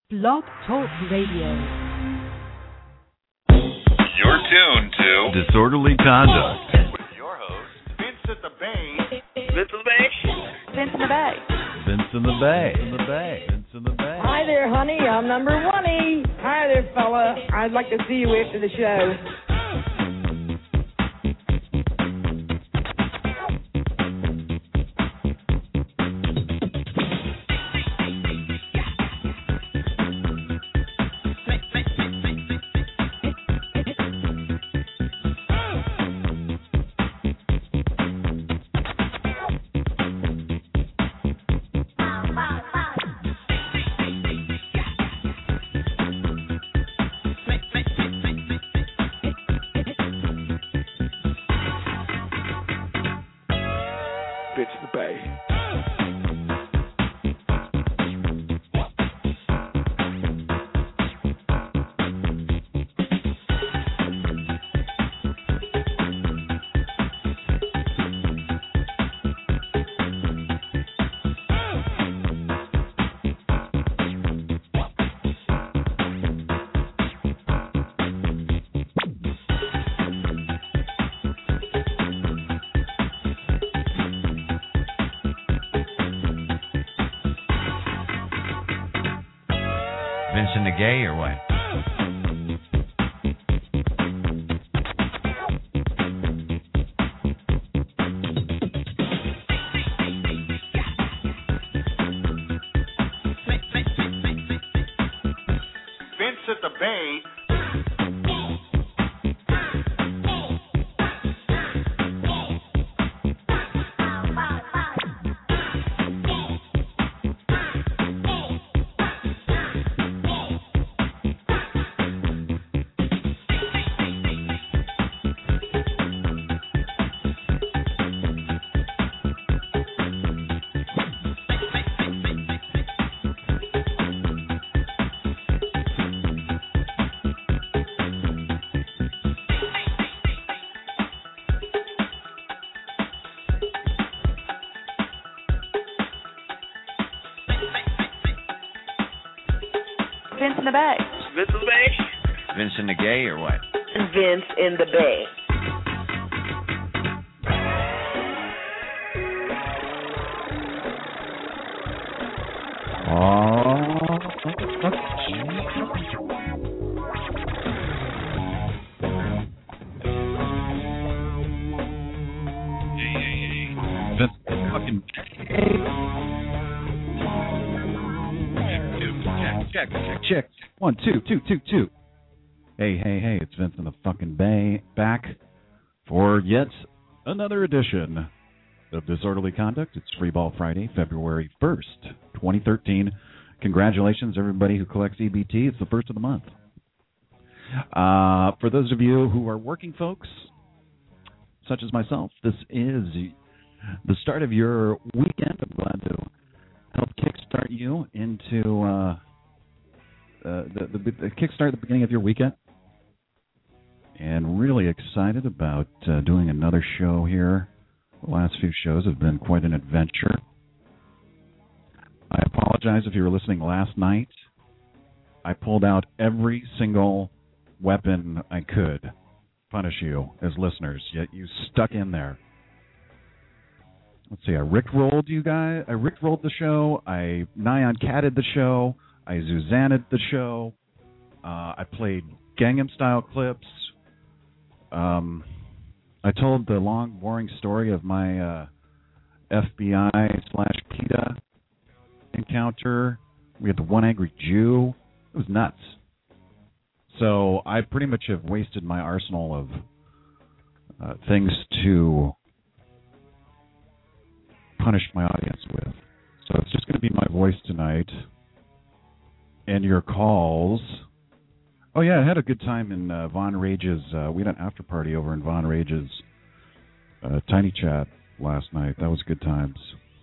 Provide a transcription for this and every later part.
Blog Talk Radio. You're tuned to Disorderly Conduct with your host, Vince at the Bay. Vince in the Bay. Vince in the Bay. Vince in the Bay. Vince in the Bay. Hi there, honey. I'm number 1-y. Hi there, fella. I'd like to see you after the show. Vincent the Gay or what? Vince at the Bay. Vince in the Bay. Vince in the Bay. Vincent the Gay or what? Vince in the Bay. Vince fucking check. 1, 2. Hey, it's Vince in the fucking Bay, back for yet another edition of Disorderly Conduct. It's Free Ball Friday, February 1st, 2013. Congratulations, everybody who collects EBT. It's the first of the month. For those of you who are working folks, such as myself, this is the start of your weekend. I'm glad to help kickstart you into the kickstart the beginning of your weekend. And really excited about doing another show here. The last few shows have been quite an adventure. I apologize if you were listening last night. I pulled out every single weapon I could punish you as listeners, yet you stuck in there. Let's see, I rickrolled you guys. I rickrolled the show. I Nyan Catted the show. I Zuzanna'd the show. I played Gangnam Style clips. I told the long, boring story of my FBI/PETA encounter. We had the one angry Jew. It was nuts. So I pretty much have wasted my arsenal of things to punish my audience with. So it's just going to be my voice tonight and your calls. Oh, yeah, I had a good time in Von Rage's. We had an after party over in Von Rage's Tiny Chat last night. That was good times.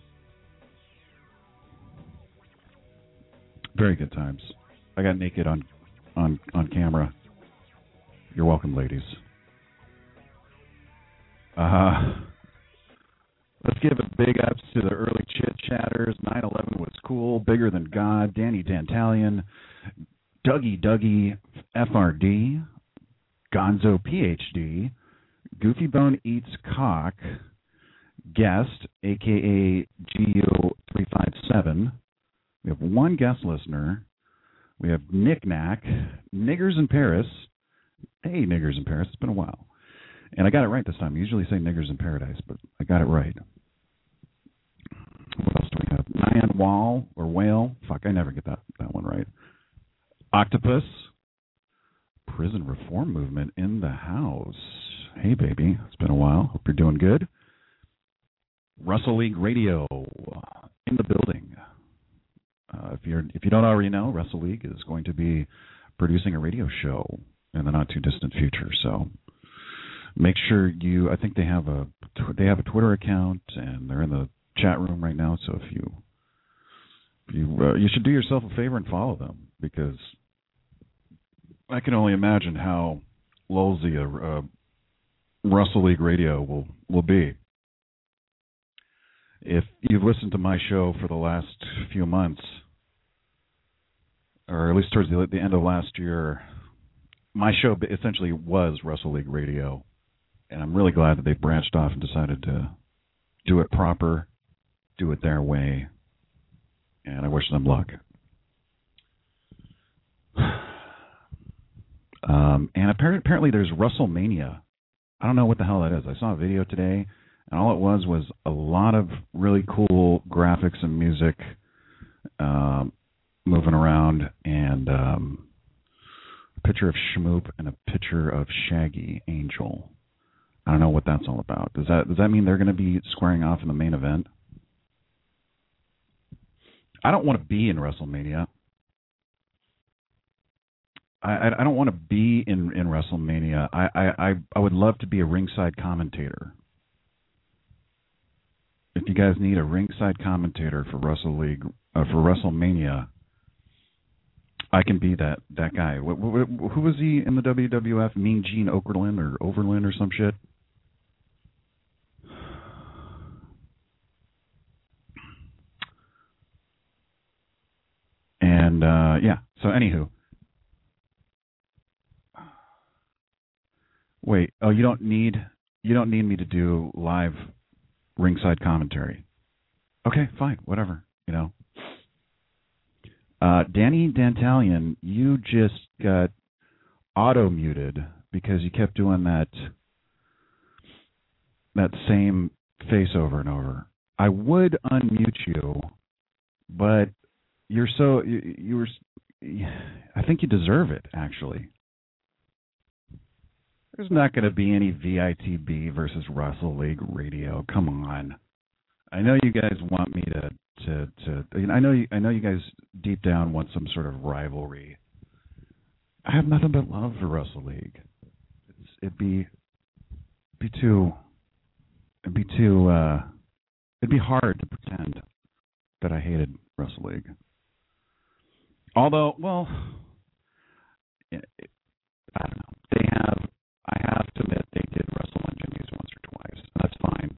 Very good times. I got naked on camera. You're welcome, ladies. Let's give a big ups to the early chit-chatters. 9/11 was cool, bigger than God. Danny Dantalian, Dougie, FRD, Gonzo PhD, Goofy Bone Eats Cock, Guest, a.k.a. GU357. We have one guest listener. We have Nick Knack, Niggers in Paris. Hey, Niggers in Paris. It's been a while. And I got it right this time. I usually say Niggers in Paradise, but I got it right. What else do we have? Nyan Wall or Whale. Fuck, I never get that one right. Octopus. Prison Reform Movement in the house. Hey, baby. It's been a while. Hope you're doing good. Russell League Radio in the building. If you don't already know, Russell League is going to be producing a radio show in the not too distant future. So make sure I think they have a Twitter account and they're in the chat room right now. So if you should do yourself a favor and follow them, because I can only imagine how lolsy a Russell League Radio will be. If you've listened to my show for the last few months, or at least towards the end of last year, my show essentially was Russell League Radio, and I'm really glad that they branched off and decided to do it proper, do it their way, and I wish them luck. And apparently there's WrestleMania. I don't know what the hell that is. I saw a video today, and all it was a lot of really cool graphics and music moving around, and a picture of Schmoop and a picture of Shaggy Angel. I don't know what that's all about. Does that mean they're going to be squaring off in the main event? I don't want to be in WrestleMania. I don't want to be in WrestleMania. I would love to be a ringside commentator. If you guys need a ringside commentator for for WrestleMania, I can be that guy. Who was he in the WWF? Mean Gene Okerlund or Overland or some shit? And yeah. So anywho. Wait. Oh, you don't need me to do live ringside commentary. Okay, fine, whatever. Danny Dantalian, you just got auto-muted because you kept doing that same face over and over. I would unmute you, but you're I think you deserve it, actually. There's not going to be any VITB versus Russell League Radio. Come on. I know you guys want me to I know you guys deep down want some sort of rivalry. I have nothing but love for Russell League. It'd be hard to pretend that I hated Russell League. Although, well, I don't know. I have to admit, they did wrestle on Jimmy's once or twice. That's fine.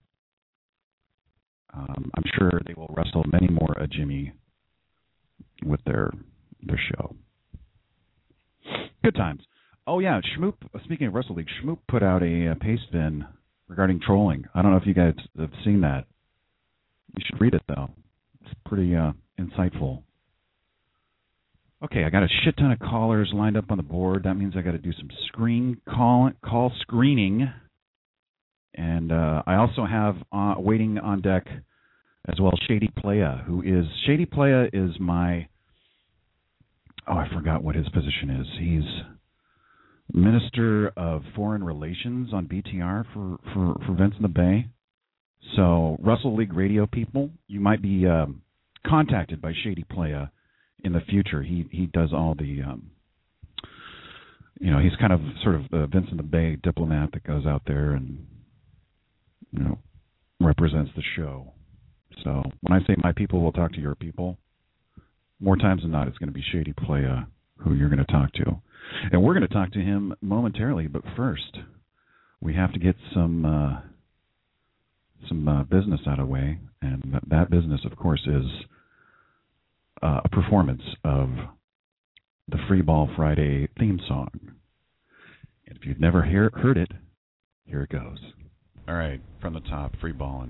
I'm sure they will wrestle many more a Jimmy with their show. Good times. Oh, yeah, Schmoop, speaking of Wrestle League, Schmoop put out a paste bin regarding trolling. I don't know if you guys have seen that. You should read it, though. It's pretty insightful. Okay, I got a shit ton of callers lined up on the board. That means I got to do some call screening. And I also have waiting on deck as well Shady Playa, Shady Playa is my, I forgot what his position is. He's Minister of Foreign Relations on BTR for Vince in the Bay. So, Russell League Radio people, you might be contacted by Shady Playa in the future. He does all the, he's kind of sort of the Vince in the Bay diplomat that goes out there and, represents the show. So, when I say my people will talk to your people, more times than not, it's going to be Shady Playa who you're going to talk to. And we're going to talk to him momentarily, but first, we have to get some some business out of the way, and that business, of course, is a performance of the Free Ball Friday theme song. And if you've never heard it, here it goes. All right, from the top, free ballin'.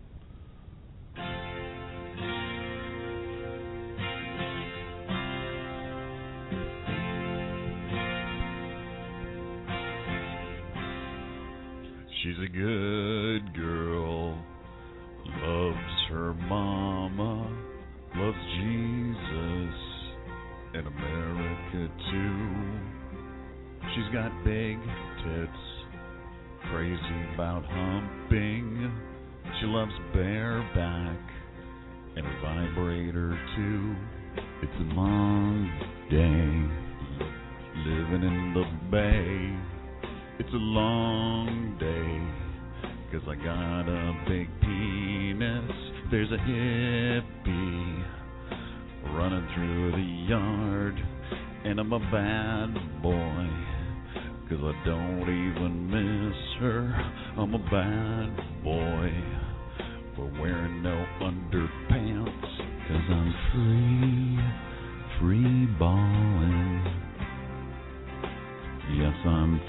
She's a good girl, loves her mama, loves Jesus and America too. She's got big tits, crazy about humping. She loves bareback and a vibrator too. It's a long day living in the Bay. It's a long day, 'cause I got a big penis. There's a hippie running through the yard, and I'm a bad boy, 'cause I don't even miss her. I'm a bad boy for wearing no underpants, 'cause I'm free ballin'. Yes, I'm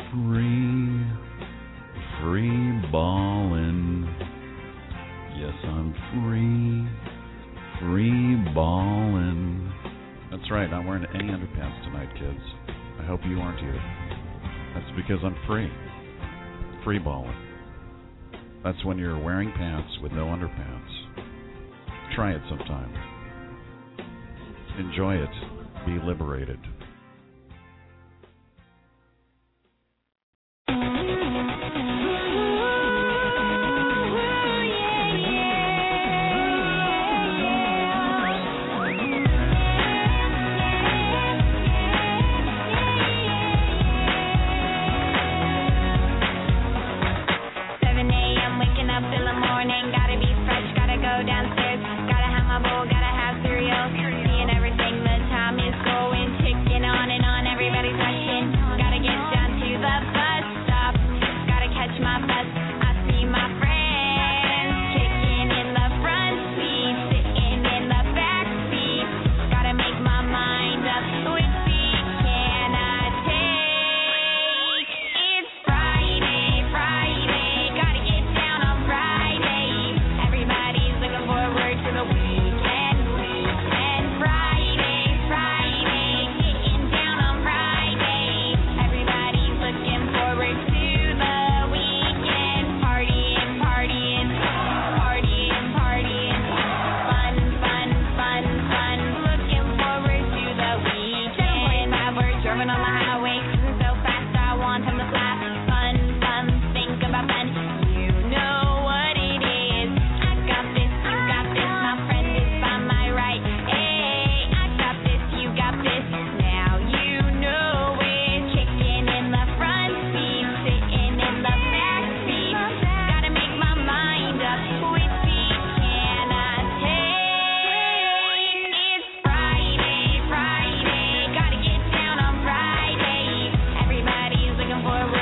free ballin'. Yes, I'm free ballin'. That's right, I'm wearing any underpants tonight, kids. I hope you aren't either. That's because I'm free ballin'. That's when you're wearing pants with no underpants. Try it sometime. Enjoy it. Be liberated. Forward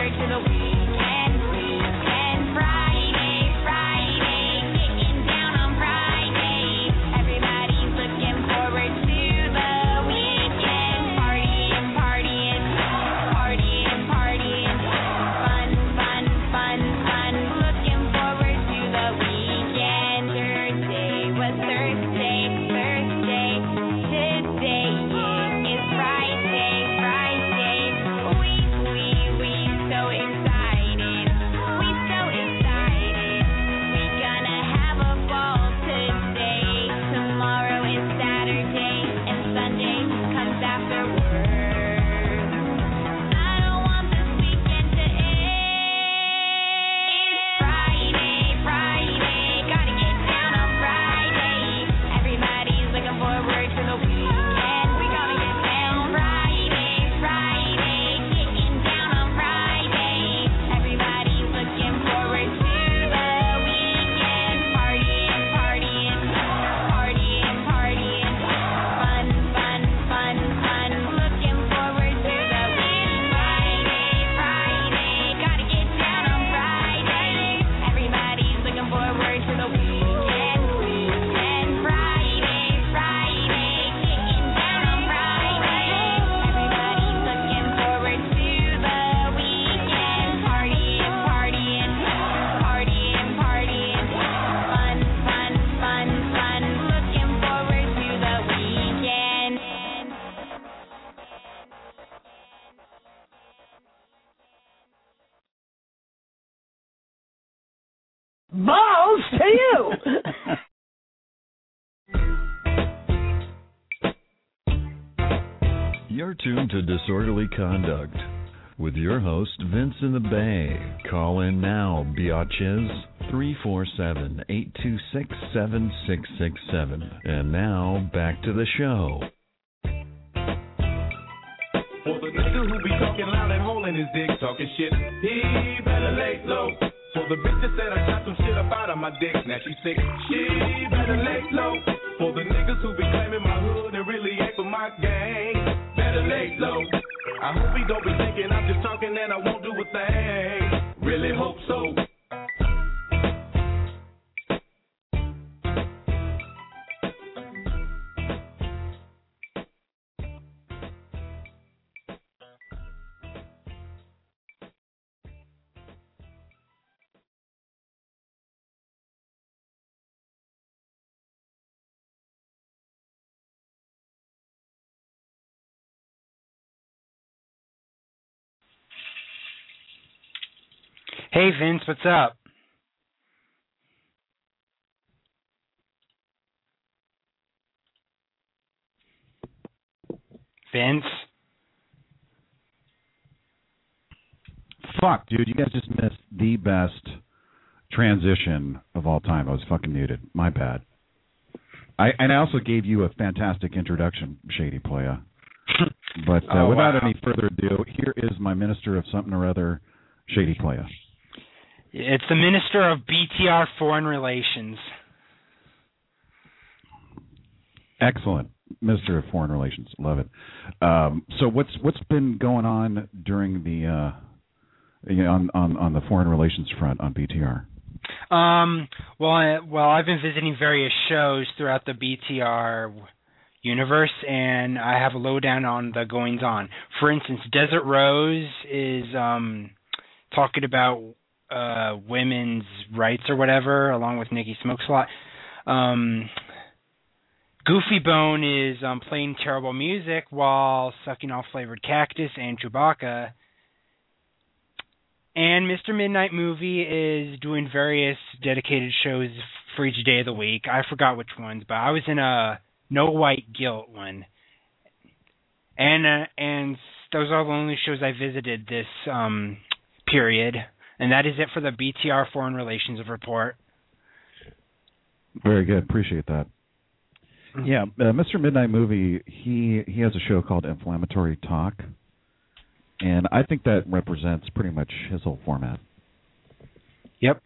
Balls to you! You're tuned to Disorderly Conduct with your host, Vince in the Bay. Call in now, biatches, 347-826-7667. And now, back to the show. For the nigga who be talking loud and holding his dick, talking shit, he better lay low. For the bitch that said I got some shit up out of my dick, now she sick, she better lay low. For the niggas who be claiming my hood and really ain't for my gang, better lay low. I hope he don't be thinking I'm just talking and I won't do a thing. Really hope so. Hey, Vince, what's up? Vince? Fuck, dude, you guys just missed the best transition of all time. I was fucking muted. My bad. I also gave you a fantastic introduction, Shady Playa. But without any further ado, here is my minister of something or other, Shady Playa. It's the Minister of BTR Foreign Relations. Excellent. Minister of Foreign Relations. Love it. So what's been going on during the on the foreign relations front on BTR? Well, I've been visiting various shows throughout the BTR universe, and I have a lowdown on the goings on. For instance, Desert Rose is talking about women's rights or whatever, along with Nikki Smokes a lot. Goofy Bone is playing terrible music while sucking off flavored cactus and Chewbacca. And Mr. Midnight Movie is doing various dedicated shows for each day of the week. I forgot which ones, but I was in a No White Guilt one. And those are the only shows I visited this period. And that is it for the BTR Foreign Relations Report. Very good. Appreciate that. Yeah, Mr. Midnight Movie, he has a show called Inflammatory Talk. And I think that represents pretty much his whole format. Yep.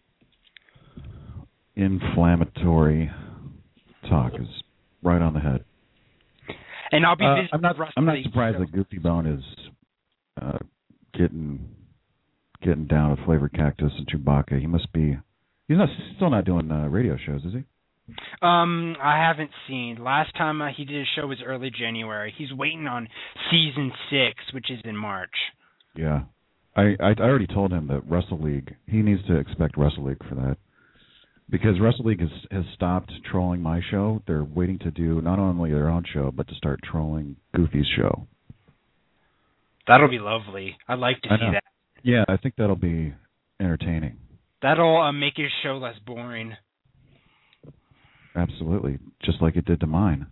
Inflammatory Talk is right on the head. And I'll be visiting I'm not surprised that Goofy Bone is getting down with flavored cactus and Chewbacca. He's still not doing radio shows, is he? I haven't seen. Last time he did a show was early January. He's waiting on season 6, which is in March. Yeah. I already told him that Wrestle League, he needs to expect Wrestle League for that. Because Wrestle League has stopped trolling my show. They're waiting to do not only their own show, but to start trolling Goofy's show. That'll be lovely. I'd like to see that. Yeah, I think that'll be entertaining. That'll make his show less boring. Absolutely, just like it did to mine.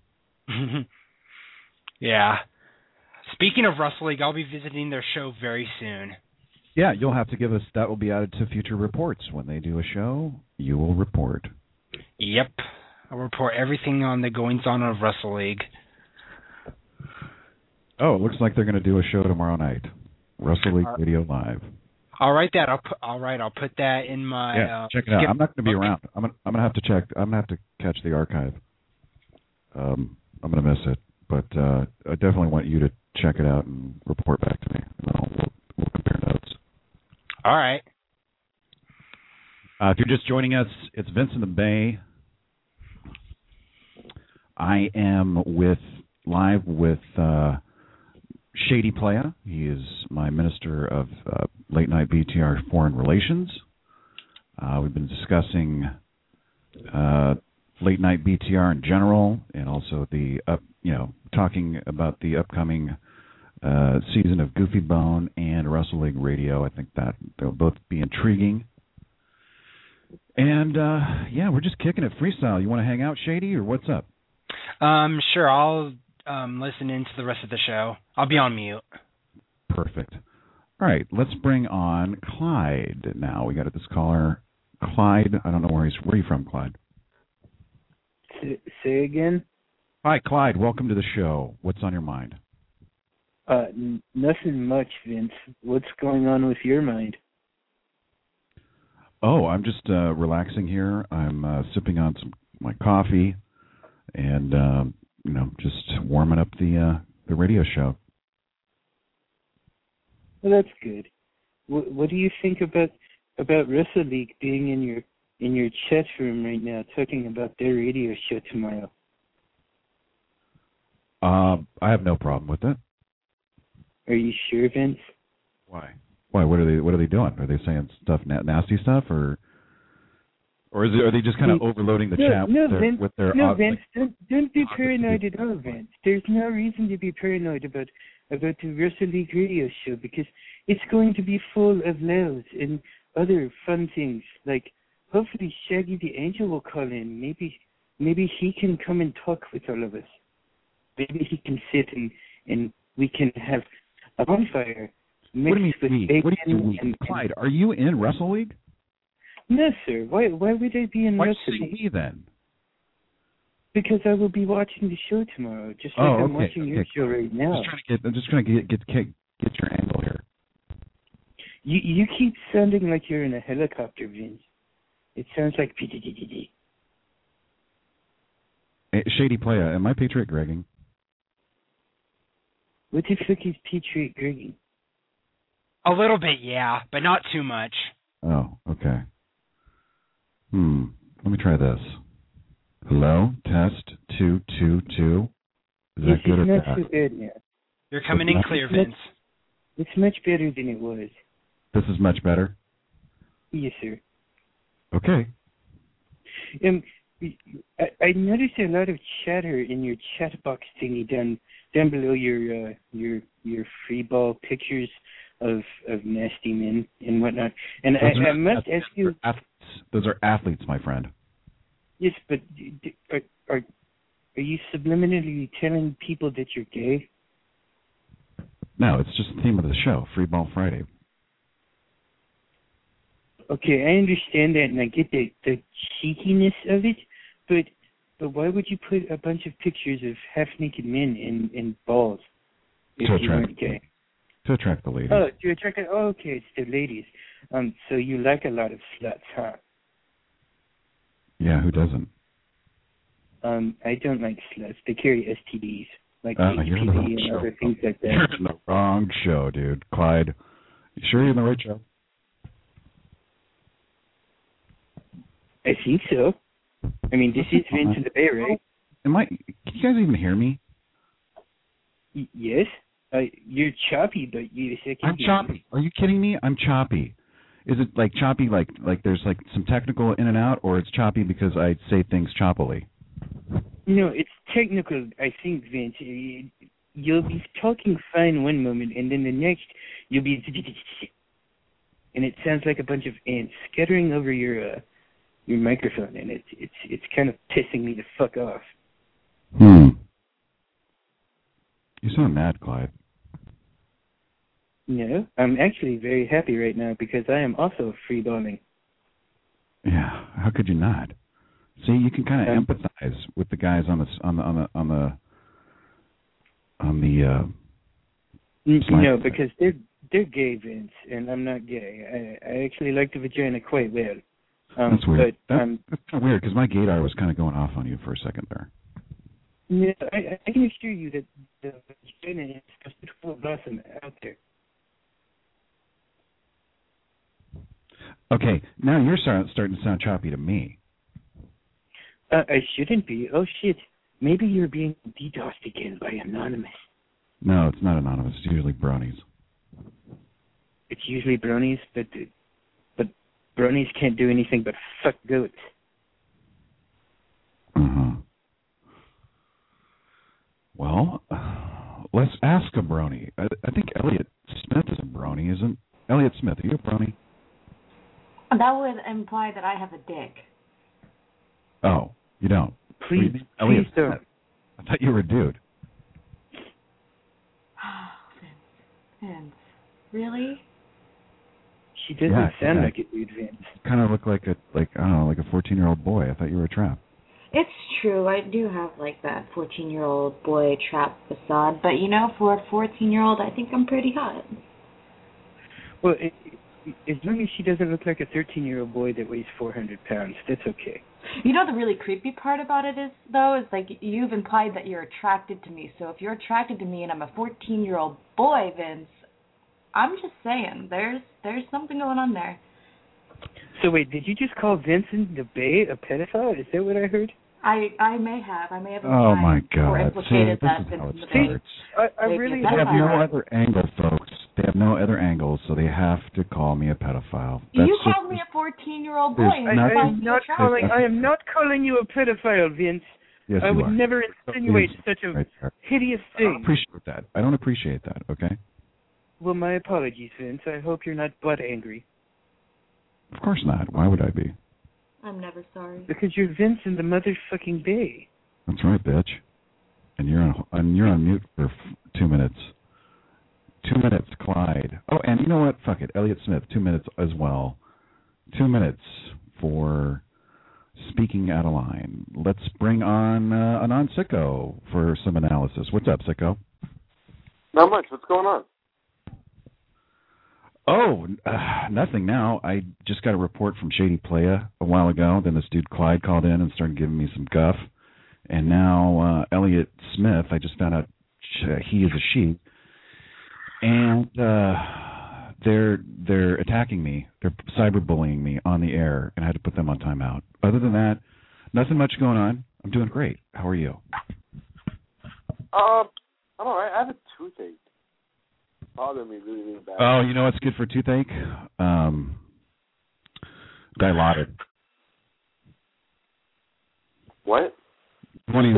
Yeah. Speaking of Wrestle League, I'll be visiting their show very soon. Yeah, you'll have to give us, that will be added to future reports. When they do a show, you will report. Yep. I'll report everything on the goings-on of Wrestle League. Oh, it looks like they're going to do a show tomorrow night. Wrestle League Video Live. I'll write that. I'll put that in my. Yeah, check it out. I'm not going to be around. I'm gonna have to check. I'm gonna have to catch the archive. I'm gonna miss it, but I definitely want you to check it out and report back to me, and then we'll compare notes. All right. If you're just joining us, it's Vince in the Bay. I am live with Shady Playa. He is my Minister of Late Night BTR Foreign Relations. We've been discussing Late Night BTR in general, and also talking about the upcoming season of Goofy Bone and Wrestle League Radio. I think that they'll both be intriguing. And, yeah, we're just kicking it freestyle. You want to hang out, Shady, or what's up? Sure. I'll listen into the rest of the show. I'll be on mute. Perfect. All right, let's bring on Clyde now. We got this caller, Clyde. I don't know where are you from, Clyde? Say again? Hi, Clyde. Welcome to the show. What's on your mind? Nothing much, Vince. What's going on with your mind? Oh, I'm just relaxing here. I'm sipping on my coffee and just warming up the radio show. Well, that's good. What do you think about Wrestle League being in your chat room right now, talking about their radio show tomorrow? I have no problem with it. Are you sure, Vince? Why? What are they doing? Are they saying stuff, nasty stuff, or are they just kind of overloading the chat with their Vince, don't be paranoid at all, Vince. There's no reason to be paranoid about the Wrestle League radio show, because it's going to be full of lows and other fun things. Like, hopefully Shaggy the Angel will call in. Maybe he can come and talk with all of us. Maybe he can sit and we can have a bonfire mixed with bacon. What do you mean? Clyde, are you in Wrestle League? No, sir. Why would I be in Wrestle League? Why say we then? Because I will be watching the show tomorrow, just like I'm watching your show right now. I'm just trying to get your angle here. You keep sounding like you're in a helicopter, Vince. It sounds like PDDD. Hey, Shady Playa, am I Patriot Gregging? What the fuck is Patriot Gregging? A little bit, yeah, but not too much. Oh, okay. Let me try this. Hello, test 222. Is that good or bad? It's not too bad now. You're coming in clear, Vince. It's much better than it was. This is much better? Yes, sir. Okay. I noticed a lot of chatter in your chat box thingy down below your free ball pictures of nasty men and whatnot. And I must ask you... Those are athletes, my friend. Yes, but are you subliminally telling people that you're gay? No, it's just the theme of the show, Free Ball Friday. Okay, I understand that, and I get the cheekiness of it, but why would you put a bunch of pictures of half-naked men in balls if you weren't gay? To attract the ladies. Oh, to attract the... Oh, okay, it's the ladies. So you like a lot of sluts, huh? Yeah, who doesn't? I don't like sluts. They carry STDs, like you're in the wrong and show. other things like that. You're in the wrong show, dude. Clyde, you sure you're in the right show? I think so. I mean, this is Vince in the Bay, right? Can you guys even hear me? Yes. You're choppy, but you say I'm choppy. Are you kidding me? I'm choppy. Is it like choppy, like there's like some technical in and out, or it's choppy because I say things choppily? No, it's technical, I think, Vince. You'll be talking fine one moment, and then the next you'll be... And it sounds like a bunch of ants scattering over your microphone, and it's kind of pissing me the fuck off. You sound mad, Clyde. No, I'm actually very happy right now because I am also freeballing. Yeah, how could you not? See, you can kind of empathize with the guys on the No, because they're gay, Vince, and I'm not gay. I actually like the vagina quite well. That's weird. But, that's kind of weird because my gaydar was kind of going off on you for a second there. Yeah, I can assure you that the vagina is supposed to full blossom out there. Okay, now you're starting to sound choppy to me. I shouldn't be. Oh, shit. Maybe you're being DDoSed again by Anonymous. No, it's not Anonymous. It's usually bronies. It's usually bronies, but bronies can't do anything but fuck goats. Uh-huh. Well, let's ask a brony. I think Elliot Smith is a brony, isn't Elliot Smith? Are you a brony? That would imply that I have a dick. Oh, you don't? Please Elliot, don't. I thought you were a dude. Vince, really? She doesn't sound like a dude, Vince. You kind of look like a 14-year-old boy. I thought you were a trap. It's true. I do have like that 14-year-old boy trap facade, but for a 14-year-old, I think I'm pretty hot. Well, as long as she doesn't look like a 13-year-old boy that weighs 400 pounds, that's okay. The really creepy part about it is, though, is like you've implied that you're attracted to me. So if you're attracted to me and I'm a 14-year-old boy, Vince, I'm just saying there's something going on there. So wait, did you just call Vincent the Bay a pedophile? Is that what I heard? I may have. Oh my God! Or implicated See, that this is how it Vincent starts. I really They have no other angle, folks. They have no other angles, so they have to call me a pedophile. You called me a 14-year-old boy. I am not calling you a pedophile, Vince. Yes, I you would are. never insinuate such a hideous thing. I don't appreciate that. Okay. Well, my apologies, Vince. I hope you're not butt angry. Of course not. Why would I be? I'm never sorry. Because you're Vince in the motherfucking Bay. That's right, bitch. And you're on mute for 2 minutes. 2 minutes, Clyde. Oh, and you know what? Fuck it. Elliot Smith, 2 minutes as well. 2 minutes for speaking out of line. Let's bring on Anand Sicko for some analysis. What's up, Sicko? Not much. What's going on? Oh, nothing now. I just got a report from Shady Playa a while ago. Then this dude Clyde called in and started giving me some guff. And now Elliot Smith, I just found out he is a she. And they're attacking me. They're cyberbullying me on the air, and I had to put them on timeout. Other than that, nothing much going on. I'm doing great. How are you? I'm all right. I have a toothache. Bothering me really, really bad. Oh, you know what's good for toothache? Dilaudid. What? Well,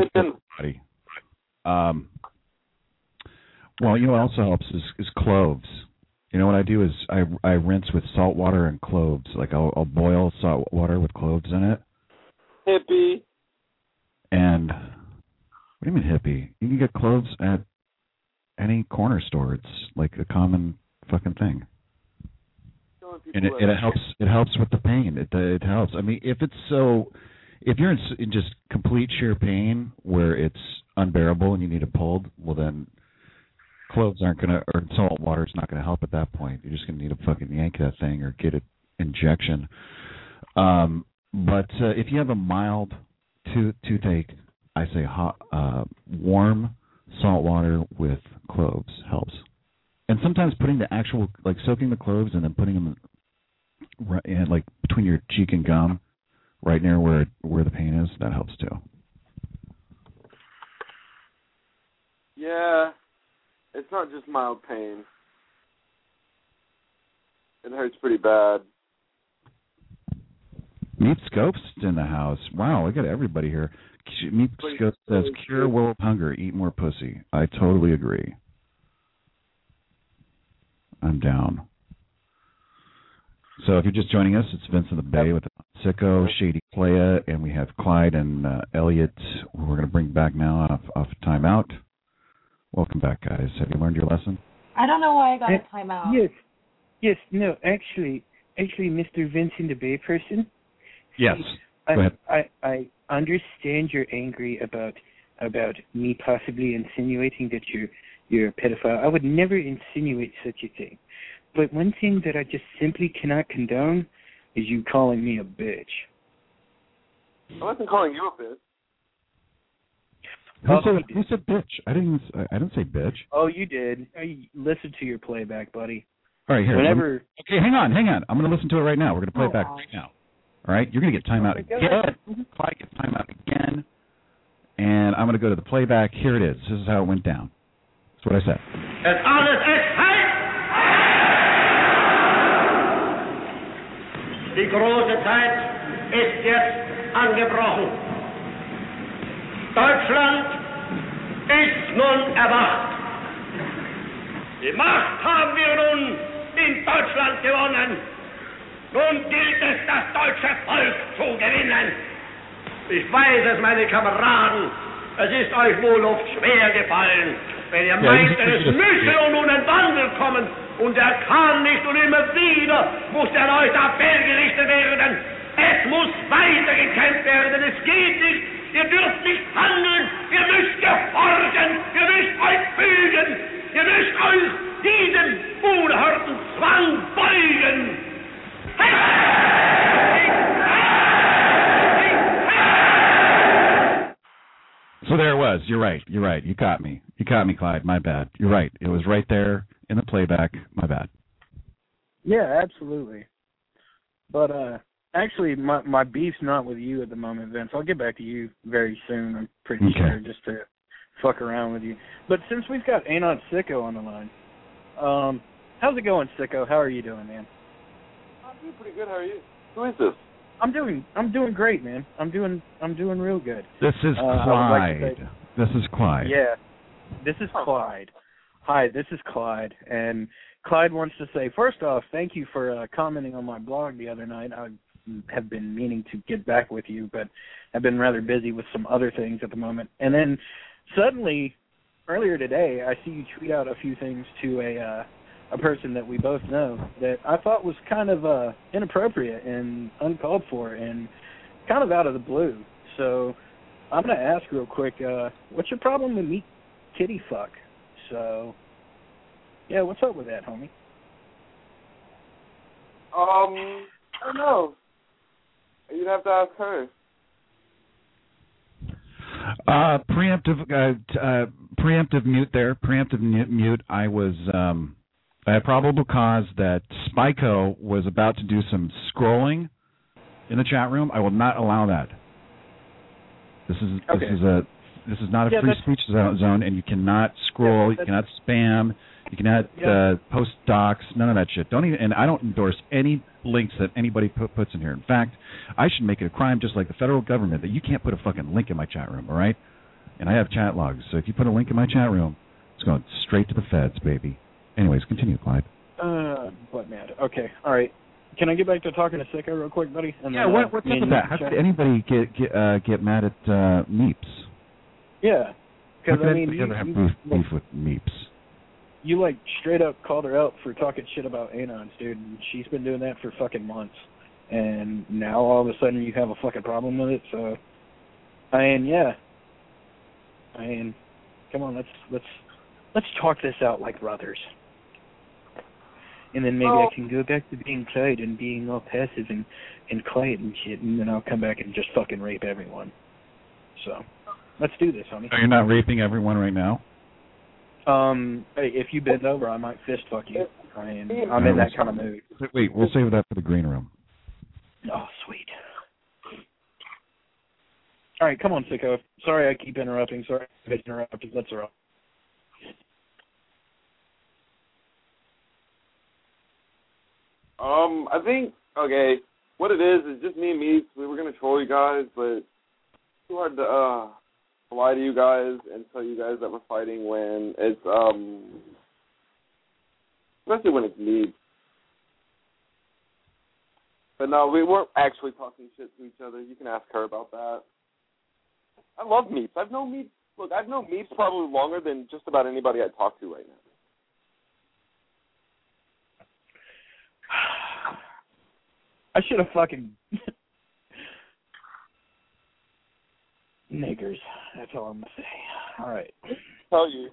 you know what also helps is cloves. You know what I do is I rinse with salt water and cloves. Like I'll boil salt water with cloves in it. Hippie. And what do you mean hippie? You can get cloves at any corner store. It's like a common fucking thing. And it helps. It helps with the pain. It helps. I mean, if you're in just complete sheer pain where it's unbearable and you need it pulled, well then cloves aren't gonna, or salt water is not gonna help at that point. You're just gonna need to fucking yank that thing or get an injection. But if you have a mild toothache, I say hot, warm salt water with cloves helps. And sometimes putting the actual, like soaking the cloves and then putting them in, like between your cheek and gum, right near where the pain is, that helps too. Yeah, it's not just mild pain. It hurts pretty bad. Meat Scopes in the house. Wow, look at everybody here. Meat Scopes says, cure world hunger, eat more pussy. I totally agree. I'm down. So if you're just joining us, it's Vince in the Bay with Sicko, Shady Playa, and we have Clyde and Elliot, who we're going to bring back now off timeout. Welcome back, guys. Have you learned your lesson? I don't know why I got a timeout. Yes, no, actually, Mr. Vince in the Bay person. Yes. Go ahead. I understand you're angry about me possibly insinuating that you're a pedophile. I would never insinuate such a thing. But one thing that I just simply cannot condone is you calling me a bitch. I wasn't calling you a bitch. Who said bitch? I didn't say bitch. Oh, you did. I listened to your playback, buddy. All right, here. Okay, hang on. I'm going to listen to it right now. We're going to play it back right now. All right, you're going to get timeout again. Clyde gets timeout again. And I'm going to go to the playback. Here it is. This is how it went down. That's what I said. Es alles ist Zeit! Die große Zeit ist jetzt angebrochen. Deutschland ist nun erwacht. Die Macht haben wir nun in Deutschland gewonnen. Nun gilt es, das deutsche Volk zu gewinnen. Ich weiß es, meine Kameraden. Es ist euch wohl oft schwer gefallen, wenn ihr meint, es müsse nun ein Wandel kommen und er kann nicht und immer wieder muss der erneut Appell gerichtet werden. Es muss weitergekämpft werden, es geht nicht, ihr dürft nicht handeln, ihr müsst gehorchen, ihr müsst euch fügen, ihr müsst euch diesem unerhörten Zwang beugen. So there it was. You're right. You caught me, Clyde. My bad. You're right. It was right there in the playback. My bad. Yeah, absolutely. But actually, my beef's not with you at the moment, Vince. I'll get back to you very soon, I'm pretty sure, just to fuck around with you. But since we've got Anon Sicko on the line, how's it going, Sicko? How are you doing, man? I'm doing pretty good. How are you? Who is this? I'm doing great, man. I'm doing real good. This is Clyde. This is Clyde. Yeah, this is Clyde. Hi, this is Clyde, and Clyde wants to say, first off, thank you for commenting on my blog the other night. I have been meaning to get back with you, but I've been rather busy with some other things at the moment. And then suddenly, earlier today, I see you tweet out a few things to a person that we both know that I thought was kind of inappropriate and uncalled for and kind of out of the blue. So I'm going to ask real quick, what's your problem with me kitty fuck? So, yeah, what's up with that, homie? I don't know. You'd have to ask her. Preemptive mute there. Preemptive mute. I had probable cause that Spyco was about to do some scrolling in the chat room. I will not allow that. This is not a free speech zone, and you cannot scroll, you cannot spam, you cannot post docs, none of that shit. And I don't endorse any links that anybody puts in here. In fact, I should make it a crime just like the federal government that you can't put a fucking link in my chat room, all right? And I have chat logs, so if you put a link in my chat room, it's going straight to the feds, baby. Anyways, continue, Clyde. What mad? Okay, all right. Can I get back to talking to Sicko real quick, buddy? And yeah, what's up with that? How could anybody get mad at Meeps? Yeah, because I mean, you have beef with Meeps. You like straight up called her out for talking shit about Anons, dude. And she's been doing that for fucking months, and now all of a sudden you have a fucking problem with it. So, come on, let's talk this out like brothers. And then maybe I can go back to being Clyde and being all passive and quiet and shit, and then I'll come back and just fucking rape everyone. So, let's do this, homie. So you're not raping everyone right now? Hey, if you bend over, I might fist fuck you. I'm in that kind of mood. Wait, we'll save that for the green room. Oh, sweet. All right, come on, Sicko. Sorry I keep interrupting. Sorry I get interrupted. Let's roll. I think, what it is just me and Meeps. We were going to troll you guys, but it's too hard to lie to you guys and tell you guys that we're fighting when it's, especially when it's Meeps. But no, we weren't actually talking shit to each other. You can ask her about that. I love Meeps. I've known Meeps probably longer than just about anybody I talk to right now. I should have fucking niggers. That's all I'm gonna say. All right. Tell you.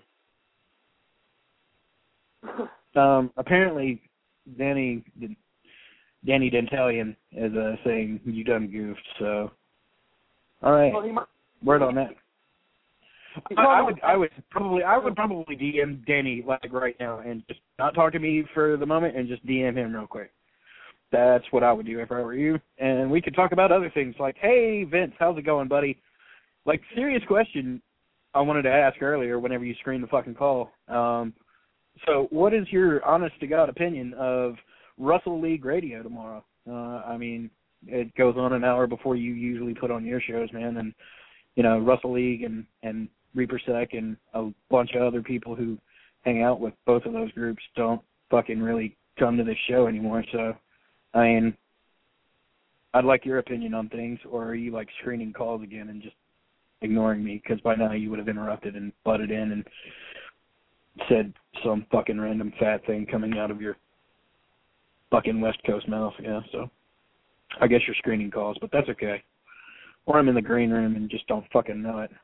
Apparently, Danny Dentalian is saying you done goofed. So, all right. Well, word on that. I would probably DM Danny like right now and just not talk to me for the moment and just DM him real quick. That's what I would do if I were you. And we could talk about other things like, hey, Vince, how's it going, buddy? Like, serious question I wanted to ask earlier whenever you screened the fucking call. So what is your honest-to-God opinion of Russell League Radio tomorrow? I mean, it goes on an hour before you usually put on your shows, man. And, you know, Russell League and Reaper Sec and a bunch of other people who hang out with both of those groups don't fucking really come to this show anymore. So, I mean, I'd like your opinion on things, or are you like screening calls again and just ignoring me? Because by now you would have interrupted and butted in and said some fucking random fat thing coming out of your fucking West Coast mouth. Yeah, so I guess you're screening calls, but that's okay. Or I'm in the green room and just don't fucking know it.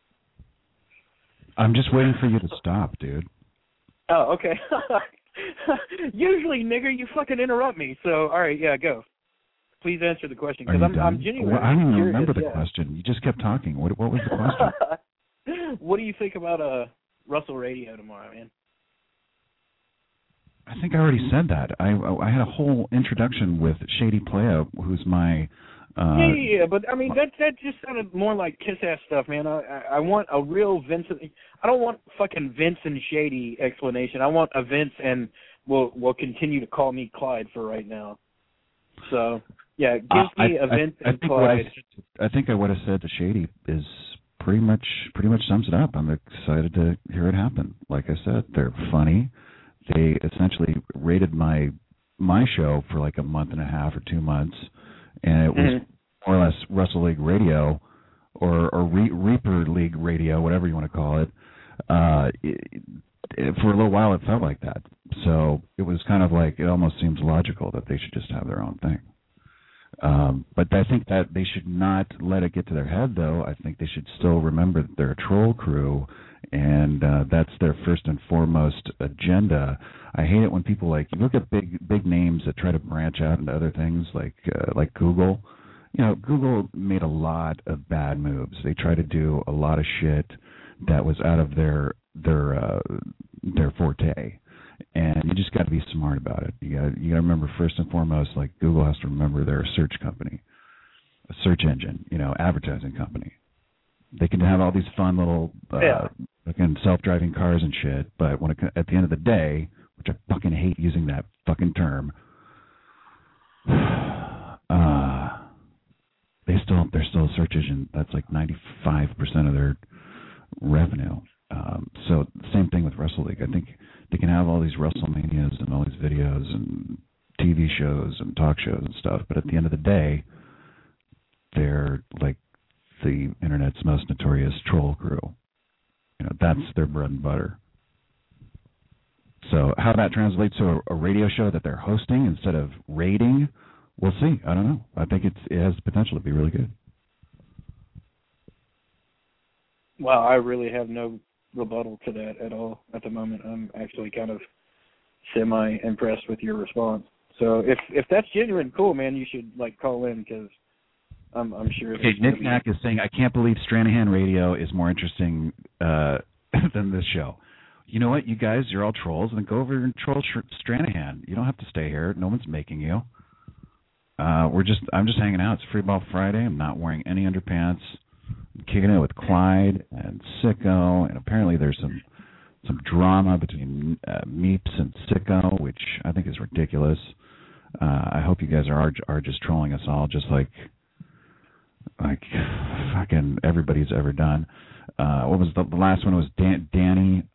I'm just waiting for you to stop, dude. Oh, okay. Usually, nigger, you fucking interrupt me. So, all right, yeah, go. Please answer the question, because I'm genuinely well, I don't even curious, remember the question. You just kept talking. What was the question? What do you think about Russell Radio tomorrow, man? I think I already said that. I had a whole introduction with Shady Playa, who's my... Yeah, but I mean that just sounded more like kiss-ass stuff, man. I want a real Vincent. I don't want fucking Vince and Shady explanation. I want a Vince, and we'll continue to call me Clyde for right now. So yeah, give me a Vince and Clyde. I think what I said to Shady is pretty much sums it up. I'm excited to hear it happen. Like I said, they're funny. They essentially rated my show for like a month and a half or 2 months. And it was more or less Russell League Radio or Reaper League Radio, whatever you want to call it. For a little while, it felt like that. So it was kind of like, it almost seems logical that they should just have their own thing. But I think that they should not let it get to their head, though. I think they should still remember that they're a troll crew, and that's their first and foremost agenda. I hate it when people you look at big names that try to branch out into other things, like Google. You know, Google made a lot of bad moves. They tried to do a lot of shit that was out of their forte, and you just got to be smart about it. You got to remember first and foremost, like Google has to remember they're a search company, a search engine, advertising company. They can have all these fun little fucking self-driving cars and shit, but when at the end of the day, which I fucking hate using that fucking term, they're still a search engine. That's like 95% of their revenue. So same thing with Wrestle League. I think they can have all these WrestleManias and all these videos and TV shows and talk shows and stuff, but at the end of the day, they're like the internet's most notorious troll crew. That's their bread and butter. So how that translates to a radio show that they're hosting instead of rating, we'll see. I don't know. I think it has the potential to be really good. Well, I really have no rebuttal to that at all at the moment. I'm actually kind of semi-impressed with your response. So if that's genuine, cool, man, you should call in, because I'm sure. Okay, Nick Knack is saying, I can't believe Stranahan Radio is more interesting than this show. You know what, you guys, you're all trolls, and then go over and troll Stranahan. You don't have to stay here. No one's making you. I'm just hanging out. It's Free Ball Friday. I'm not wearing any underpants. I'm kicking it with Clyde and Sicko, and apparently there's some drama between Meeps and Sicko, which I think is ridiculous. I hope you guys are just trolling us all, just like fucking everybody's ever done. What was the last one? Was Danny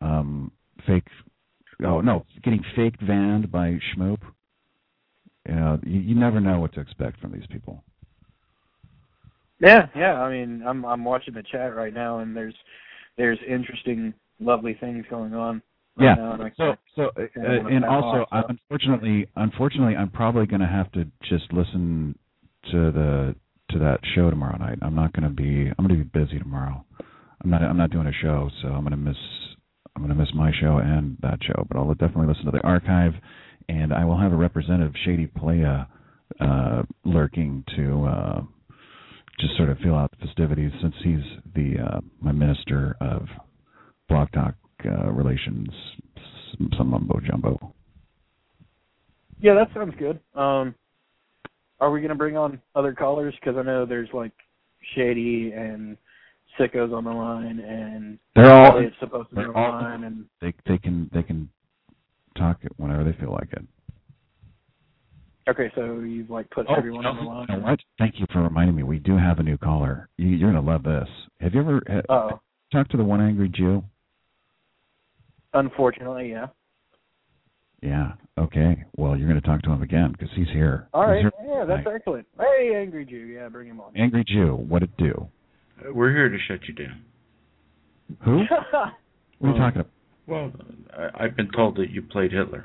getting fake vanned by Schmoop. You never know what to expect from these people. Yeah. I mean, I'm watching the chat right now, and there's interesting, lovely things going on. Right now, and also, unfortunately, I'm probably going to have to just listen to that show tomorrow night. I'm going to be busy tomorrow. I'm not doing a show, so I'm going to miss my show and that show. But I'll definitely listen to the archive, and I will have a representative, Shady Playa, lurking to just sort of feel out the festivities, since he's my minister of Blog Talk relations, some mumbo jumbo. Yeah, that sounds good. Are we going to bring on other callers? Because I know there's Shady and Sicko's on the line, and they're all supposed to be on the line, and they can talk whenever they feel like it. Okay, so you've put everyone on the line. You know what? Thank you for reminding me. We do have a new caller. You're going to love this. Have you ever talked to the One Angry Jew? Unfortunately, yeah. Yeah. Okay. Well, you're going to talk to him again because he's here. All right. He's Yeah, that's excellent. Hey, Angry Jew. Yeah, bring him on. Angry Jew. What'd it do? We're here to shut you down. Who? What are you talking about? Well, I've been told that you played Hitler.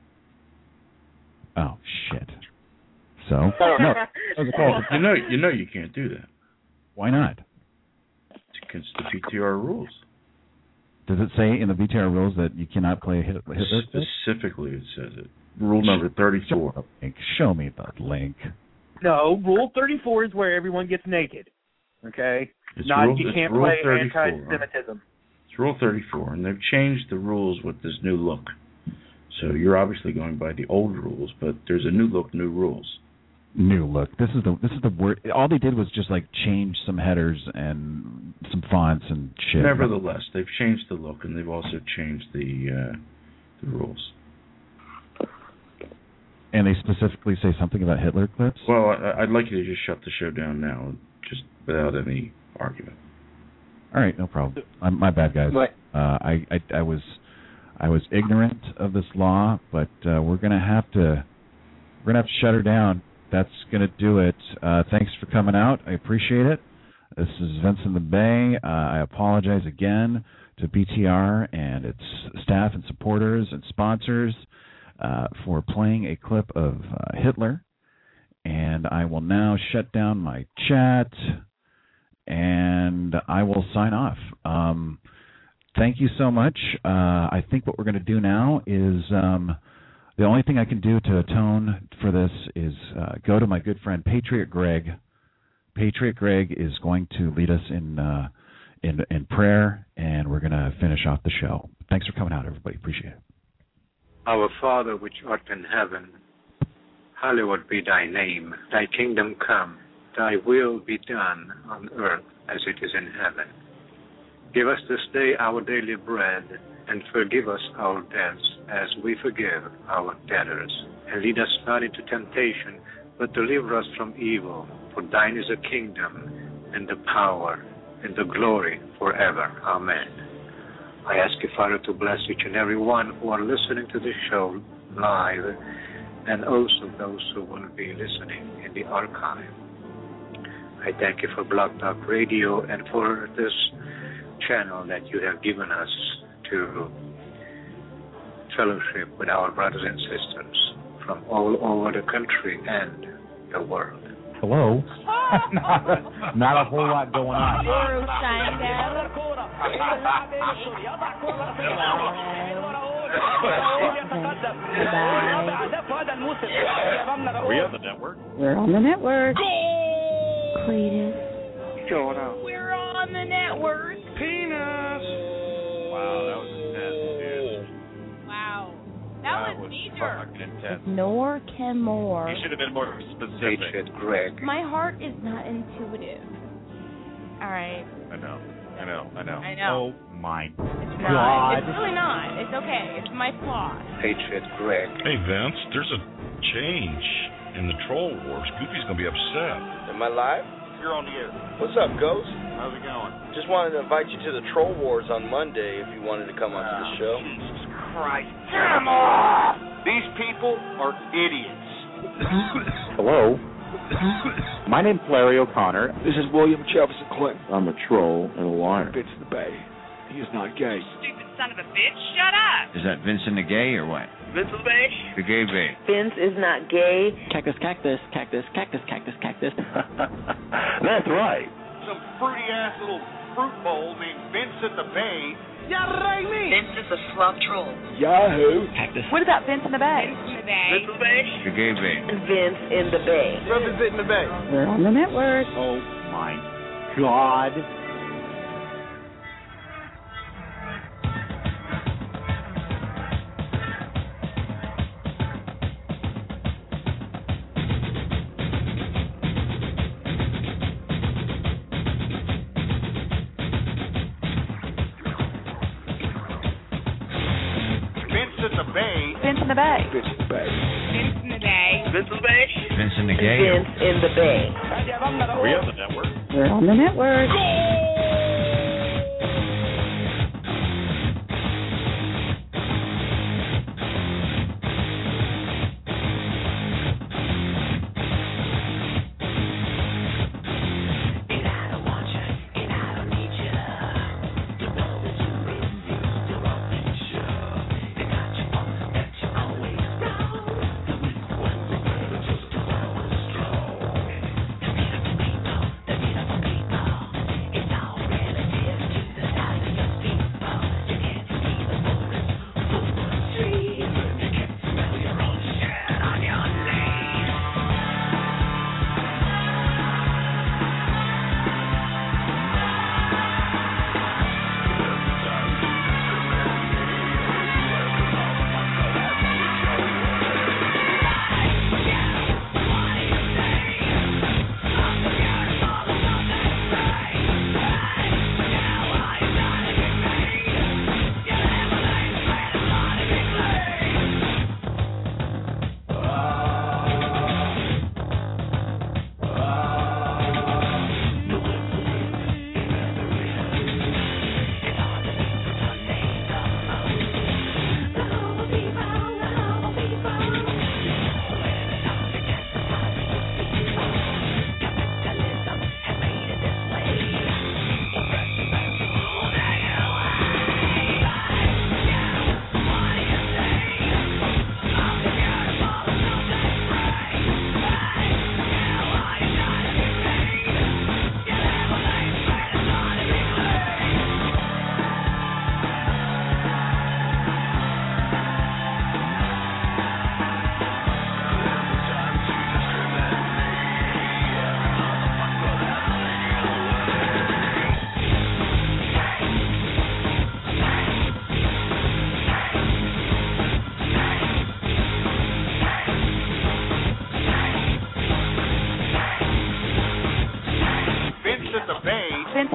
Oh shit. So no. You know you can't do that. Why not? It's against the BTR rules. Does it say in the BTR rules that you cannot play Hitler? Specifically, it says it. Rule number 34. Show me the link. No, Rule 34 is where everyone gets naked. Okay? You can't play 34. anti-Semitism. It's Rule 34, and they've changed the rules with this new look. So you're obviously going by the old rules, but there's a new look, new rules. New look. This is the word. All they did was just like change some headers and some fonts and shit. Nevertheless, they've changed the look, and they've also changed the rules. And they specifically say something about Hitler clips? Well, I'd like you to just shut the show down now, just without any argument. All right, no problem. My bad, guys. I was ignorant of this law, but we're gonna have to shut her down. That's gonna do it. Thanks for coming out. I appreciate it. This is Vince in the Bay. I apologize again to BTR and its staff and supporters and sponsors for playing a clip of Hitler. And I will now shut down my chat, and I will sign off. Thank you so much. I think what we're going to do now is the only thing I can do to atone for this is go to my good friend Patriot Greg. Patriot Greg is going to lead us in prayer, and we're going to finish off the show. Thanks for coming out, everybody. Appreciate it. Our Father which art in heaven, hallowed be thy name. Thy kingdom come, thy will be done on earth as it is in heaven. Give us this day our daily bread, and forgive us our debts as we forgive our debtors. And lead us not into temptation, but deliver us from evil. For thine is the kingdom, and the power, and the glory forever. Amen. I ask you, Father, to bless each and every one who are listening to this show live, and also those who will be listening in the archive. I thank you for Blog Talk Radio and for this channel that you have given us to fellowship with our brothers and sisters from all over the country and the world. Hello? Not a whole lot going on. Are we on the network? We're on the network. Cletus. Going on. We're on the network. Penis. Wow, that was intense, dude. Wow. That was major. Fucking intense. Nor can more. You should have been more specific. Patriot Greg. My heart is not intuitive. All right. I know. Oh my It's God. not. It's really not. It's okay. It's my flaw. Patriot Greg. Hey, Vince, there's a change in the Troll Wars. Goofy's going to be upset. Am I live? You're on the air. What's up, Ghost? How's it going? Just wanted to invite you to the Troll Wars on Monday if you wanted to come onto the show. Jesus Christ. Get 'em off! These people are idiots. Hello? My name's Larry O'Connor. This is William Jefferson Clinton. I'm a troll and a liar. Vince in the Bay. He is not gay. Stupid son of a bitch, shut up! Is that Vincent the Gay or what? Vince in the Bay? The Gay Bay. Vince is not gay. Cactus, cactus, cactus, cactus, cactus, cactus. That's right. Some fruity-ass little fruit bowl named Vince at the Bay. Vince is a slum troll. Yahoo! Cactus. What about Vince in the Bay? Vince in the Bay? The Gay Bay. Vince in the Bay. Represent in the Bay. We're on the network. Oh my God. Vince in the Bay. Vince in the Bay. Vince in the Bay. Vince in the Bay? Vincent the Gay. Vince in the Bay. Are we on the network? We're on the network.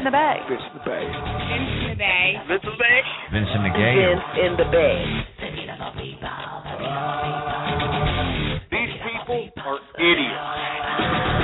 in the Bay. Vince in the Bay. Vince in the Bay. Vince in the Bay. Vince in the Gay. Vince in the Bay. These people are idiots.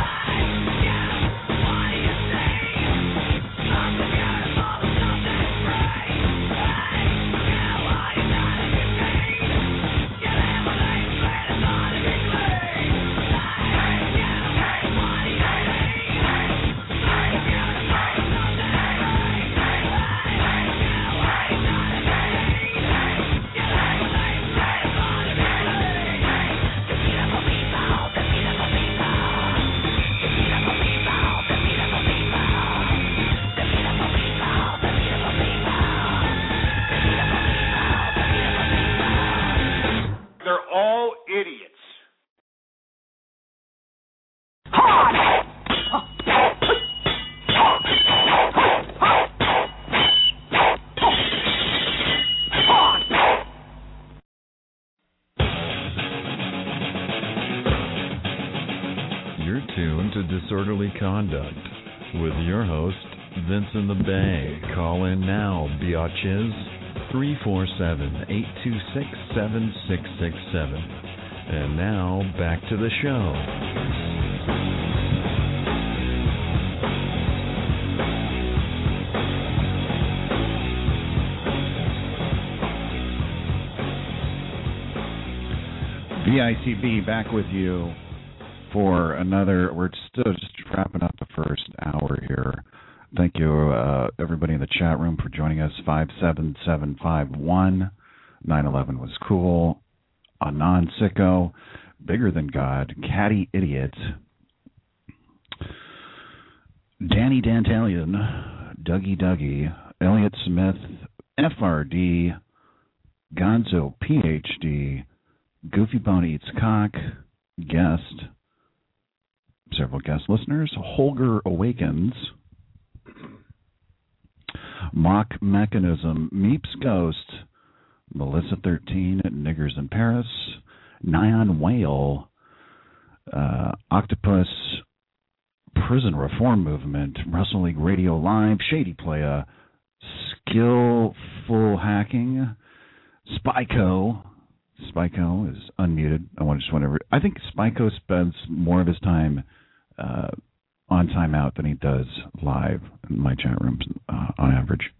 They're all idiots. You're tuned to Disorderly Conduct with your host, Vince in the Bay. Call in now, biatches. 347-826-7667. And now, back to the show. VICB back with you for another, we're still just wrapping up the first hour here. Thank you, everybody in the chat room for joining us. 57751, 9/11 was cool. Anon Sicko, Bigger Than God, Catty Idiot, Danny Dantalian, Dougie, Elliot Smith, FRD, Gonzo PhD, Goofy Bone Eats Cock, guest, several guest listeners, Holger Awakens, Mock Mechanism, Meeps Ghost, Melissa 13, Niggers in Paris, Nyan Whale, Octopus, Prison Reform Movement, Wrestle League Radio Live, Shady Playa, Skillful Hacking, Spyco. Spyco is unmuted. I think Spyco spends more of his time on timeout than he does live in my chat rooms on average.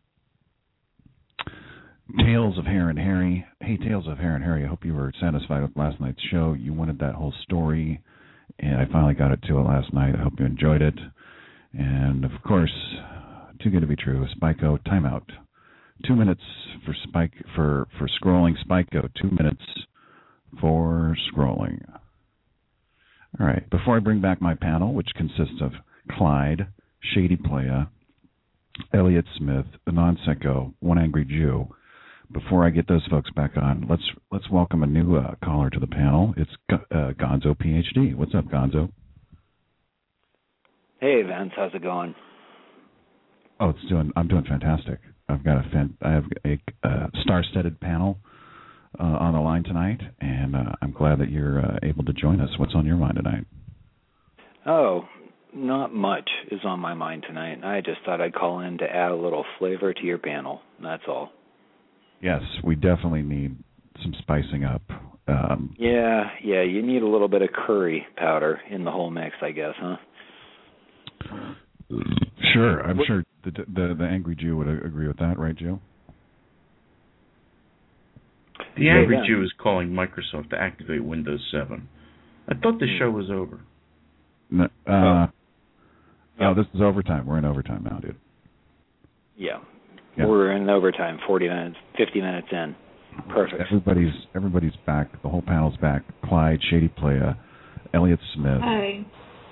Tales of Hare and Harry. Hey, Tales of Hare and Harry, I hope you were satisfied with last night's show. You wanted that whole story, and I finally got it to it last night. I hope you enjoyed it. And, of course, too good to be true, Spyco, timeout. 2 minutes for scrolling. Spyco, 2 minutes for scrolling. All right, before I bring back my panel, which consists of Clyde, Shady Playa, Elliot Smith, Anon Sicko, One Angry Jew, before I get those folks back on, let's welcome a new caller to the panel. It's Gonzo PhD. What's up, Gonzo? Hey, Vince, how's it going? Oh, I'm doing fantastic. I have a star-studded panel on the line tonight, and I'm glad that you're able to join us. What's on your mind tonight? Oh, not much is on my mind tonight. I just thought I'd call in to add a little flavor to your panel. That's all. Yes, we definitely need some spicing up. Yeah, you need a little bit of curry powder in the whole mix, I guess, huh? Sure, I'm sure the Angry Jew would agree with that, right, Joe? The Angry Jew is calling Microsoft to activate Windows 7. I thought the show was over. No, this is overtime. We're in overtime now, dude. Yeah. We're in overtime, 40 minutes, 50 minutes in. Perfect. Everybody's back. The whole panel's back. Clyde, Shady Playa, Elliot Smith, Hi.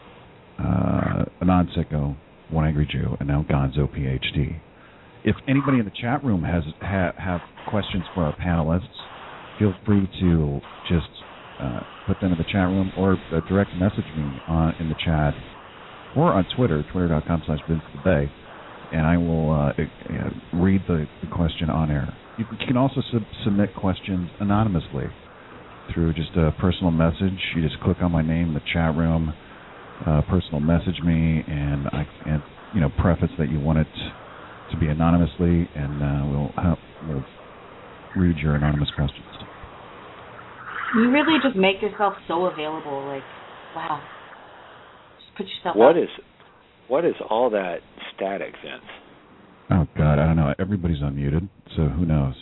Anon Sicko, One Angry Jew, and now Gonzo PhD. If anybody in the chat room have questions for our panelists, feel free to just put them in the chat room or direct message me in the chat or on Twitter, twitter.com/VinceTheBay, and I will read the question on air. You can also submit questions anonymously through just a personal message. You just click on my name in the chat room, personal message me, and preface that you want it to be anonymously, and we'll read your anonymous questions. You really just make yourself so available. Like, wow. Just put yourself What is all that static, Vince? Oh, God, I don't know. Everybody's unmuted, so who knows?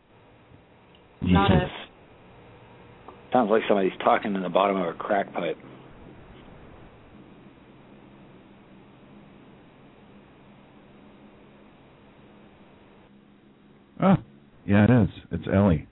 Sounds like somebody's talking in the bottom of a crack pipe. Oh, yeah, it is. It's Ellie.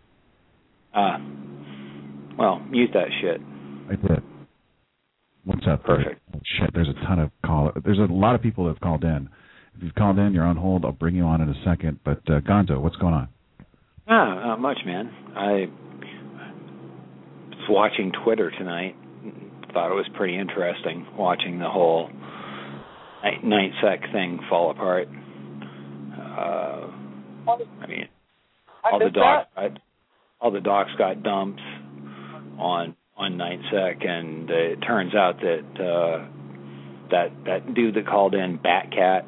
Well, mute that shit. I did. What's up? Perfect. Oh, shit, there's a ton of There's a lot of people that have called in. If you've called in, you're on hold. I'll bring you on in a second. But Gonzo, what's going on? Not much, man. I was watching Twitter tonight. Thought it was pretty interesting watching the whole NightSec thing fall apart. I mean, all the docs got dumps on NightSec, and it turns out that that dude that called in, Batcat.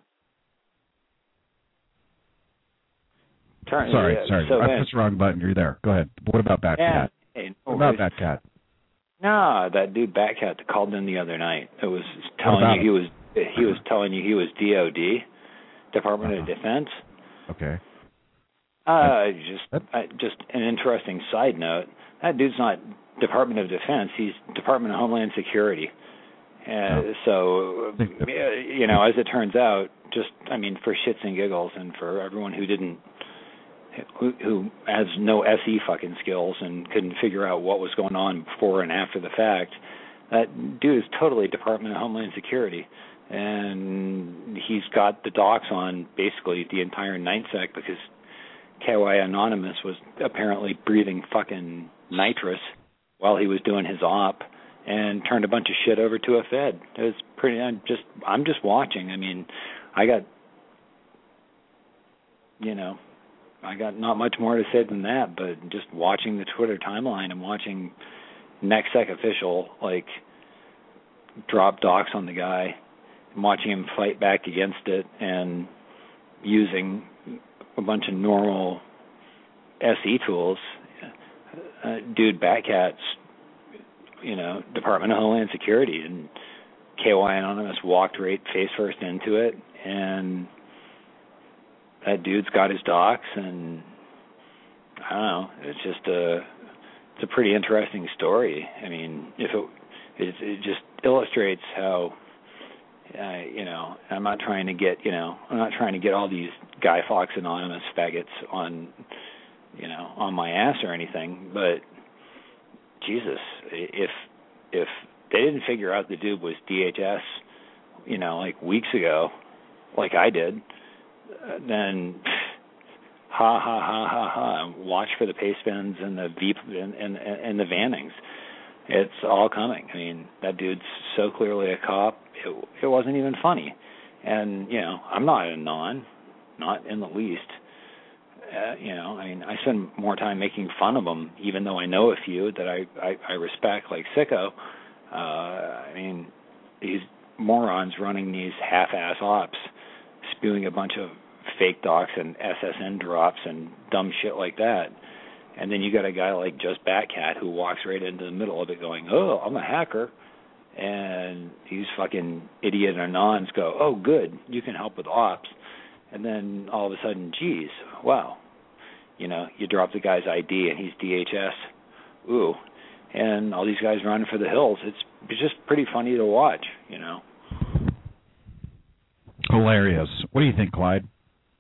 Sorry. So I pressed the wrong button. You're there. Go ahead. What about Batcat? Yeah. Hey, what about Batcat? No, that dude Batcat that called in the other night. It was telling you he was telling you he was DOD, Department of Defense. Okay. Just an interesting side note. That dude's not Department of Defense. He's Department of Homeland Security. So, as it turns out, for shits and giggles, and for everyone who has no SE fucking skills and couldn't figure out what was going on before and after the fact, that dude is totally Department of Homeland Security. And he's got the docs on basically the entire NightSec because KY Anonymous was apparently breathing fucking nitrous while he was doing his op and turned a bunch of shit over to a Fed. It was pretty. I'm just watching. I mean, I got not much more to say than that, but just watching the Twitter timeline and watching NextSec official drop docs on the guy, and watching him fight back against it, and using a bunch of normal SE tools. Dude, Batcat's, Department of Homeland Security, and KY Anonymous walked right face first into it, and that dude's got his docs, and I don't know. It's just it's a pretty interesting story. I mean, it just illustrates how, I'm not trying to get all these Guy Fawkes Anonymous faggots on my ass or anything, but Jesus, if they didn't figure out the dude was DHS, weeks ago, like I did, then ha ha ha ha ha. Watch for the paste bins and the Veep and the Vannings. It's all coming. I mean, that dude's so clearly a cop. It wasn't even funny. And I'm not a non, not in the least. I spend more time making fun of them, even though I know a few that I respect, like Sicko. These morons running these half-ass ops, spewing a bunch of fake docs and SSN drops and dumb shit like that. And then you got a guy like Just Batcat who walks right into the middle of it going, oh, I'm a hacker. And these fucking idiot anons go, oh, good, you can help with ops. And then all of a sudden, geez, wow, you drop the guy's ID and he's DHS. Ooh. And all these guys running for the hills. It's just pretty funny to watch, Hilarious. What do you think, Clyde?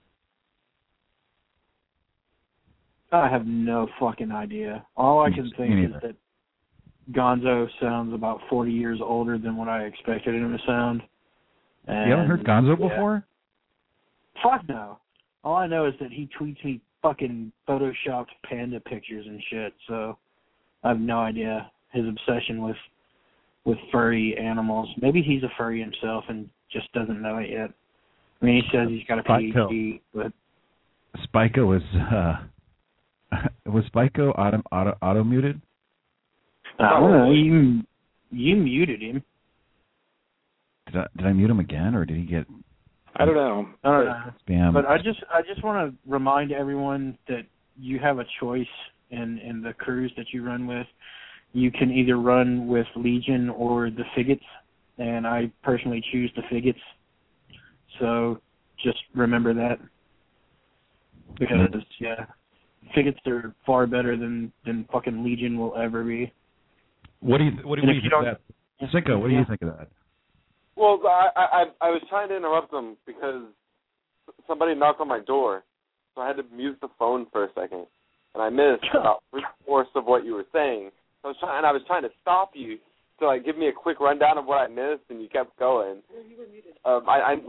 I have no fucking idea. All I can think is that Gonzo sounds about 40 years older than what I expected him to sound. And, you haven't heard Gonzo before? Fuck no. All I know is that he tweets me fucking photoshopped panda pictures and shit, so I have no idea his obsession with furry animals. Maybe he's a furry himself and just doesn't know it yet. I mean, he says he's got a PhD, but Spyco was Spyco auto muted? I don't know. You muted him. Did I mute him again, or did he get? I don't know. Spam. But I just want to remind everyone that you have a choice in the crews that you run with. You can either run with Legion or the Figgets, and I personally choose the Figgets. So just remember that. Because, Figgets are far better than fucking Legion will ever be. What do you think of that? Sicko, what do you think of that? Well, I was trying to interrupt them because somebody knocked on my door, so I had to mute the phone for a second, and I missed about 3/4 of what you were saying. I was trying to stop you to give me a quick rundown of what I missed, and you kept going. I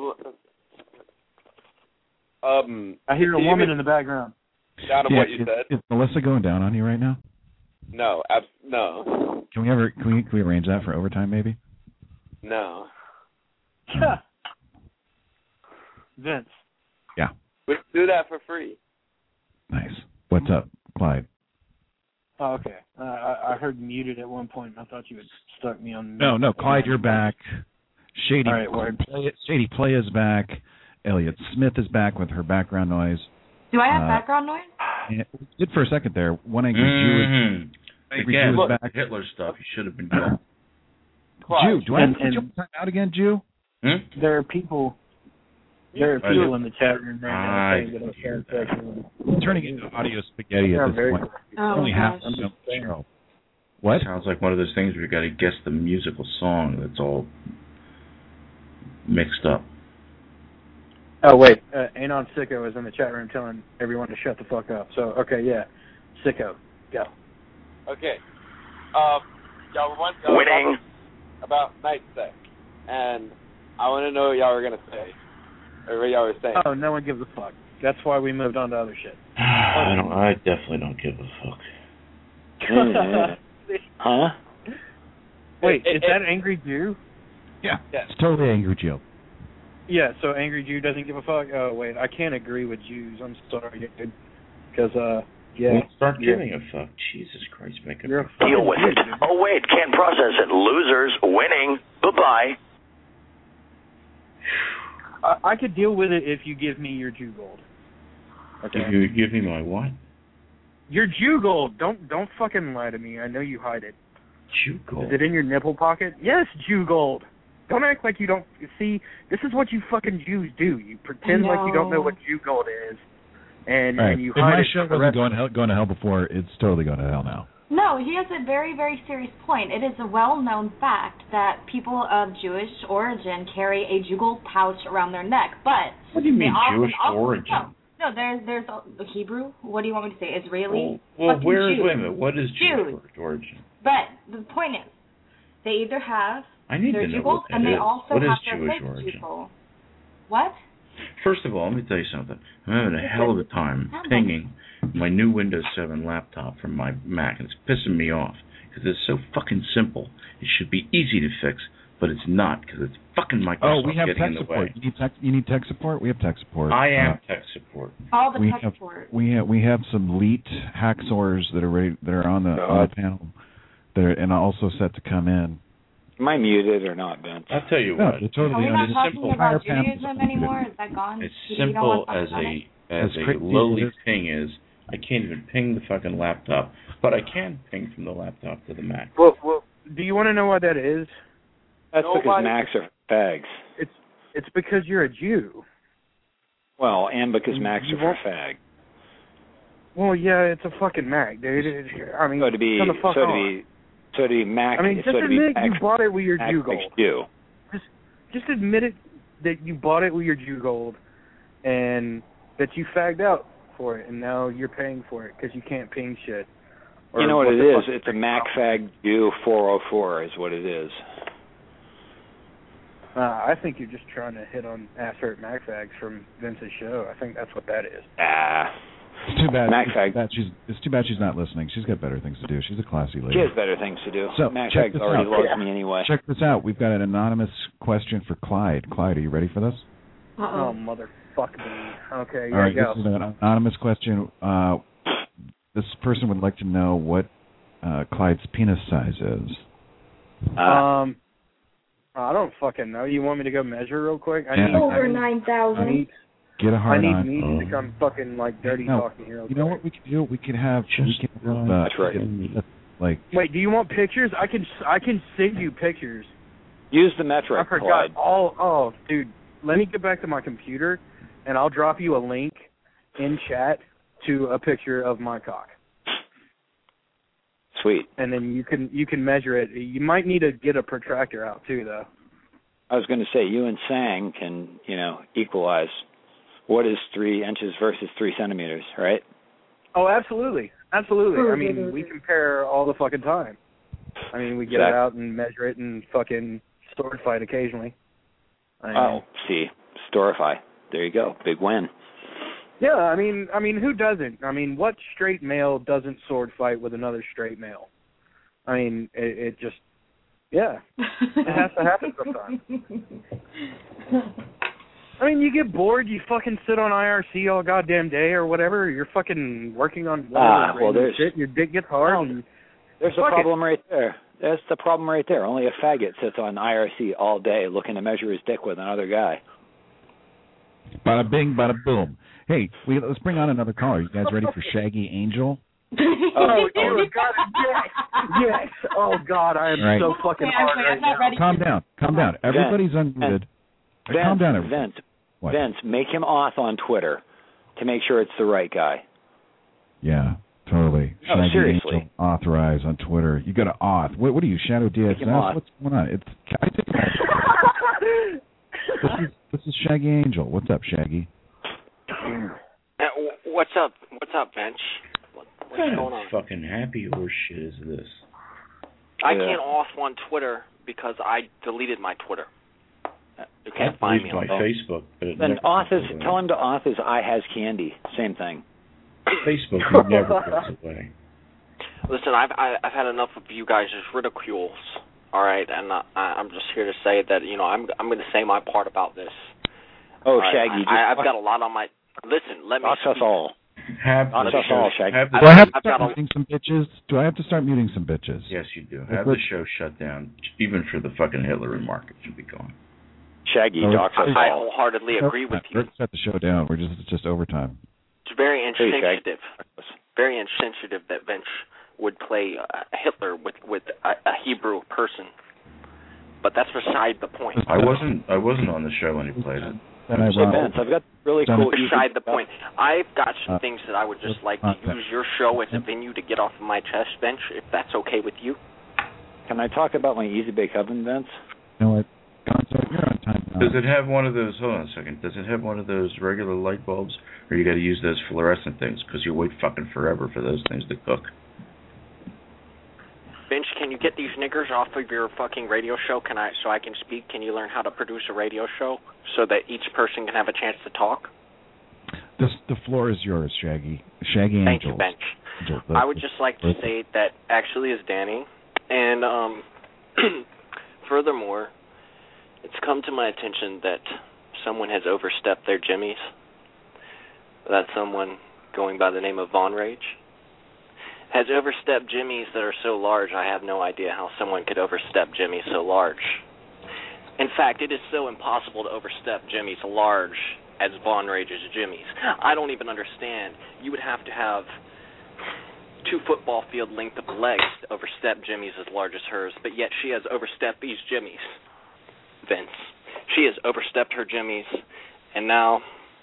hear a woman in the background. Down of what you said. Is Melissa going down on you right now? No, no. Can we arrange that for overtime, maybe? No. Vince. Yeah. We do that for free. Nice. What's up, Clyde? Oh, okay. I heard muted at one point. I thought you had stuck me on. No, Clyde, you're back. Shady, Shady Play is back. Elliot Smith is back with her background noise. Do I have background noise? Yeah, did for a second there. One Angry Jew is back. Hitler stuff. You should have been gone. Jew, do I have to put you out again, Jew? There are people. There are people in the chat room right now saying that I'm transsexual. Turning into audio spaghetti at this point. Only half of the show. What? Sounds like one of those things where you got to guess the musical song that's all mixed up. Oh, wait. Anon Sicko is in the chat room telling everyone to shut the fuck up. So, okay, yeah. Sicko, go. Okay. Y'all Winning. About night sex. And I want to know what y'all were going to say. Or what y'all were saying. Oh, no one gives a fuck. That's why we moved on to other shit. I definitely don't give a fuck. Huh? Wait, is that Angry Jew? Yeah, it's totally Angry Jew. Yeah, so Angry Jew doesn't give a fuck? Oh, wait, I can't agree with Jews. I'm sorry, dude. Because, Well, start giving a fuck. Jesus Christ, make a deal with it. Oh, wait, can't process it. Losers, winning. Bye-bye. I could deal with it if you give me your Jew gold. Okay. If you give me my what? Your Jew gold. Don't fucking lie to me. I know you hide it. Jew gold? Is it in your nipple pocket? Yes, Jew gold. Don't act like you don't see. This is what you fucking Jews do. You pretend like you don't know what Jew gold is, and you hide it. If my show wasn't going to hell before, it's totally going to hell now. No, he has a very, very serious point. It is a well-known fact that people of Jewish origin carry a juggle pouch around their neck. But what do you mean Jewish origin? No, there's a Hebrew. What do you want me to say? Israeli. Well, where is Jews. wait a minute? What is Jewish origin? But the point is, they either have their juggles and they also what have is their Jewish fake origin? juggle. What? First of all, let me tell you something. I'm having a hell of a time pinging my new Windows 7 laptop from my Mac, and it's pissing me off because it's so fucking simple. It should be easy to fix, but it's not because it's fucking Microsoft we have getting tech in the support. way. You need tech support? We have tech support. I am tech support. All the tech support. We have some elite hacksaws that are ready, that are on the panel, that are, and also set to come in. Am I muted or not, Vince? I'll tell you what. It's totally Are we not talking about Judaism anymore? Is that gone? As simple as a lowly ping is, I can't even ping the fucking laptop, but I can ping from the laptop to the Mac. Well, do you want to know what that is? That's because Macs are fags. It's because you're a Jew. Well, and because Macs are for fag. Well, yeah, it's a fucking Mac, dude. I mean, so to be Mac. I mean, just admit you bought it with your Jew gold. Just admit it that you bought it with your Jew gold, and that you fagged out for it, and now you're paying for it because you can't ping shit. You know what it is? It's a Mac Fag Jew 404 is what it is. I think you're just trying to hit on ass hurt Mac Fags from Vince's show. I think that's what that is. It's too bad. It's too bad she's not listening. She's got better things to do. She's a classy lady. She has better things to do. So Mac Fag already loves me anyway. Check this out. We've got an anonymous question for Clyde. Clyde, are you ready for this? Oh, motherfuck me. Okay, all right, go. This is an anonymous question. This person would like to know what Clyde's penis size is. I don't fucking know. You want me to go measure real quick? Over 9,000. Get a hard I need on. me to come fucking like dirty talking here. You know what we could do? We could have That's right. Like. Wait, do you want pictures? I can send you pictures. Use the metric. I forgot all. Dude, let me get back to my computer, and I'll drop you a link in chat to a picture of my cock. Sweet. And then you can measure it. You might need to get a protractor out too, though. I was going to say you and Sang can equalize. What is 3 inches versus 3 centimeters, right? Oh, absolutely. I mean, we compare all the fucking time. I mean, we get it out and measure it and fucking sword fight occasionally. See, storify. There you go. Big win. Yeah, I mean, who doesn't? I mean, what straight male doesn't sword fight with another straight male? I mean, it just, yeah, it has to happen sometimes. I mean, you get bored, you fucking sit on IRC all goddamn day or whatever. You're fucking working on shit. Your dick gets hard. And there's a problem right there. That's the problem right there. Only a faggot sits on IRC all day looking to measure his dick with another guy. Bada bing, bada boom. Hey, let's bring on another caller. You guys ready for Shaggy Angel? Oh, dear God, yes. Oh, God, I am so fucking hard right now. Calm down. Everybody's unmuted. Calm down, everybody. Vince, make him auth on Twitter to make sure it's the right guy. Yeah, totally. No, Shaggy seriously. Angel authorize on Twitter. You got to auth. What are you, Shadow DSS? What's going on? This is Shaggy Angel. What's up, Shaggy? What's up? What's up, Bench? What's going on? Fucking happy horse shit is this? I can't auth on Twitter because I deleted my Twitter. You can't find me on Facebook. But then tell him to auth his I has candy. Same thing. Facebook never goes away. Listen, I've had enough of you guys' ridicules. All right, and I'm just here to say that I'm going to say my part about this. Oh, Shaggy, I've got a lot on my. Listen, let me speak. Us all. Shaggy. Do I have to start muting some bitches? Do I have to start muting some bitches? Yes, you do. Have the show shut down, even for the fucking Hitler remark. It should be gone. Shaggy, docs us all. I wholeheartedly agree with you. Let's shut the show down. It's just overtime. It's very insensitive. Very insensitive that Bench would play Hitler with a Hebrew person. But that's beside the point. I wasn't on the show when he played it. Vince, I've got really cool. Beside the point. I've got some things that I would just like to use your show as a venue to get off of my chest, Bench, if that's okay with you. Can I talk about my Easy Bake Oven, Vince? You know what? You're on time now. Does it have one of those? Hold on a second. Does it have one of those regular light bulbs, or you got to use those fluorescent things? Because you wait fucking forever for those things to cook. Bench, can you get these niggers off of your fucking radio show? So I can speak? Can you learn how to produce a radio show so that each person can have a chance to talk? The floor is yours, Shaggy. Shaggy Thank Angel. you, Bench. I would just like to say that actually is Danny, and furthermore, it's come to my attention that someone has overstepped their jimmies. That someone going by the name of Von Rage has overstepped jimmies that are so large, I have no idea how someone could overstep jimmies so large. In fact, it is so impossible to overstep jimmies large as Von Rage's jimmies. I don't even understand. You would have to have 2 football field length of legs to overstep jimmies as large as hers, but yet she has overstepped these jimmies. Vince. She has overstepped her jimmies, and now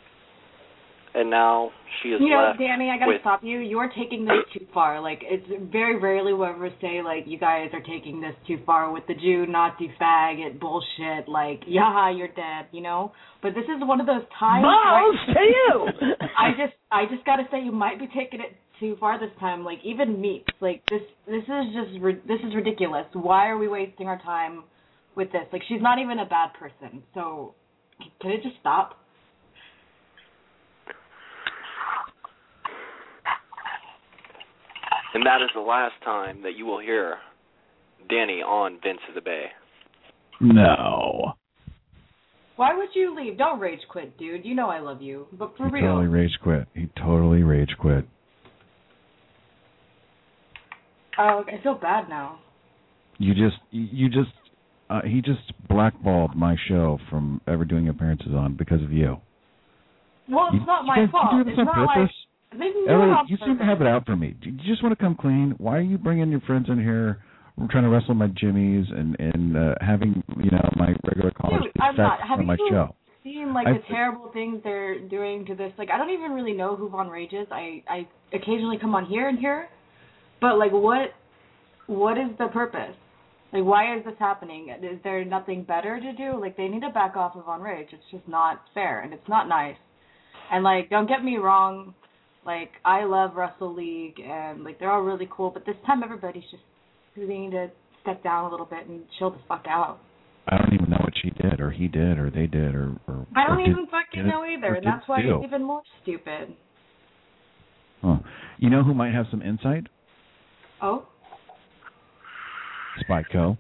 she is left. Danny, I gotta stop you. You're taking this too far. Like, it's very rarely will ever say, like, you guys are taking this too far with the Jew, Nazi, faggot bullshit. Like, you're dead, But this is one of those times. Balls to you. I just gotta say, you might be taking it too far this time. Like, even Meeks. Like, this is ridiculous. Why are we wasting our time with this? Like, she's not even a bad person. So, can it just stop? And that is the last time that you will hear Danny on Vince of the Bay. No. Why would you leave? Don't rage quit, dude. You know I love you. But for real. He totally rage quit. Oh, I feel bad now. You just he just blackballed my show from ever doing appearances on because of you. Well, it's not my fault. You do this on purpose? They didn't do it Elliot, on you purpose. seem to have it out for me. Do you just want to come clean? Why are you bringing your friends in here? We're trying to wrestle my jimmies and having my regular callers Dude, I'm not. Have on my you show. seen the terrible things they're doing to this? Like, I don't even really know who Von Rage is. I occasionally come on here and here, but what is the purpose? Like, why is this happening? Is there nothing better to do? Like, they need to back off of Von Rage. It's just not fair, and it's not nice. And don't get me wrong. I love Wrestle League, and they're all really cool. But this time, everybody's just really need to step down a little bit and chill the fuck out. I don't even know what she did, or he did, or they did, or I don't even fucking know either, and that's why it's even more stupid. Oh, you know who might have some insight? Oh. Spyco.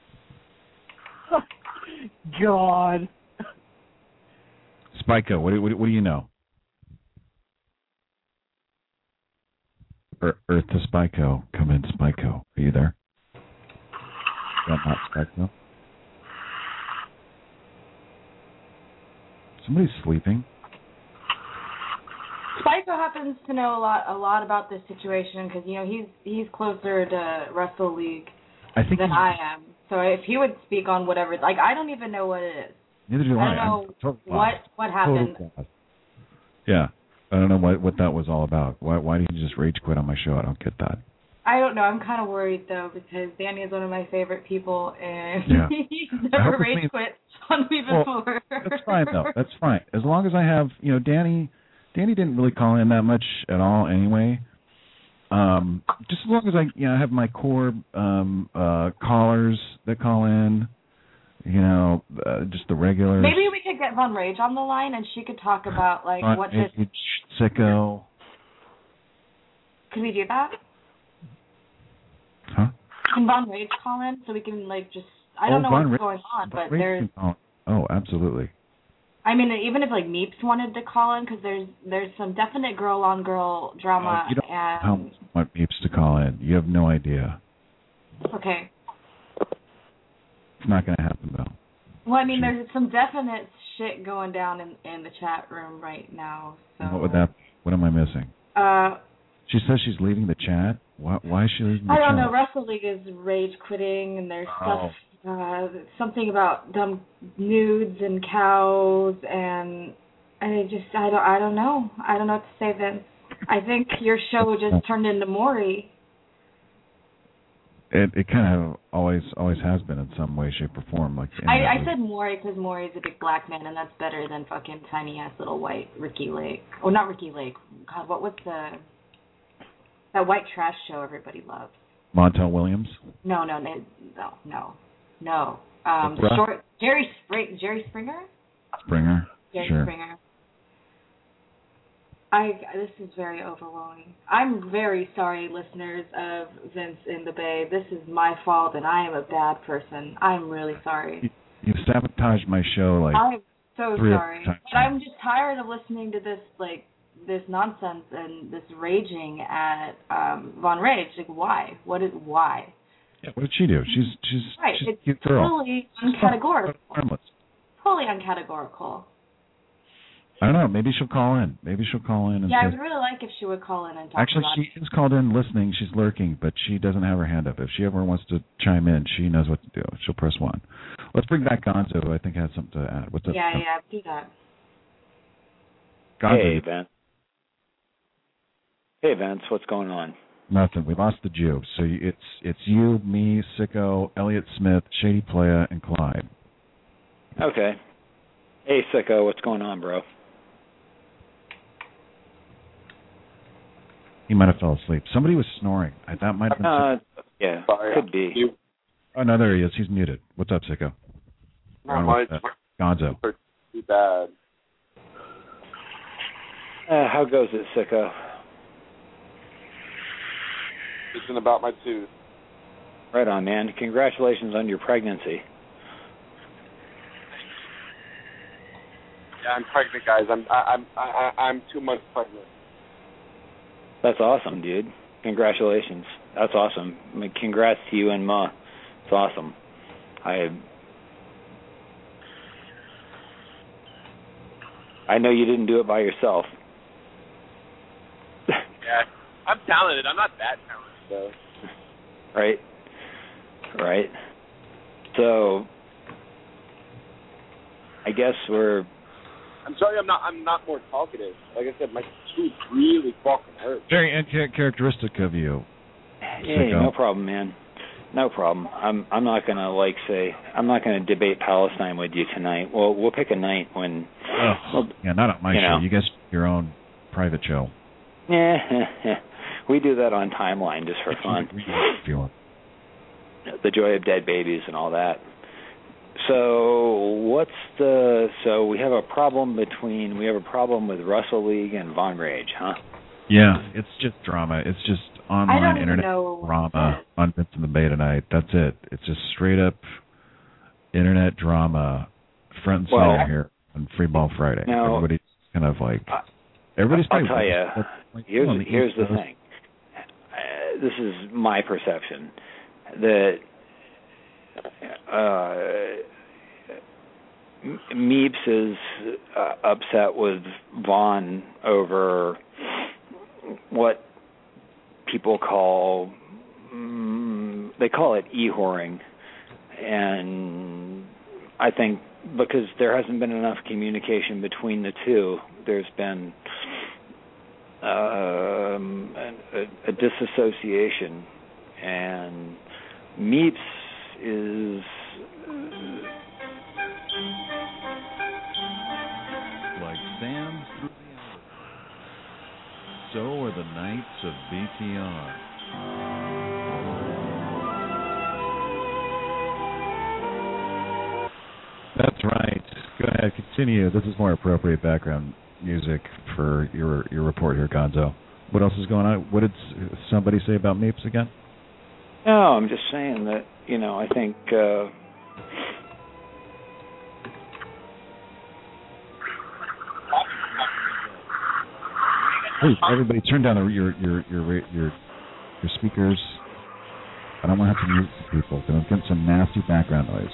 God. Spyco, what do you know? Earth to Spyco. Come in, Spyco. Are you there? Is that not Spyco? Somebody's sleeping. Spyco happens to know a lot about this situation because he's closer to Wrestle League than I am. So if he would speak on whatever, I don't even know what it is. Neither do I. I don't know what happened. Yeah, I don't know what that was all about. Why did you just rage quit on my show? I don't get that. I don't know. I'm kind of worried though because Danny is one of my favorite people, and he's never rage quit on me before. That's fine though. That's fine as long as I have Danny. Danny didn't really call in that much at all anyway. Just as long as I have my core callers that call in, just the regulars. Maybe we could get Von Rage on the line and she could talk about what this Sicko. Could we do that? Huh? Can Von Rage call in so we can I don't know what's going on, but there's. Oh, absolutely. I mean, even if Meeps wanted to call in, because there's some definite girl-on-girl drama. You don't want Meeps to call in. You have no idea. Okay. It's not going to happen, though. Well, I mean, there's some definite shit going down in the chat room right now. So. What would that? What am I missing? She says she's leaving the chat. Why is she leaving the chat? I don't know. Wrestle League is rage quitting, and there's stuff. Something about dumb nudes and cows, and I don't know. I don't know what to say, Vince. I think your show just turned into Maury. It kind of always has been in some way, shape, or form. I said Maury because Maury's a big black man, and that's better than fucking tiny ass little white Ricky Lake. Oh, not Ricky Lake. God, what's that white trash show everybody loves? Montel Williams? No. Jerry Springer? Springer? Sure. Springer. This is very overwhelming. I'm very sorry, listeners of Vince in the Bay. This is my fault, and I am a bad person. I'm really sorry. You sabotaged my show I'm so sorry. times. But I'm just tired of listening to this nonsense and this raging at Von Rage. Why? Why? Yeah, what did she do? She's right. She's It's a cute girl. totally uncategorical. Harmless. Totally uncategorical. I don't know. Maybe she'll call in. And I would really like if she would call in and talk Actually, about she is called in listening. She's lurking, but she doesn't have her hand up. If she ever wants to chime in, she knows what to do. She'll press 1. Let's bring back Gonzo, who I think has something to add. What's up? Yeah, do that. Gonzo. Hey, Vince. Hey, Vince. What's going on? Nothing. We lost the Jew. So it's you, me, Sicko, Elliot Smith, Shady Playa, and Clyde. Okay. Hey, Sicko. What's going on, bro? He might have fell asleep. Somebody was snoring. That might have been. Yeah, could be. Oh, no, there he is. He's muted. What's up, Sicko? Not much. Gonzo. Too bad. How goes it, Sicko? Thinking about my tooth. Right on, man. Congratulations on your pregnancy. Yeah, I'm pregnant, guys. I'm 2 months pregnant. That's awesome, dude. Congratulations. That's awesome. Congrats to you and Ma. It's awesome. I know you didn't do it by yourself. Yeah, I'm talented. I'm not that talented, though. Right. So, I guess we're. I'm sorry, I'm not more talkative. Like I said, my tooth really fucking hurts. Very uncharacteristic of you. Hey, no problem, man. No problem. I'm not gonna I'm not gonna debate Palestine with you tonight. Well, we'll pick a night when. Yeah, not on my show. You guys have your own private show. Yeah, we do that on Timeline just for fun. If you want. The Joy of Dead Babies and all that. So so we have a problem with Russell League and Von Rage, huh? Yeah, it's just drama. It's just online internet drama on Vince in the Bay tonight. That's it. It's just straight up internet drama, front and center here on Free Ball Friday. Now, everybody's kind of like everybody's. I'll tell you. Here's the thing. This is my perception that Meeps is upset with Vaughn over what people call it e-whoring, and I think because there hasn't been enough communication between the two, there's been a disassociation, and Meeps is like Sam through the hours. So are the Knights of BTR. That's right. Go ahead, continue. This is more appropriate background music for your report here, Gonzo. What else is going on? What did somebody say about Meeps again? No, I'm just saying that, I think Please, everybody, turn down your speakers. I don't want to have to mute people. Then I'm getting some nasty background noise.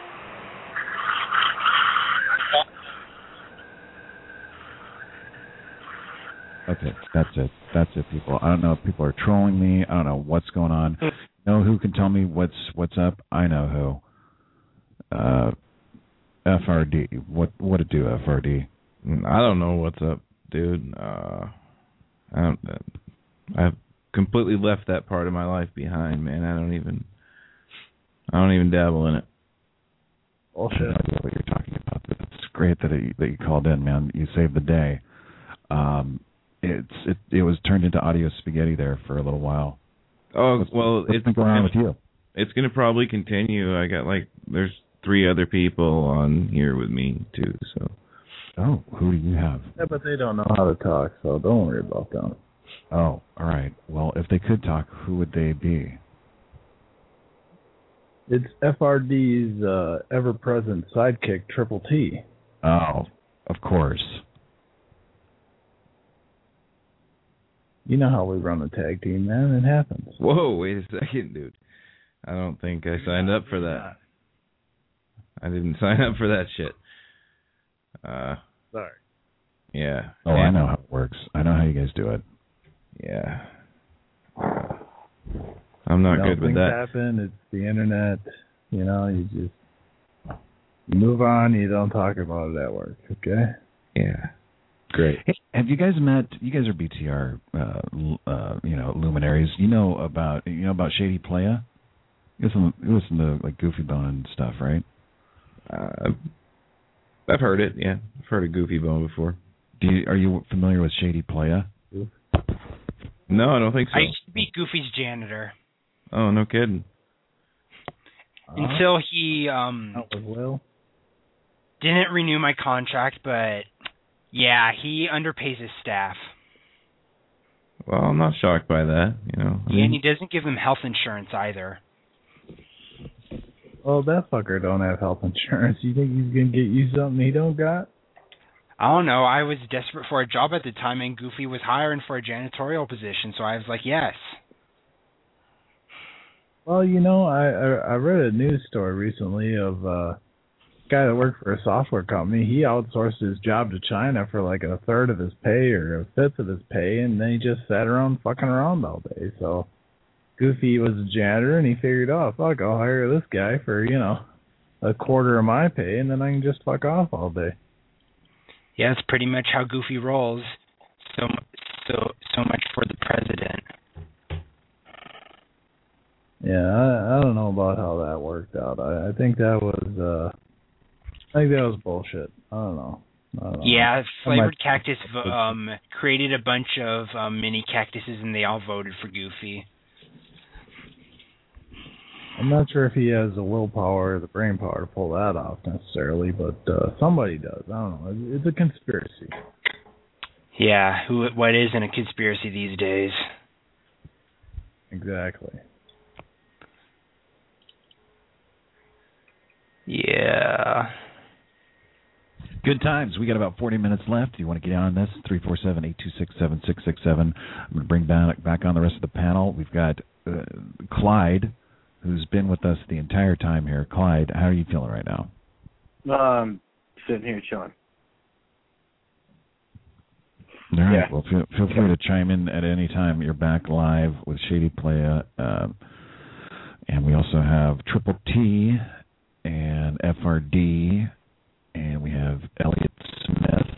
Okay, that's it. That's it, people. I don't know if people are trolling me. I don't know what's going on. You know who can tell me what's up? I know who. FRD. What it do, FRD? I don't know what's up, dude. I've completely left that part of my life behind, man. I don't even dabble in it. Bullshit. I have no idea what you're talking about. It's great that you called in, man. You saved the day. It was turned into audio spaghetti there for a little while. Oh, what's been going on with you? It's going to probably continue. I got there's 3 other people on here with me too. So. Oh, who do you have? Yeah, but they don't know how to talk, so don't worry about them. Oh, all right. Well, if they could talk, who would they be? It's FRD's ever-present sidekick, Triple T. Oh, of course. You know how we run a tag team, man. It happens. Whoa, wait a second, dude. I don't think I signed up for that. I didn't sign up for that shit. Sorry. Yeah. Oh, I know how it works. I know how you guys do it. Yeah. I'm not good with that. Things happen. It's the internet. You just move on. You don't talk about it at work. Okay? Yeah. Great. Hey, have you guys met? You guys are BTR, luminaries. You know about Shady Playa? You listen to like Goofy Bone and stuff, right? I've heard it. Yeah, I've heard of Goofy Bone before. Are you familiar with Shady Playa? No, I don't think so. I used to be Goofy's janitor. Oh, no kidding. Until he didn't renew my contract, but yeah, he underpays his staff. Well, I'm not shocked by that, And he doesn't give them health insurance either. Well, that fucker don't have health insurance. You think he's gonna get you something he don't got? I don't know. I was desperate for a job at the time, and Goofy was hiring for a janitorial position, so I was like, yes. Well, you know, I read a news story recently of a guy that worked for a software company. He outsourced his job to China for like a third of his pay or a fifth of his pay, and then he just sat around fucking around all day. So Goofy was a janitor, and he figured, oh, fuck, I'll hire this guy for, you know, a quarter of my pay, and then I can just fuck off all day. Yeah, that's pretty much how Goofy rolls. So much for the president. Yeah, I don't know about how that worked out. I think that was bullshit. I don't know. Yeah, Flavored Cactus created a bunch of mini cactuses, and they all voted for Goofy. I'm not sure if he has the willpower or the brain power to pull that off necessarily, but somebody does. I don't know. It's a conspiracy. Yeah, what isn't a conspiracy these days? Exactly. Yeah. Good times. We got about 40 minutes left. You want to get on this? 347-826-7667. I'm going to bring back on the rest of the panel. We've got Clyde, who's been with us the entire time here. Clyde, how are you feeling right now? Sitting here chilling. All right. Yeah. Well, feel free to chime in at any time. You're back live with Shady Playa. And we also have Triple T and FRD. And we have Elliot Smith.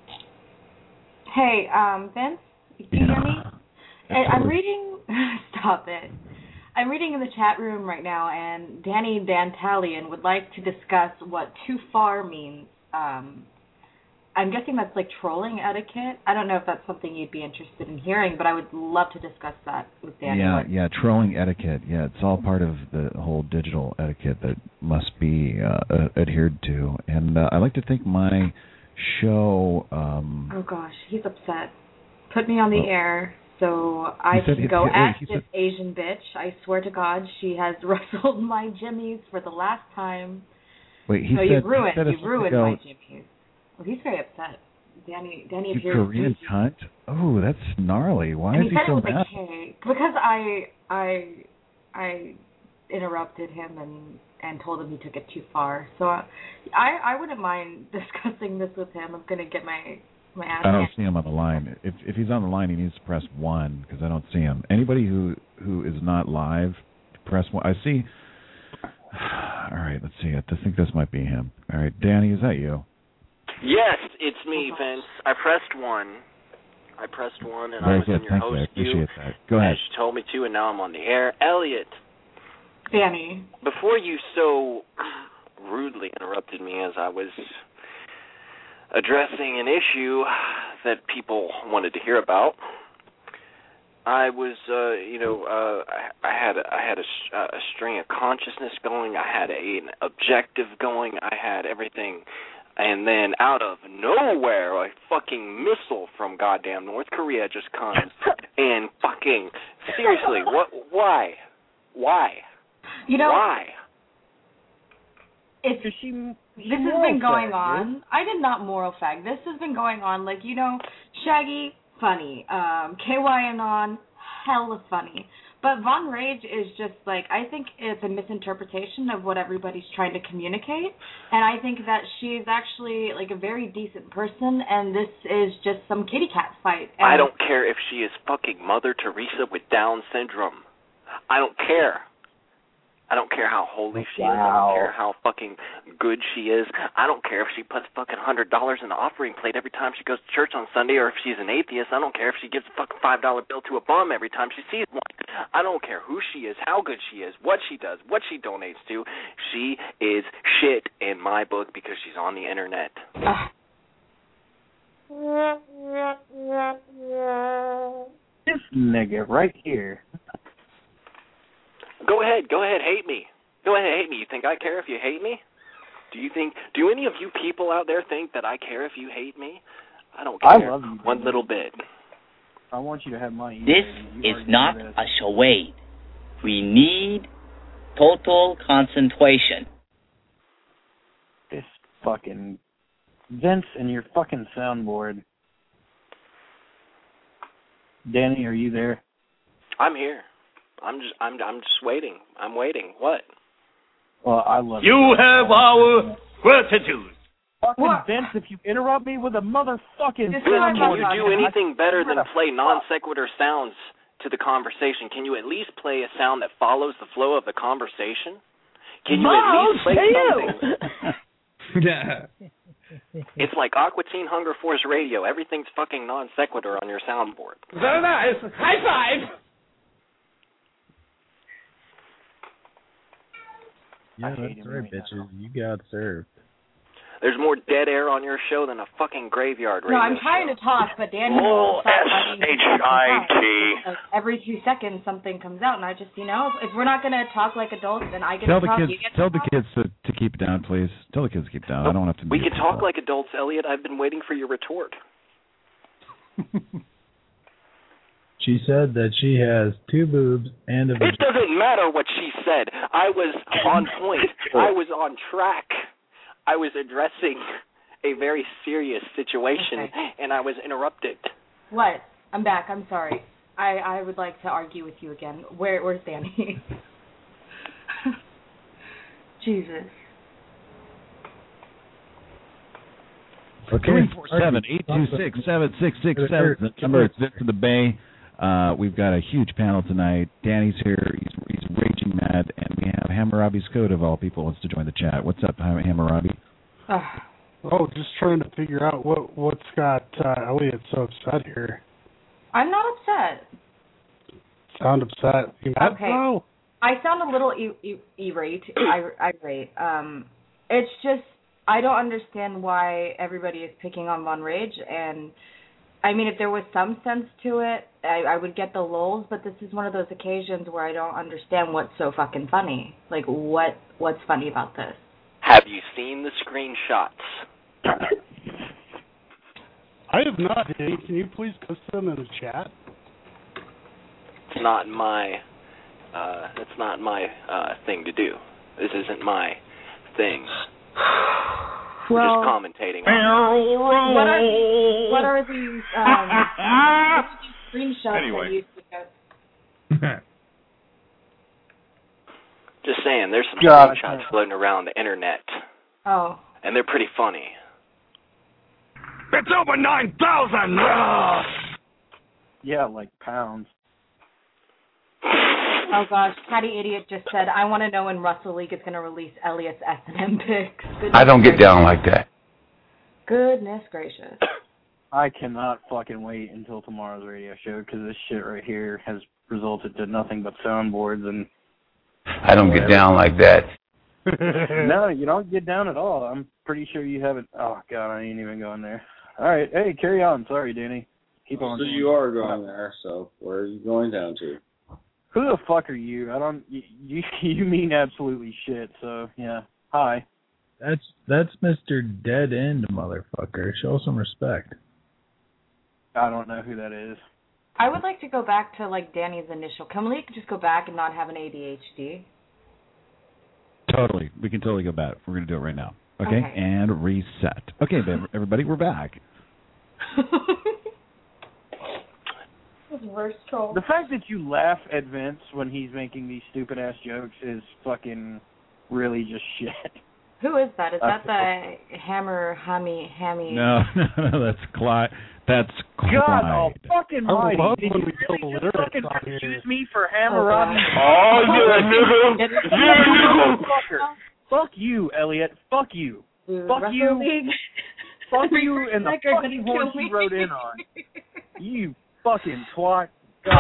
Hey, Vince, can you hear me? I'm reading. Stop it. I'm reading in the chat room right now, and Danny Dantalian would like to discuss what too far means. I'm guessing that's like trolling etiquette. I don't know if that's something you'd be interested in hearing, but I would love to discuss that with Danny. Yeah, trolling etiquette. Yeah, it's all part of the whole digital etiquette that must be adhered to. And I like to think my show... oh, gosh, he's upset. Put me on the air so I can go at this Asian bitch. I swear to God, she has rustled my jimmies for the last time. Wait, you've ruined my jimmies. Oh, he's very upset. Danny you Korean cunt? Oh, that's gnarly. Why is he so mad? He said it was a K. Because I interrupted him and told him he took it too far. So I wouldn't mind discussing this with him. I'm going to get my ass. I don't see him on the line. If he's on the line, he needs to press 1 because I don't see him. Anybody who is not live, press 1. I see. All right, let's see. I think this might be him. All right, Danny, is that you? Yes, it's me, Vince. I pressed 1, and I was in your host queue. Appreciate that. Go ahead. She told me to, and now I'm on the air. Elliot. Danny. Before you so rudely interrupted me as I was addressing an issue that people wanted to hear about, I was, I had a string of consciousness going. I had an objective going. I had everything. And then out of nowhere, a fucking missile from goddamn North Korea just comes and fucking, seriously, why? You know, why? This has been going on. I did not moral fag. This has been going on. Like, Shaggy, funny. KYAnon, hella funny. But Von Rage is just like, I think it's a misinterpretation of what everybody's trying to communicate. And I think that she's actually like a very decent person, and this is just some kitty cat fight. And I don't care if she is fucking Mother Teresa with Down syndrome. I don't care. I don't care how holy she is. I don't care how fucking good she is. I don't care if she puts fucking $100 in the offering plate every time she goes to church on Sunday, or if she's an atheist. I don't care if she gives a fucking $5 bill to a bum every time she sees one. I don't care who she is, how good she is, what she does, what she donates to. She is shit in my book because she's on the internet. This nigga right here. Go ahead, hate me. Go ahead, hate me. You think I care if you hate me? Do any of you people out there think that I care if you hate me? I don't care. I love you, one little bit. I want you to have my email. This is not a charade. We need total concentration. This fucking Vince and your fucking soundboard. Danny, are you there? I'm here. I'm just waiting. I'm waiting. What? Well, I love you. Have our gratitude. Fucking Vince, if you interrupt me with a motherfucking Can you do anything better than play non sequitur sounds to the conversation? Can you at least play a sound that follows the flow of the conversation? Can you at least play something? Yeah. It's like Aqua Teen Hunger Force Radio. Everything's fucking non sequitur on your soundboard. Very nice. High five. Yeah, that's right, bitches. You got served. There's more dead air on your show than a fucking graveyard radio. No, I'm trying to talk, but Danny Oh, S-H-I-T. Every 2 seconds something comes out, and I just, if we're not going to talk like adults, then I get tell to the talk. kids. Tell the kids to keep it down, please. Tell the kids to keep it down. I don't have to. We can talk like adults, Elliot. I've been waiting for your retort. She said that she has 2 boobs and a vagina. It doesn't matter what she said. I was on point. I was on track. I was addressing a very serious situation, and I was interrupted. What? I'm back. I'm sorry. I would like to argue with you again. Where's Danny? Jesus. Okay. 347-826-7667. The number is Vince in the Bay. We've got a huge panel tonight. Danny's here. He's raging mad, and we have Hammurabi's Code of all people wants to join the chat. What's up, Hammurabi? Oh, just trying to figure out what's got Elliot so upset here. I'm not upset. Sound upset? You mad, bro? I sound a little irate. It's just I don't understand why everybody is picking on Von Rage, and I mean, if there was some sense to it, I would get the lulz, but this is one of those occasions where I don't understand what's so fucking funny. Like, what's funny about this? Have you seen the screenshots? I have not. Can you please post them in the chat? It's not my thing to do. This isn't my thing. We're just commentating. What are these screenshots that you took? Just saying, there's some screenshots floating around the internet. Oh. And they're pretty funny. It's over 9,000! Yeah, like pounds. Oh gosh, Patty Idiot just said, I want to know when Russell League is going to release Elliot's S&M picks. I don't get down like that. Goodness gracious. I cannot fucking wait until tomorrow's radio show, because this shit right here has resulted to nothing but soundboards and... I don't get down like that. No, you don't get down at all. I'm pretty sure you haven't... Oh, God, I ain't even going there. All right, hey, carry on. Sorry, Danny. Keep on. So you are going there, so where are you going down to? Who the fuck are you? I don't... You mean absolutely shit, so, yeah. Hi. That's Mr. Dead End, motherfucker. Show some respect. I don't know who that is. I would like to go back to, like, Danny's initial. Can we just go back and not have an ADHD? Totally. We can totally go back. We're going to do it right now. Okay? And reset. Okay, everybody, we're back. Worst troll. The fact that you laugh at Vince when he's making these stupid-ass jokes is fucking really just shit. Who is that? Is that the Hammy? No, that's Clyde. That's Clyde. God, oh, fucking mighty. Did you really just fucking confuse me for Hammurabi? Oh, yeah, nigga. Fuck you, Elliot. Fuck you. Fuck Russell you. League. Fuck you and the fucking horse you rode in on. You fucking twat. God,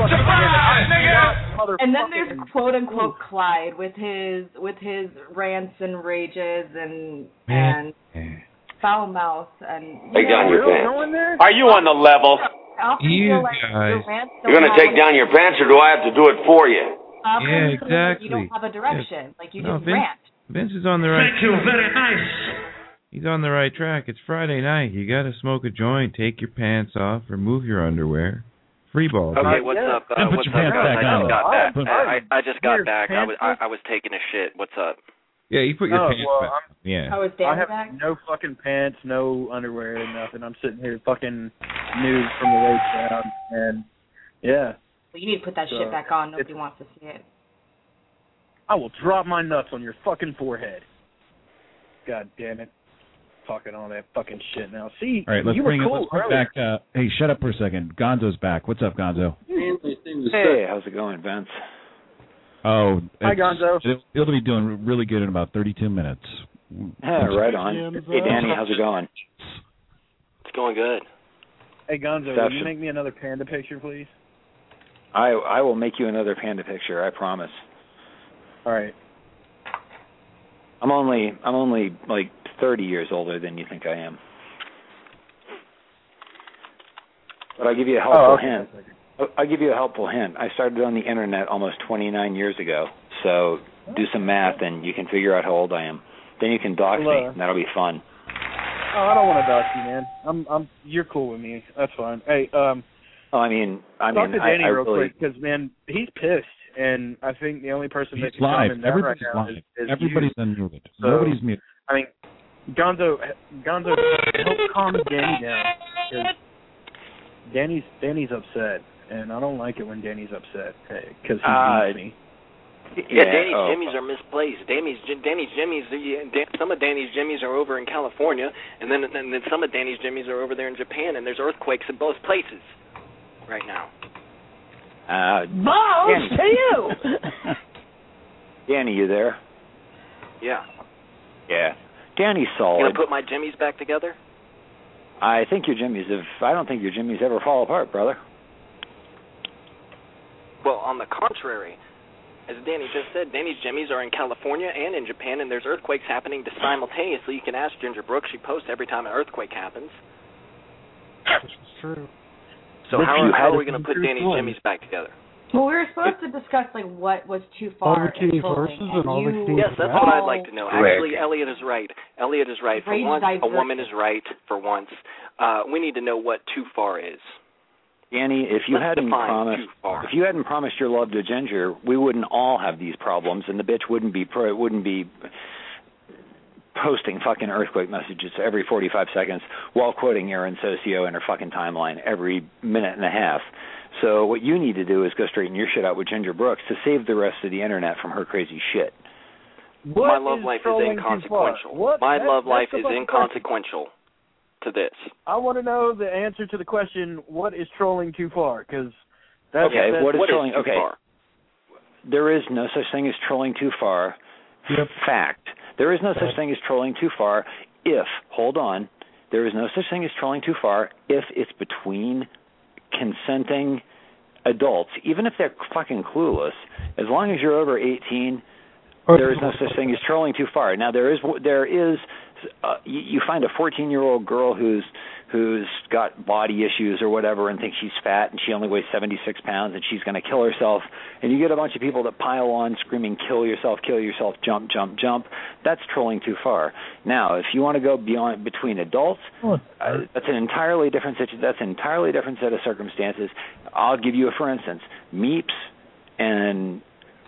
and then there's quote unquote Clyde with his rants and rages and foul mouth and. Take down your pants. Are you on the level? You guys. You're going to take down your pants, or do I have to do it for you? Yeah, exactly. You don't have a direction. Like you just Vince, rant. Vince is on the right. Thank you, very nice. He's on the right track. It's Friday night. You got to smoke a joint, take your pants off, remove your underwear. Free ball. Okay, what's up? Put your pants back on. I just got back. I was taking a shit. What's up? Yeah, you put your pants back. Yeah. I have no fucking pants, no underwear, nothing. I'm sitting here fucking nude from the waist down, and yeah, Well, you need to put that shit back on. Nobody wants to see it. I will drop my nuts on your fucking forehead. God damn it. Talking all that fucking shit now. See, all right, let's you bring were cool it back. Hey, shut up for a second. Gonzo's back. What's up, Gonzo? Hey, how's it going, Vince? Oh, hi, Gonzo. It'll be doing really good in about 32 minutes. Yeah, right on. Hey, Danny, how's it going? It's going good. Hey, Gonzo, will you make me another panda picture, please? I will make you another panda picture, I promise. All right. I'm only like 30 years older than you think I am. But I'll give you a helpful hint. I'll give you a helpful hint. I started on the internet almost 29 years ago. So do some math and you can figure out how old I am. Then you can dox me, and that'll be fun. Oh, I don't want to dox you, man. You're cool with me. That's fine. Hey, I talk to Danny real quick, because, man, he's pissed, and I think the only person that can live. comment that right now is Everybody's you. unmuted. So, Nobody's muted. I mean, Gonzo, help calm Danny down, because Danny's upset, and I don't like it when Danny's upset, because he beats me. Yeah, Danny's jimmies are misplaced. Danny's jimmies. Some of Danny's jimmies are over in California, and then some of Danny's jimmies are over there in Japan, and there's earthquakes in both places right now. Balls to you! Danny, you there? Yeah. Yeah. Danny's solid. You gonna put my jimmies back together? I don't think your jimmies ever fall apart, brother. Well, on the contrary. As Danny just said, Danny's jimmies are in California and in Japan, and there's earthquakes happening simultaneously. You can ask Ginger Brooks. She posts every time an earthquake happens. Which is true. So how are we going to put Danny's jimmies back together? Well, we were supposed to discuss what was too far. All the key forces and all the key. Yes, that's what I'd like to know. Actually, Elliot is right. For once, a woman is right. For once, we need to know what too far is. Danny, if you hadn't promised your love to Ginger, we wouldn't all have these problems, and the bitch wouldn't be posting fucking earthquake messages every 45 seconds while quoting Aaron Socio in her fucking timeline every minute and a half. So what you need to do is go straighten your shit out with Ginger Brooks to save the rest of the internet from her crazy shit. My love life is inconsequential. My love life is inconsequential to this. I want to know the answer to the question, what is trolling too far? Because what is trolling? Okay, there is no such thing as trolling too far. Yep. Fact. There is no such thing as trolling too far there is no such thing as trolling too far if it's between consenting adults, even if they're fucking clueless. As long as you're over 18, there is no such thing as trolling too far. Now there is you find a 14-year-old girl who's got body issues or whatever and thinks she's fat and she only weighs 76 pounds and she's going to kill herself, and you get a bunch of people that pile on screaming kill yourself, jump, jump, jump. That's trolling too far. Now if you want to go between adults, that's an entirely different set of circumstances. I'll give you a for instance. Meeps and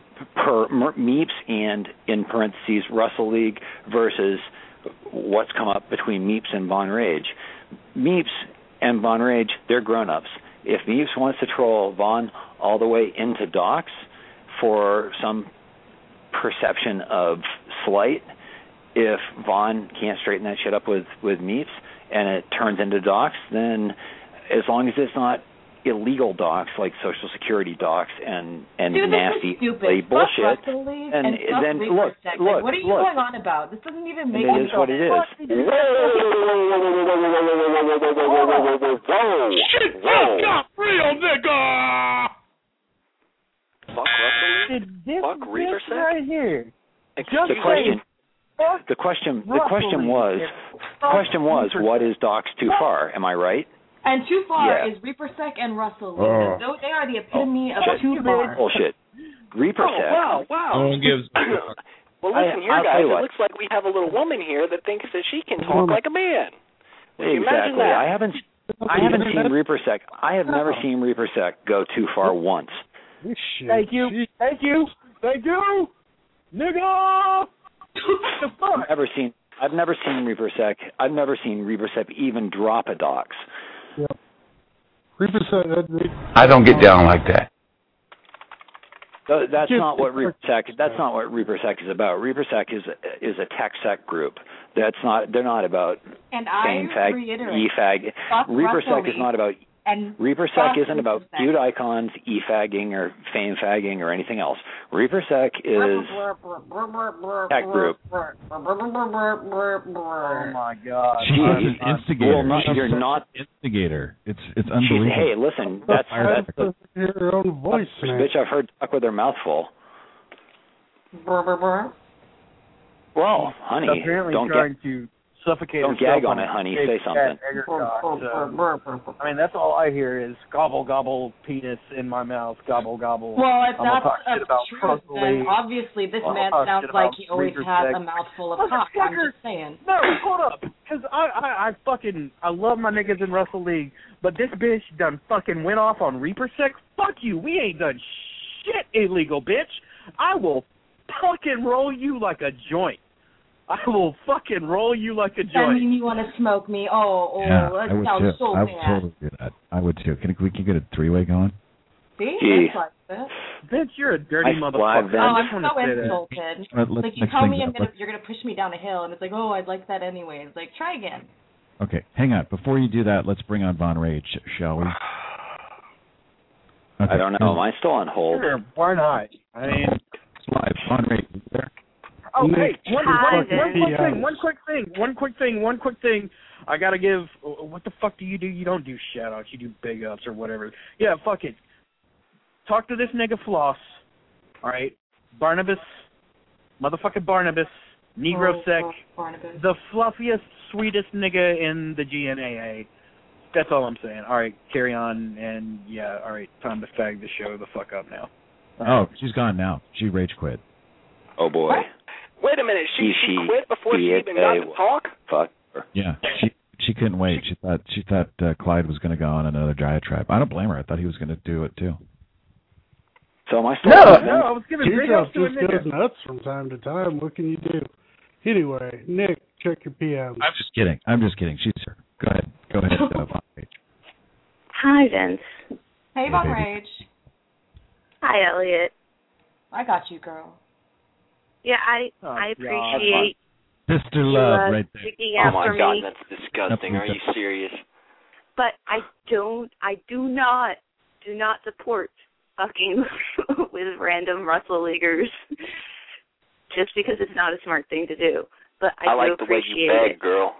in parentheses Russell League versus what's come up between Meeps and Von Rage. Meeps and Von Rage, they're grown-ups. If Meeps wants to troll Von all the way into docs for some perception of slight, if Von can't straighten that shit up with Meeps and it turns into docs, then as long as it's not illegal docs like Social Security docs and nasty bullshit, and then look, what are you going on about? This doesn't even make sense. It is what it is. Shit got real, nigga. Fuck Russell. Fuck Reaver set right here. The question was, what is docs too far? Am I right? And too far is Reaper Sec and Russell Lee. They are the epitome of too far. Bullshit. Reaper Sec. Wow. No one gives. Well, listen here, guys. It looks like we have a little woman here that thinks that she can talk like a man. Exactly. I haven't seen Reaper Sec. I have never seen Reaper Sec go too far once. Thank you, nigga. I've never seen Reaper Sec. I've never seen Reaper Sec even drop a dox. Yep. Reaper Sec. I don't get down like that. That's not what ReaperSec is about. ReaperSec is a TechSec group. They're not about fag, e-fag. ReaperSec is not about. And ReaperSec isn't about cute icons, e-fagging, or fame-fagging, or anything else. ReaperSec is tech group. Oh my God! She's an instigator. Well, you're not instigator. It's unbelievable. Hey, listen, that's her own voice, man. Bitch I've heard talk with her mouth full. Well, honey, don't gag on it, honey. Say something. I mean, that's all I hear is gobble, gobble, penis in my mouth, gobble, gobble. Well, if that's true, then obviously this man sounds like he always has a mouthful of cock. I'm just saying. No, hold up. Because I love my niggas in Russell League, but this bitch done fucking went off on ReaperSec. Fuck you. We ain't done shit illegal, bitch. I will fucking roll you like a joint. I will fucking roll you like a joint. I mean, you want to smoke me? Yeah, that sounds so bad. I would totally do that. I would too. We can get a three-way going? See? That's like this. Vince, you're a dirty motherfucker. I'm so insulted. Like, you tell me you're going to push me down a hill, and it's like, I'd like that anyway. It's like, try again. Okay, hang on. Before you do that, let's bring on Von Rage, shall we? Okay. I don't know. Am I still on hold? Sure, why not? I mean, it's live. Von Rage, is there? Oh, hey, one quick thing. I gotta give. What the fuck do? You don't do shout-outs. You do big ups or whatever. Yeah, fuck it. Talk to this nigga Floss. All right, Barnabas, motherfucking Barnabas, Negro-Sec, the fluffiest, sweetest nigga in the GNAA. That's all I'm saying. All right, carry on, and yeah, all right, time to fag the show the fuck up now. Oh, she's gone now. She rage quit. Oh boy. What? Wait a minute, she quit before she even got to talk? Fuck her. Yeah, she couldn't wait. She thought Clyde was going to go on another diatribe. I don't blame her. I thought he was going to do it too. So am I still? No, I was giving big ups to a nigga. Goes nuts from time to time. What can you do? Anyway, Nick, check your PMs. I'm just kidding. She's here. Go ahead, Von Rage. Hi, Vince. Hey, Von Rage. Hi, Elliot. I got you, girl. Yeah, I appreciate Sister Love right there. Oh my God, that's disgusting. Are you serious? But I do not support fucking with random Russell Leaguers just because it's not a smart thing to do. But I like do the way you appreciate beg, girl.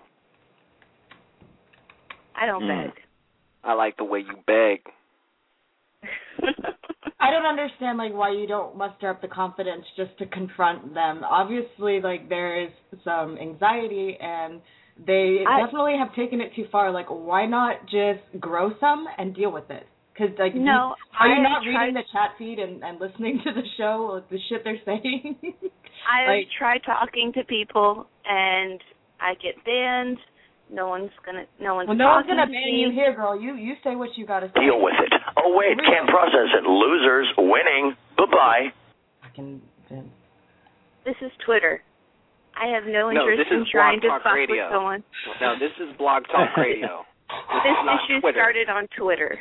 I don't beg. I like the way you beg. I don't understand why you don't muster up the confidence just to confront them. Obviously, there is some anxiety, and they definitely have taken it too far. Why not just grow some and deal with it? Because are you not reading the chat feed and listening to the show, the shit they're saying? I've tried talking to people, and I get banned. No one's gonna ban you here, girl. You say what you gotta say. Deal with it. Oh wait, can't process it. Losers winning. Bye bye. This is Twitter. I have no interest in trying to fuck with someone. No, this is Blog Talk Radio. This issue started on Twitter.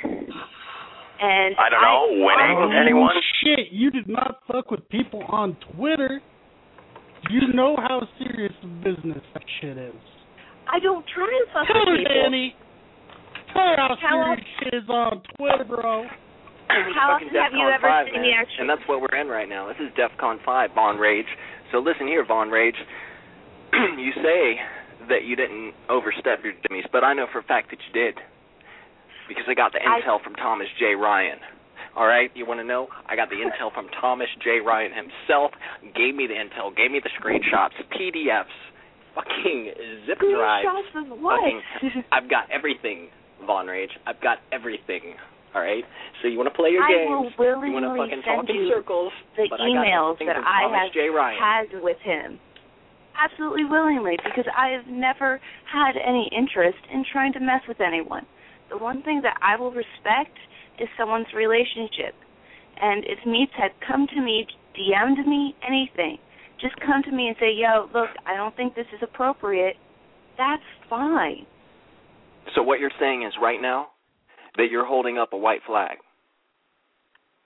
And I don't know, winning anyone? Shit, you did not fuck with people on Twitter. You know how serious of business that shit is. I don't try to fuck with people. Danny. Tell her how serious shit is on Twitter, bro. How often have you ever seen me actually? And that's what we're in right now. This is DEFCON 5, Von Rage. So listen here, Von Rage. You say that you didn't overstep your jimmies, but I know for a fact that you did. Because I got the intel from Thomas J. Ryan. All right? You want to know? I got the intel from Thomas J. Ryan himself. Gave me the intel, gave me the screenshots, PDFs, fucking zip drives. Screenshots of what? I've got everything, Von Rage. I've got everything. All right? So you want to play your games. You want to fucking talk in circles. The emails that I have had with him. Absolutely willingly, because I have never had any interest in trying to mess with anyone. The one thing that I will respect is someone's relationship. And if Meats had come to me, DM'd me, anything, just come to me and say, yo, look, I don't think this is appropriate, that's fine. So what you're saying is right now that you're holding up a white flag.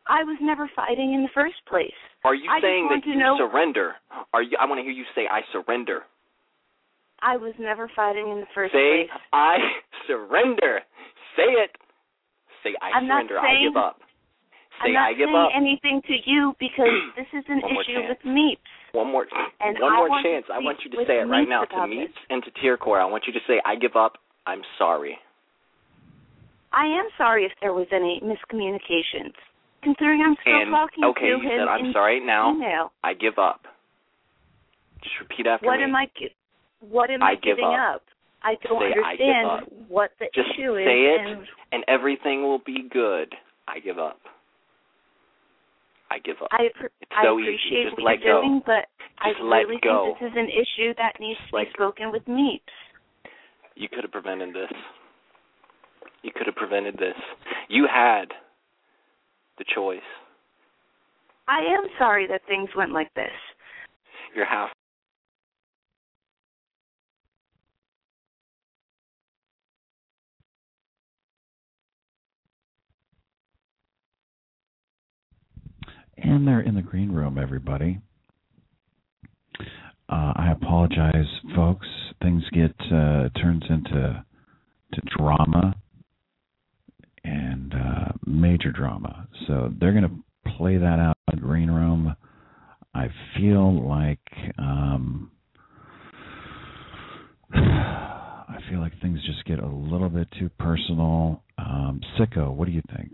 I was never fighting in the first place. Are you saying that you surrender? I want to hear you say, I surrender. I was never fighting in the first place. Say, I surrender. Say it. Say, I surrender. I give up. Say, I give up. I'm not saying anything to you because this is an issue with Meeps. One more chance. I want you to say it right now to Meeps and to Tiercore. I want you to say, I give up. I'm sorry. I am sorry if there was any miscommunications. Considering I'm still talking to him. Okay, you said, I'm sorry now. Email. I give up. Just repeat after me. What am I giving up? I don't understand what the issue is. Just say it, and everything will be good. I give up. I give up. I so appreciate what you're doing, but I really think this is an issue that needs to be spoken with Meeps. You could have prevented this. You could have prevented this. You had the choice. I am sorry that things went like this. You're half. And they're in the green room, everybody. I apologize, folks. Things turns into drama and major drama. So they're going to play that out in the green room. I feel like things just get a little bit too personal. Sicko, what do you think?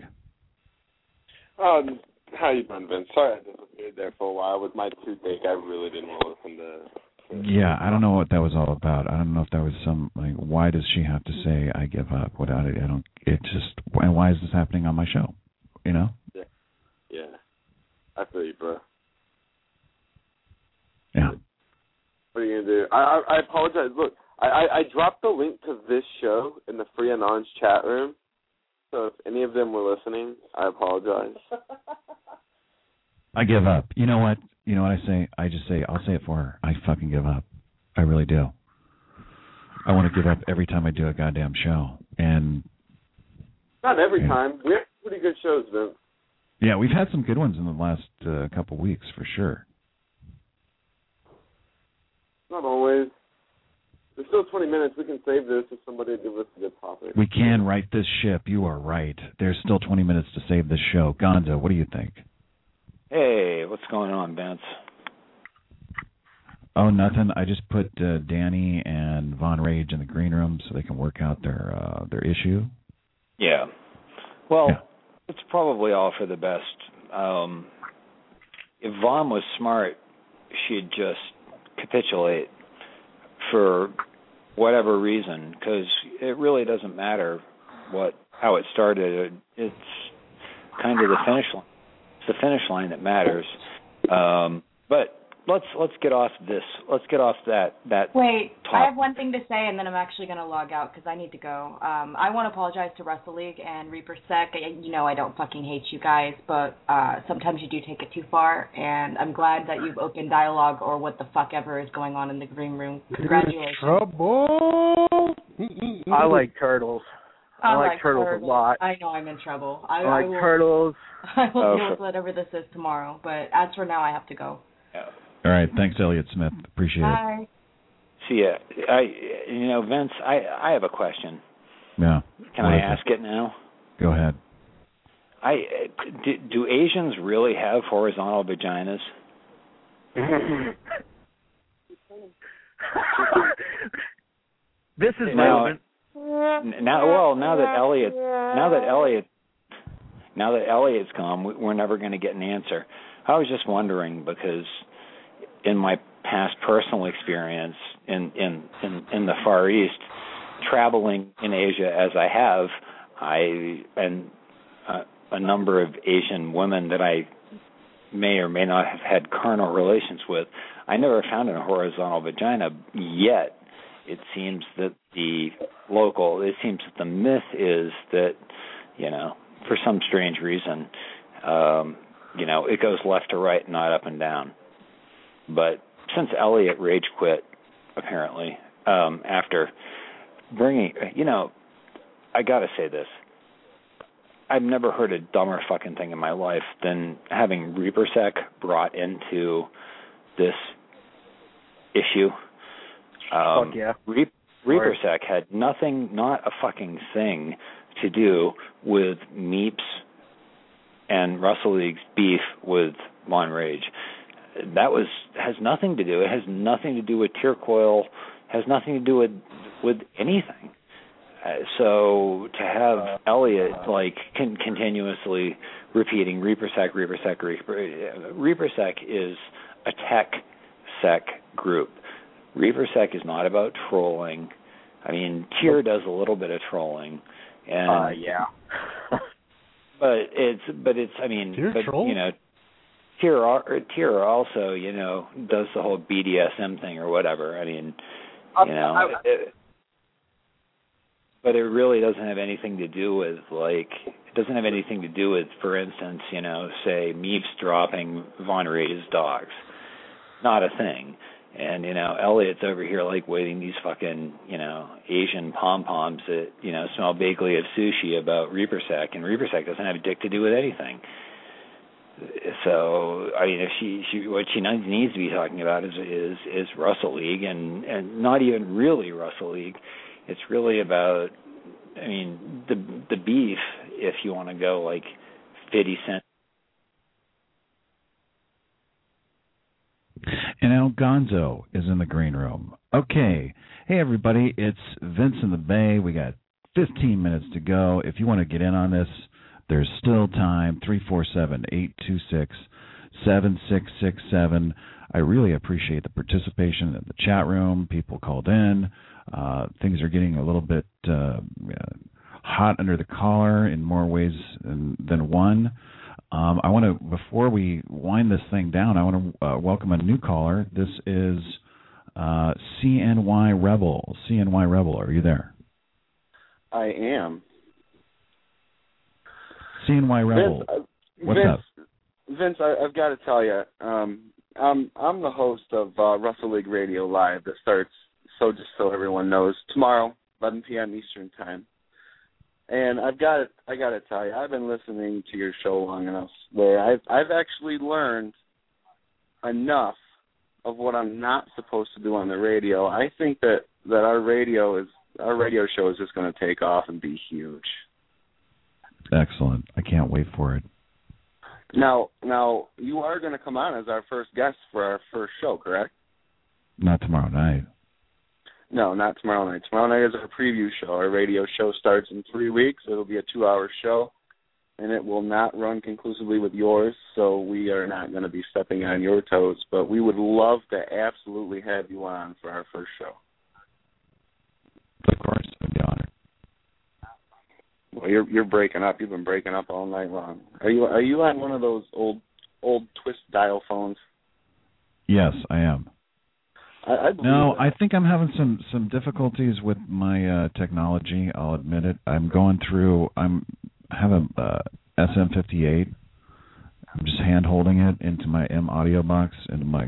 How you been, Vince? Sorry I disappeared there for a while with my toothache. I really didn't want to listen to Yeah, I don't know what that was all about. I don't know if that was some why does she have to say I give up? What I don't. It just why is this happening on my show? You know? Yeah. I feel you, bro. Yeah. What are you gonna do? I apologize. Look, I dropped the link to this show in the Free Anons chat room. So if any of them were listening, I apologize. I give up. You know what? You know what I say? I just say, I'll say it for her. I fucking give up. I really do. I want to give up every time I do a goddamn show. And not every time. We have pretty good shows, Vince. Yeah, we've had some good ones in the last couple weeks, for sure. Not always. There's still 20 minutes. We can save this if somebody gives us a good topic. We can right this ship. You are right. There's still 20 minutes to save this show. Gonzo, what do you think? Hey, what's going on, Vince? Oh, nothing. I just put Danny and Von Rage in the green room so they can work out their issue. Yeah. Well, It's probably all for the best. If Von was smart, she'd just capitulate for whatever reason, because it really doesn't matter how it started. It's kind of the finish line. It's the finish line that matters. But let's get off this. Let's get off that. Wait, talk. I have one thing to say, and then I'm actually going to log out because I need to go. I want to apologize to Wrestle League and Reaper Sec. You know I don't fucking hate you guys, but sometimes you do take it too far, and I'm glad that you've opened dialogue or what the fuck ever is going on in the green room. Congratulations. Trouble. I like turtles. I like turtles a lot. I know I'm in trouble. I like turtles. I will deal with whatever this is tomorrow, but as for now, I have to go. Yeah. All right, thanks, Elliot Smith. Appreciate it. See ya. Vince, I have a question. Yeah. Can I ask it now? Go ahead. Do Asians really have horizontal vaginas? This is relevant. Now that Elliot's gone, we're never going to get an answer. I was just wondering because in my past personal experience in the Far East, traveling in Asia as I have, a number of Asian women that I may or may not have had carnal relations with, I never found a horizontal vagina yet. It seems that the myth is that, for some strange reason, it goes left to right, not up and down. But since Elliot rage quit, apparently, after bringing, I got to say this. I've never heard a dumber fucking thing in my life than having ReaperSec brought into this issue. Fuck yeah. ReaperSec had nothing, not a fucking thing to do with Meeps and Russell League's beef with Von Rage. That has nothing to do. It has nothing to do with Tier Coil. Has nothing to do with anything. So to have Elliot continuously repeating ReaperSec is a tech sec group. ReaperSec is not about trolling. I mean, Tier does a little bit of trolling, and yeah. but it's I mean, Tier but troll? you know, Tier also does the whole BDSM thing or whatever. I mean, but it really doesn't have anything to do with for instance, say Meeps dropping Von Rage's dogs. Not a thing. And, Elliot's over here waving these fucking, Asian pom-poms that, smell vaguely of sushi about ReaperSec, and ReaperSec doesn't have a dick to do with anything. So, I mean, if she what she needs to be talking about is Russell League, and not even really Russell League. It's really about, I mean, the beef, if you want to go 50 Cent. And El Gonzo is in the green room. Okay. Hey, everybody. It's Vince in the Bay. We got 15 minutes to go. If you want to get in on this, there's still time. 347-826-7667. I really appreciate the participation in the chat room. People called in. Things are getting a little bit hot under the collar in more ways than one. I want to, before we wind this thing down, I want to welcome a new caller. This is CNY Rebel. CNY Rebel, are you there? I am. CNY Rebel, what's up? Vince, I've got to tell you, I'm the host of Russell League Radio Live that starts, just so everyone knows, tomorrow, 11 p.m. Eastern Time. And I got to tell you, I've been listening to your show long enough where I've actually learned enough of what I'm not supposed to do on the radio. I think that our radio show is just going to take off and be huge. Excellent. I can't wait for it. Now you are going to come on as our first guest for our first show, correct? Not tomorrow night. No, not tomorrow night. Tomorrow night is our preview show. Our radio show starts in 3 weeks. It'll be a 2-hour show, and it will not run conclusively with yours, so we are not going to be stepping on your toes. But we would love to absolutely have you on for our first show. Of course, I'd be honored. Well, you're breaking up. You've been breaking up all night long. Are you on one of those old twist dial phones? Yes, I am. I think I'm having some difficulties with my technology. I'll admit it. I have a SM58. I'm just hand holding it into my M audio box, into my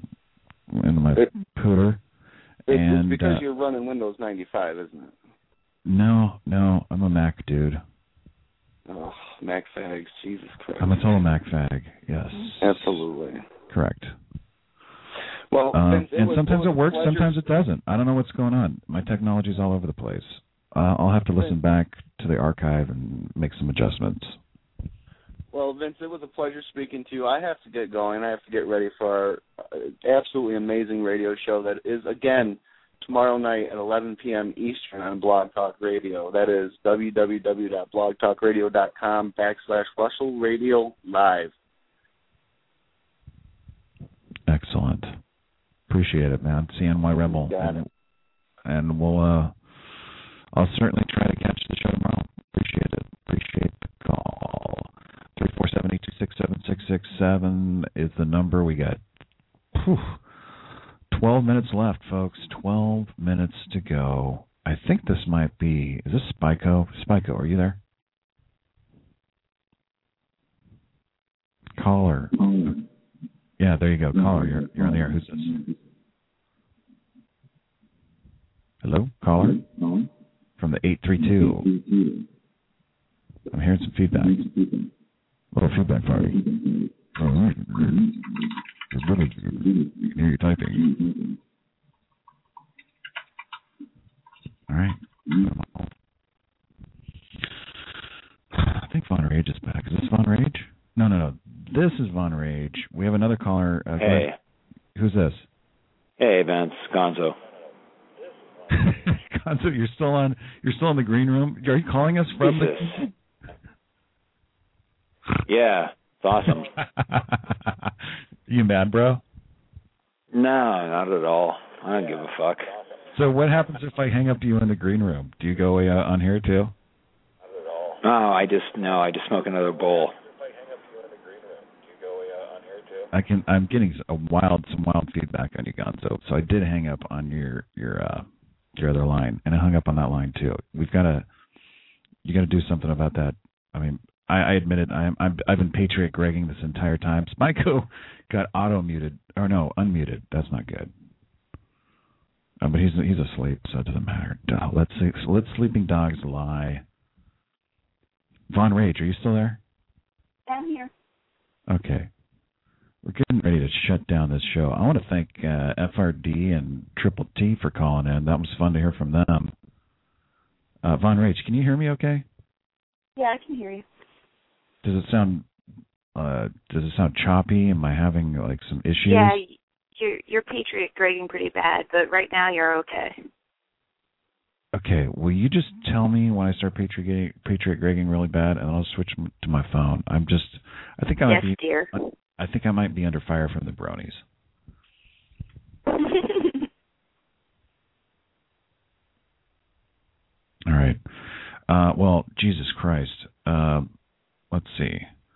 pooter. It's because you're running Windows 95, isn't it? No, I'm a Mac dude. Oh, Mac fags, Jesus Christ. I'm a total Mac fag, yes. Absolutely. Correct. Well, and sometimes it works, sometimes it doesn't. I don't know what's going on. My technology's all over the place. I'll have to listen back to the archive and make some adjustments. Well, Vince, it was a pleasure speaking to you. I have to get going. I have to get ready for our absolutely amazing radio show that is, again, tomorrow night at 11 p.m. Eastern on Blog Talk Radio. That is www.blogtalkradio.com/Russell Radio Live. Excellent. Appreciate it, man. CNY Rebel. And we'll I'll certainly try to catch the show tomorrow. Appreciate it. Appreciate the call. 347-826-7667 is the number. We got 12 minutes left, folks. 12 minutes to go. I think this might be, is this Spyco? Spyco, are you there? Caller. Yeah, there you go. Caller, you're on the air. Who's this? Hello? Caller? From the 832. I'm hearing some feedback. Little feedback party. All right. You can hear you typing. All right. I think Von Rage is back. Is this Von Rage? No. This is Von Rage. We have another caller. Hey. Who's this? Hey, Vince. Gonzo. Gonzo, you're still in the green room? Are you calling us from the... Yeah. It's awesome. You mad, bro? No, not at all. I don't give a fuck. So what happens if I hang up to you in the green room? Do you go on here too? No, I just smoke another bowl. I'm getting some wild feedback on you, Gonzo. So I did hang up on your other line, and I hung up on that line too. You got to do something about that. I mean, I admit it. I've been Patriot Gregging this entire time. Spyco got unmuted. That's not good. But he's asleep, so it doesn't matter. Let sleeping dogs lie. Von Rage, are you still there? I'm here. Okay. We're getting ready to shut down this show. I want to thank FRD and Triple T for calling in. That was fun to hear from them. Von Rage, can you hear me okay? Yeah, I can hear you. Does it sound choppy? Am I having like some issues? Yeah, you're Patriot Gregging pretty bad, but right now you're okay. Okay, will you just tell me when I start Patriot Gregging really bad, and I'll switch to my phone. I think I might be. Dear. I think I might be under fire from the bronies. All right. Well, Jesus Christ. Let's see.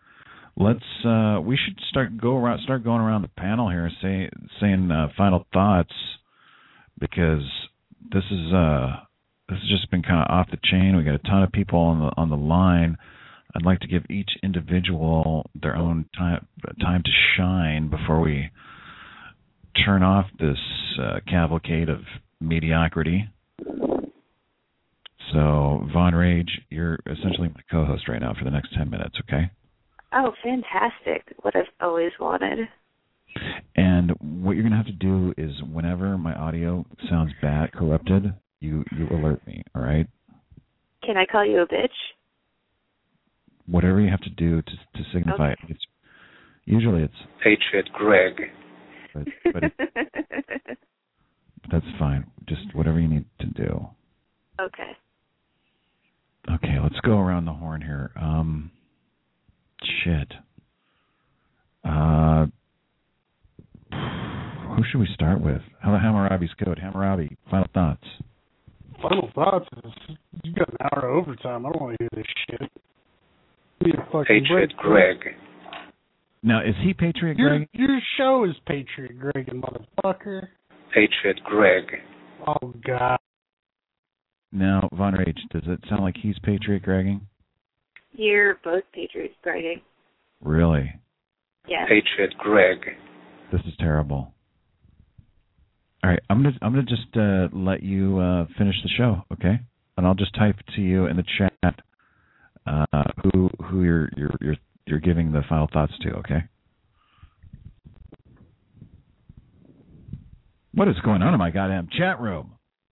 We should start going around the panel here, saying final thoughts, because this has just been kind of off the chain. We got a ton of people on the line. I'd like to give each individual their own time to shine before we turn off this cavalcade of mediocrity. So, Von Rage, you're essentially my co-host right now for the next 10 minutes, okay? Oh, fantastic. What I've always wanted. And what you're going to have to do is whenever my audio sounds bad, corrupted, you alert me, all right? Can I call you a bitch? Whatever you have to do to signify okay. it. Usually it's Patriot Greg. But that's fine. Just whatever you need to do. Okay. Okay, let's go around the horn here. Shit. Who should we start with? Hammurabi's Code. Hammurabi, final thoughts. Final thoughts is you got an hour of overtime. I don't want to hear this shit. Need a fucking Patriot break, Greg. Now, is he Patriot Greg? Your show is Patriot Greg, motherfucker. Patriot Greg. Oh, God. Now, Von Rage, does it sound like he's Patriot Gregging? You're both Patriot Gregging. Really? Yeah. Patriot Greg. This is terrible. All right, I'm gonna just let you finish the show, okay? And I'll just type to you in the chat who you're giving the final thoughts to, okay? What is going on in my goddamn chat room?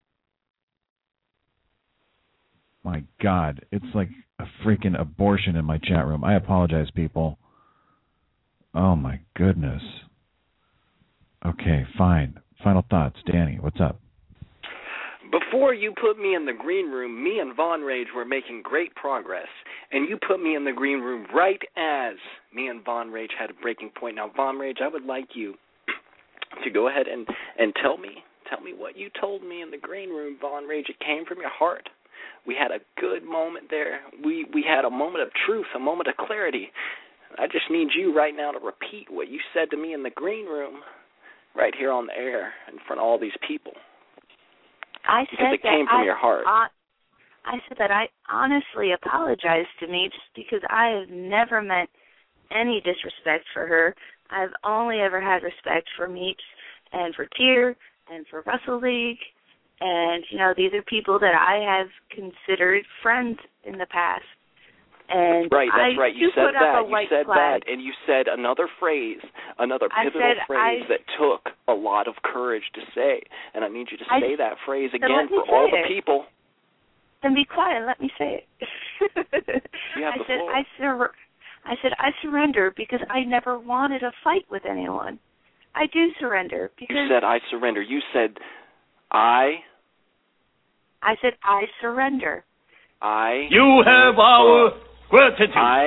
My God, it's like a freaking abortion in my chat room. I apologize, people. Oh, my goodness. Okay, fine. Final thoughts. Danny, what's up? Before you put me in the green room, me and Von Rage were making great progress. And you put me in the green room right as me and Von Rage had a breaking point. Now, Von Rage, I would like you to go ahead and tell me what you told me in the green room, Von Rage. It came from your heart. We had a good moment there. We had a moment of truth, a moment of clarity. I just need you right now to repeat what you said to me in the green room right here on the air in front of all these people. I because said it came from your heart. I said that I honestly apologize to Meeps because I have never meant any disrespect for her. I've only ever had respect for Meeps and for Tier and for Russell League. And, you know, these are people that I have considered friends in the past. And right, that's right. You said that. You said that, and you said another phrase, another pivotal phrase that took a lot of courage to say. And I need you to say that phrase again for all the people. Then be quiet and let me say it. You have the floor. I said I surrender because I never wanted a fight with anyone. I do surrender because you said I surrender. You said I said I surrender. You have our gratitude.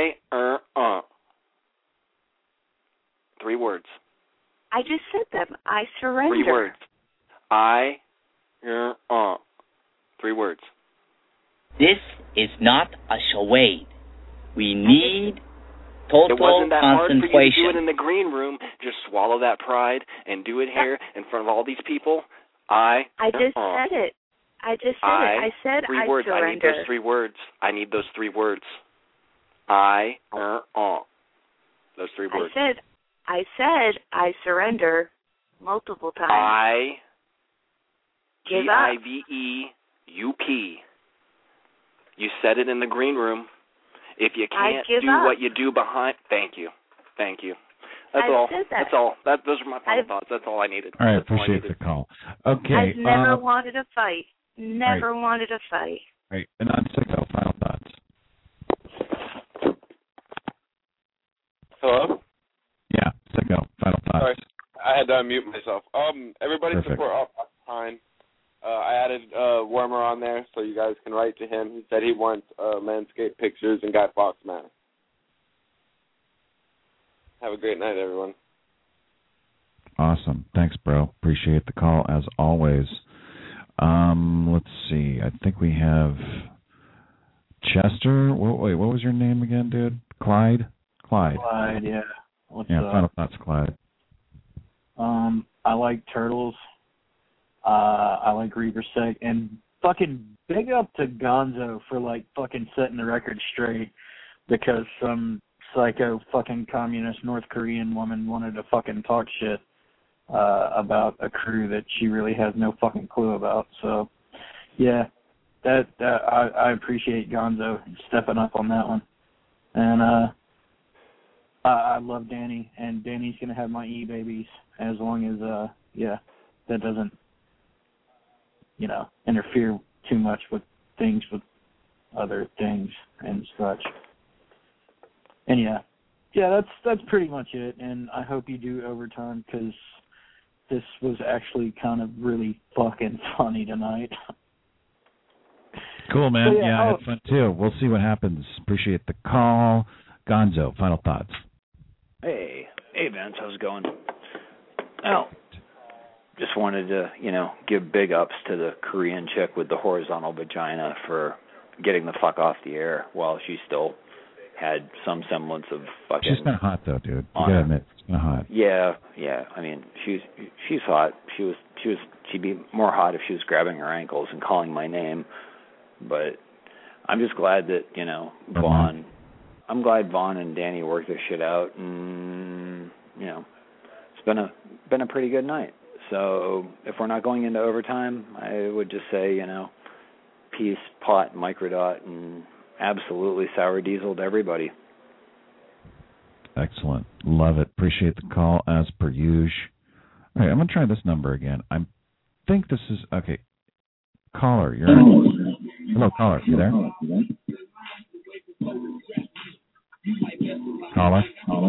3 words. I just said them. I surrender. 3 words. 3 words. This is not a charade. We need total concentration. It wasn't that hard for you to do it in the green room. Just swallow that pride and do it here in front of all these people. I just said it. I just said it. I said 3 words. surrender. I need those 3 words. I need those 3 words. Those 3 words. I said I surrender multiple times. GIVEUP. You said it in the green room. If you can't do what you do behind, thank you. That's all. That's all. Those are my final thoughts. That's all I needed. All right, appreciate the call. Okay. I've never wanted a fight. Never wanted a fight. Right, and on Sicko, final thoughts. Hello? Yeah, Sicko, final thoughts. Sorry, I had to unmute myself. Everybody Perfect. support Optimus Prime. I added Wormer on there so you guys can write to him. He said he wants landscape pictures and Guy Fawkes mask. Have a great night, everyone. Awesome. Thanks, bro. Appreciate the call, as always. Let's see. I think we have Chester. Wait, what was your name again, dude? Clyde, yeah. What's up? Final thoughts, Clyde. I like Turtles. I like Reaper Sec, and fucking big up to Gonzo for fucking setting the record straight because some psycho fucking communist North Korean woman wanted to fucking talk shit about a crew that she really has no fucking clue about. So, yeah, that I appreciate Gonzo stepping up on that one. And I love Danny, and Danny's gonna have my babies as long as that doesn't interfere too much with things with other things and such. And that's pretty much it. And I hope you do overtime because this was actually kind of really fucking funny tonight. Cool, man. So, I had fun too. We'll see what happens. Appreciate the call. Gonzo, final thoughts. Hey Vince, how's it going? Well, just wanted to, give big ups to the Korean chick with the horizontal vagina for getting the fuck off the air while she still had some semblance of fucking. She's been hot though, dude. You gotta admit, she's been hot. Yeah. I mean, she's hot. She'd be more hot if she was grabbing her ankles and calling my name. But I'm just glad that Vaughn. I'm glad Vaughn and Danny worked this shit out, and it's been a pretty good night. So if we're not going into overtime, I would just say, peace, pot, microdot, and absolutely sour diesel to everybody. Excellent. Love it. Appreciate the call as per usual. All right, I'm going to try this number again. I think this is, okay. Caller, you're on. Hello, caller. You there? Caller?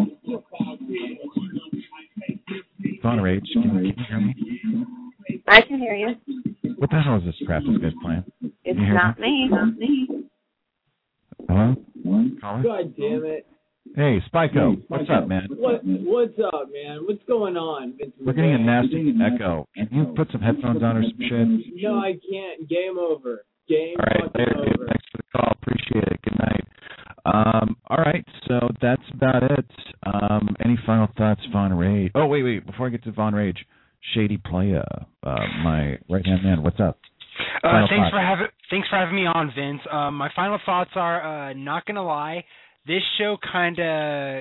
Vaughn Rage, can you hear me? I can hear you. What the hell is this crap this guy's playing? It's not me. Hello? Caller? God damn it. Hey, Spyco. What's up, man? What's up, man? What's going on? We're getting a nasty echo. Can you put some headphones on or some shit? No, I can't. Game over. Game all right, later, over. Dude. Thanks for the call. Appreciate it. Good night. All right, so that's about it. Any final thoughts, Von Rage? Oh, wait. Before I get to Von Rage, Shady Playa, my right-hand man, what's up? Thanks for having me on, Vince. My final thoughts are, not gonna lie, this show kinda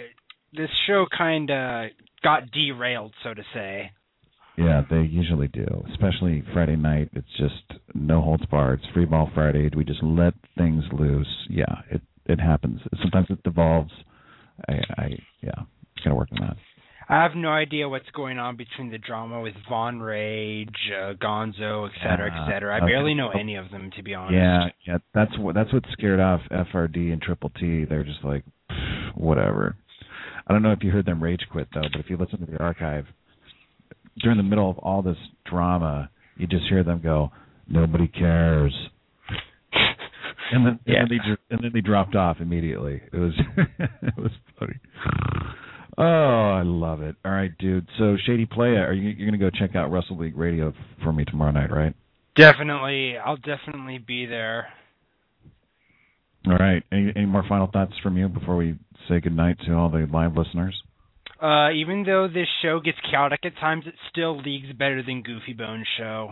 got derailed, so to say. Yeah, they usually do, especially Friday night. It's just no holds barred. It's Free Ball Friday. We just let things loose. Yeah, it happens. Sometimes it devolves. Yeah, gotta work on that. I have no idea what's going on between the drama with Von Rage, Gonzo, et cetera. I barely know any of them, to be honest. Yeah. That's what scared off FRD and Triple T. They're just like, whatever. I don't know if you heard them rage quit though, but if you listen to the archive, during the middle of all this drama, you just hear them go, "Nobody cares," and then they dropped off immediately. It was funny. Oh, I love it. All right, dude. So, Shady Playa, you're going to go check out Wrestle League Radio for me tomorrow night, right? Definitely. I'll definitely be there. All right. Any more final thoughts from you before we say goodnight to all the live listeners? Even though this show gets chaotic at times, it still leagues better than Goofy Bone's show.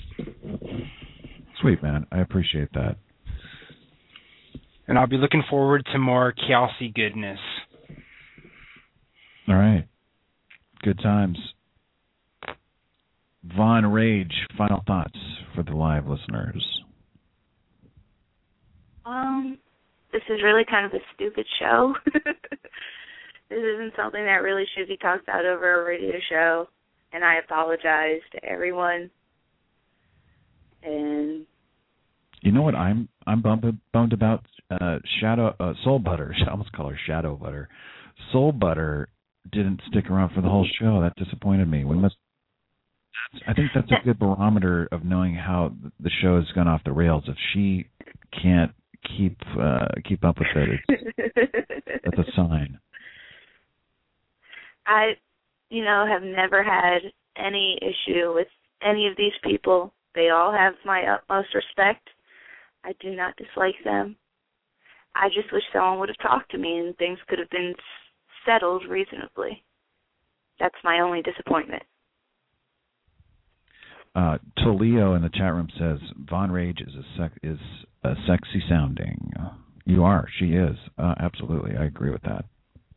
Sweet, man. I appreciate that. And I'll be looking forward to more chaosy goodness. All right. Good times. Von Rage, final thoughts for the live listeners. This is really kind of a stupid show. This isn't something that really should be talked about over a radio show, and I apologize to everyone. And you know what I'm bummed about? Soul Butter. I almost call her Shadow Butter. Soul Butter didn't stick around for the whole show. That disappointed me. I think that's a good barometer of knowing how the show has gone off the rails. If she can't keep up with it, that's a sign. I, have never had any issue with any of these people. They all have my utmost respect. I do not dislike them. I just wish someone would have talked to me and things could have been settled reasonably. That's my only disappointment. Tolio in the chat room says Von Rage is a sexy sounding. You are. She is. Absolutely. I agree with that.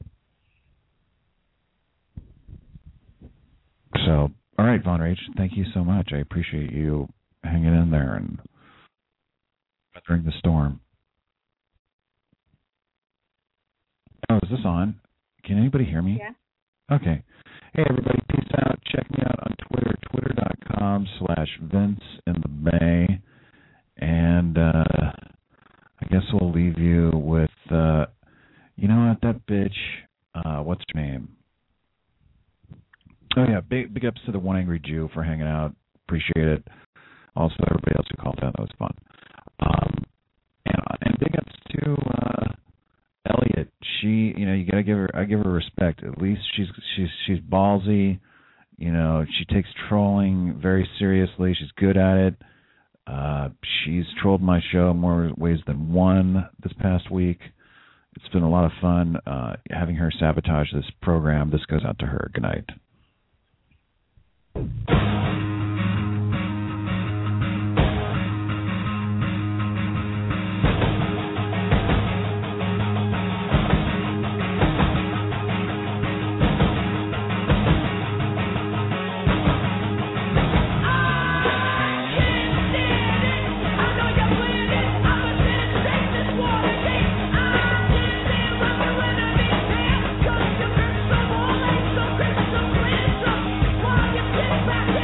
So, all right, Von Rage, thank you so much. I appreciate you hanging in there and weathering the storm. Oh, is this on? Can anybody hear me? Yeah. Okay. Hey, everybody, peace out. Check me out on Twitter, twitter.com/VinceInTheBay. And I guess we'll leave you with, you know what, that bitch, what's her name? Oh, yeah, big ups to the One Angry Jew for hanging out. Appreciate it. Also, everybody else who called out. That was fun. And big ups to Elliot. She, you gotta give her. I give her respect. At least she's ballsy. She takes trolling very seriously. She's good at it. She's trolled my show more ways than one this past week. It's been a lot of fun having her sabotage this program. This goes out to her. Good night. Back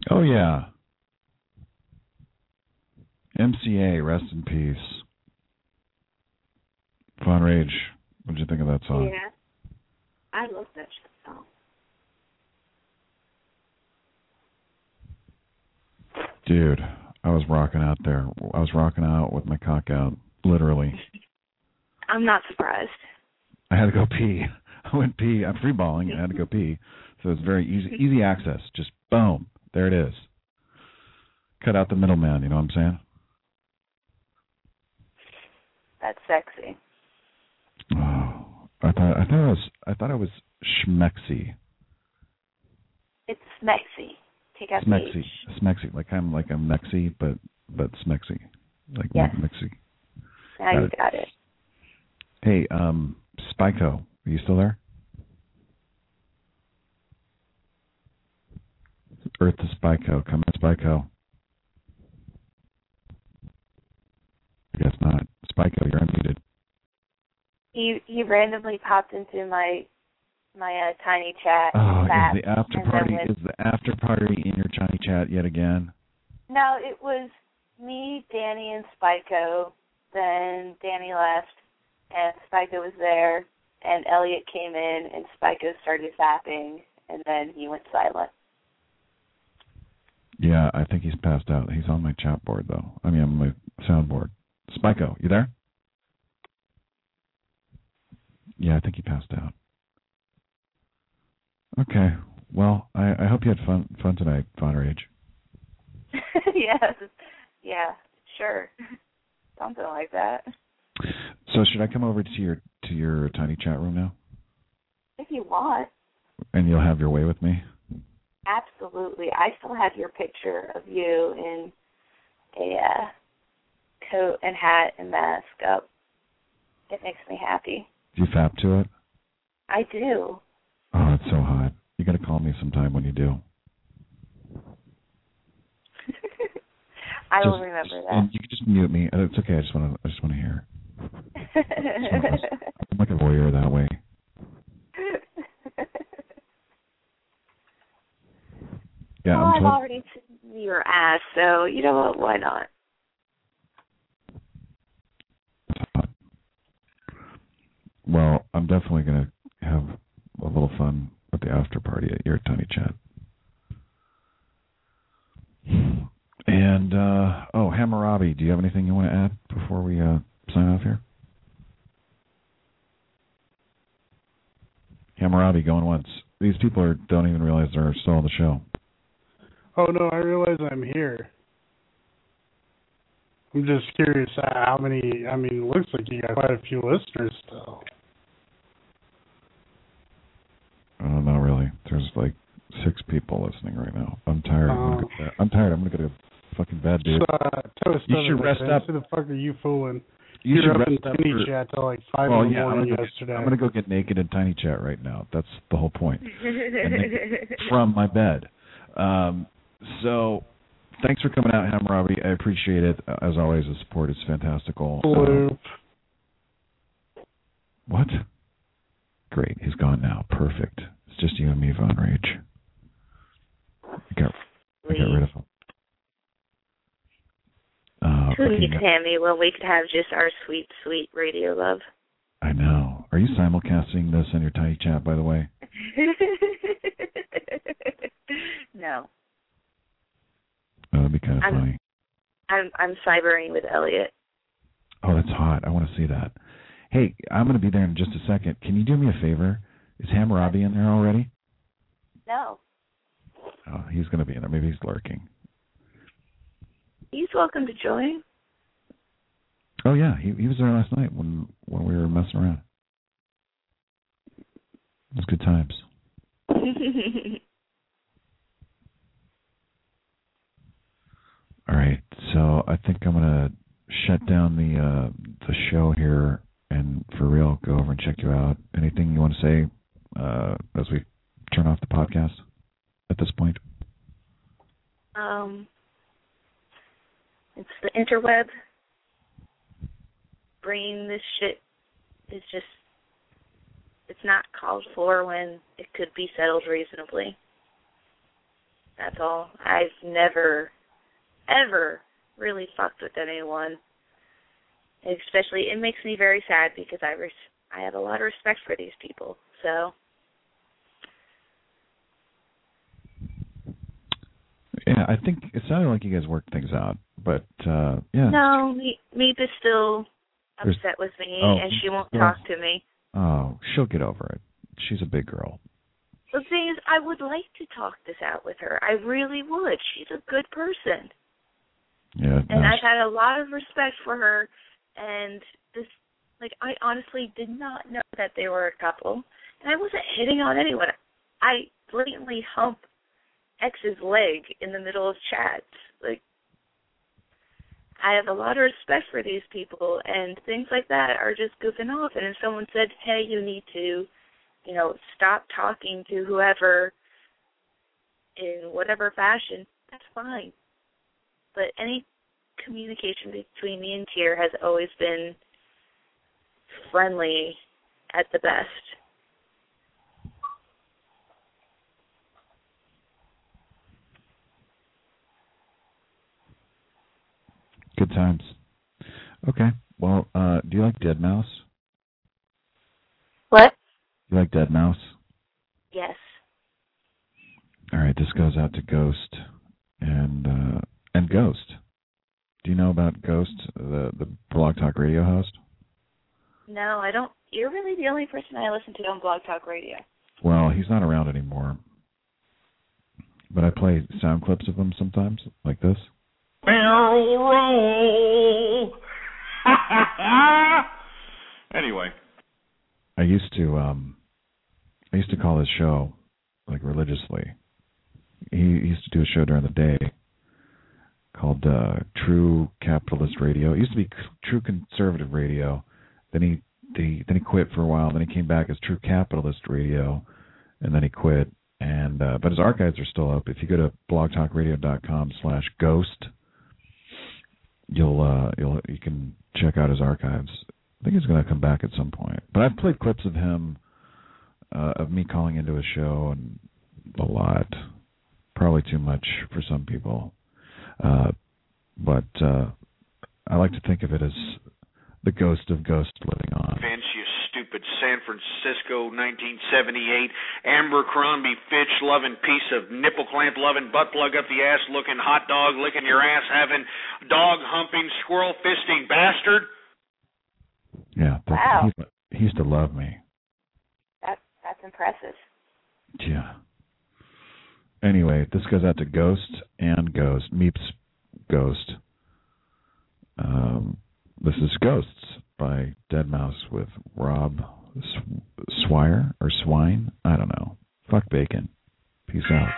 Oh, yeah. MCA, rest in peace. Von Rage, what did you think of that song? Yeah. I love that song. Dude, I was rocking out there. I was rocking out with my cock out, literally. I'm not surprised. I had to go pee. I went pee. I'm freeballing. I had to go pee. So it's very easy access. Just boom. There it is. Cut out the middleman, you know what I'm saying? That's sexy. Oh, I thought it was schmexy. It's smexy. Take out Smexy. the H. Smexy. Like I'm mexy, but smexy. Like yes. mexy. Now you got it. Hey, Spyco, are you still there? Earth to Spyco. Come in, Spyco. I guess not. Spyco, you're unmuted. He randomly popped into my tiny chat. Oh, is the after party in your tiny chat yet again? No, it was me, Danny, and Spyco. Then Danny left, and Spyco was there, and Elliot came in, and Spyco started zapping, and then he went silent. Yeah, I think he's passed out. He's on my chat board, though. I mean, on my soundboard. Spyco, you there? Yeah, I think he passed out. Okay. Well, I hope you had fun tonight, Von Rage. Yes. Yeah, sure. Something like that. So should I come over to your tiny chat room now? If you want. And you'll have your way with me? Absolutely. I still have your picture of you in a coat and hat and mask up. It makes me happy. Do you fap to it? I do. Oh, it's so hot. You got to call me sometime when you do. I will remember that. And you can just mute me. It's okay. I just want to hear. I'm like a voyeur that way. Yeah, well, I've already seen your ass, so you know what? Why not? Well, I'm definitely going to have a little fun at the after party at your tiny chat. And, Hammurabi, do you have anything you want to add before we sign off here? Hammurabi, going once. These people don't even realize they're still on the show. Oh, no, I realize I'm here. I'm just curious how many, it looks like you got quite a few listeners still. Not really. There's like 6 people listening right now. I'm tired. I'm going to go to fucking bed, dude. You should rest up. Who the fuck are you fooling? You should rest up. Tiny chat till like 5 in the morning yesterday. I'm going to go get naked in tiny chat right now. That's the whole point. From my bed. So, thanks for coming out, Hammurabi. I appreciate it. As always, the support is fantastical. What? Great. He's gone now. Perfect. It's just you and me, Von Rage. I got rid of him. Who needs Hammy when we could have just our sweet, sweet radio love? I know. Are you simulcasting this on your tiny chat, by the way? No. Oh, that'd be kind of funny. I'm cybering with Elliot. Oh, that's hot. I want to see that. Hey, I'm going to be there in just a second. Can you do me a favor? Is Hammurabi in there already? No. Oh, he's going to be in there. Maybe he's lurking. He's welcome to join. Oh, yeah. He was there last night when we were messing around. It was good times. All right. So I think I'm going to shut down the show here and for real go over and check you out. Anything you want to say as we turn off the podcast at this point? It's the interweb. Bringing this shit is just, it's not called for when it could be settled reasonably. That's all. I've never, ever really fucked with anyone. Especially, it makes me very sad because I have a lot of respect for these people. So. Yeah, I think it sounded like you guys worked things out, but yeah. No, Meep is still upset with me, and she won't talk to me. Oh, she'll get over it. She's a big girl. The thing is, I would like to talk this out with her. I really would. She's a good person. Yeah. And I've had a lot of respect for her, and this, like, I honestly did not know that they were a couple, and I wasn't hitting on anyone. I blatantly hump X's leg in the middle of chats. Like, I have a lot of respect for these people, and things like that are just goofing off. And if someone said, hey, you need to, you know, stop talking to whoever in whatever fashion, that's fine. But any communication between me and Kier has always been friendly at the best. Good times. Okay. Well, do you like Deadmau5? What? You like Deadmau5? Yes. All right. This goes out to Ghost and Ghost. Do you know about Ghost, the Blog Talk Radio host? No, I don't. You're really the only person I listen to on Blog Talk Radio. Well, he's not around anymore. But I play sound clips of him sometimes, like this. Barrel roll. Anyway, I used to call his show like religiously. He used to do a show during the day called True Capitalist Radio. It used to be True Conservative Radio. Then he quit for a while. Then he came back as True Capitalist Radio, and then he quit. And but his archives are still up. If you go to blogtalkradio.com/ghost. You can check out his archives. I think he's going to come back at some point. But I've played clips of him, of me calling into his show, and a lot. Probably too much for some people. But I like to think of it as the ghost of Ghost living on. Vince, you stupid San Francisco 1978 Abercrombie Fitch loving piece of nipple clamp loving butt plug up the ass looking hot dog licking your ass having dog humping squirrel fisting bastard. Yeah, wow. He used to love me. That's impressive. Yeah. Anyway, this goes out to Ghost and Ghost. Meep's Ghost. This is Ghosts by Deadmau5 with Rob Swire or Swine. I don't know. Fuck bacon. Peace out.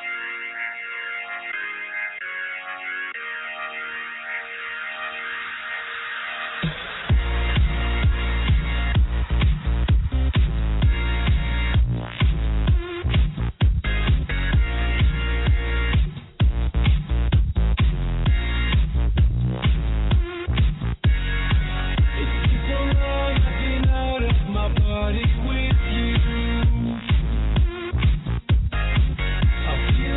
I feel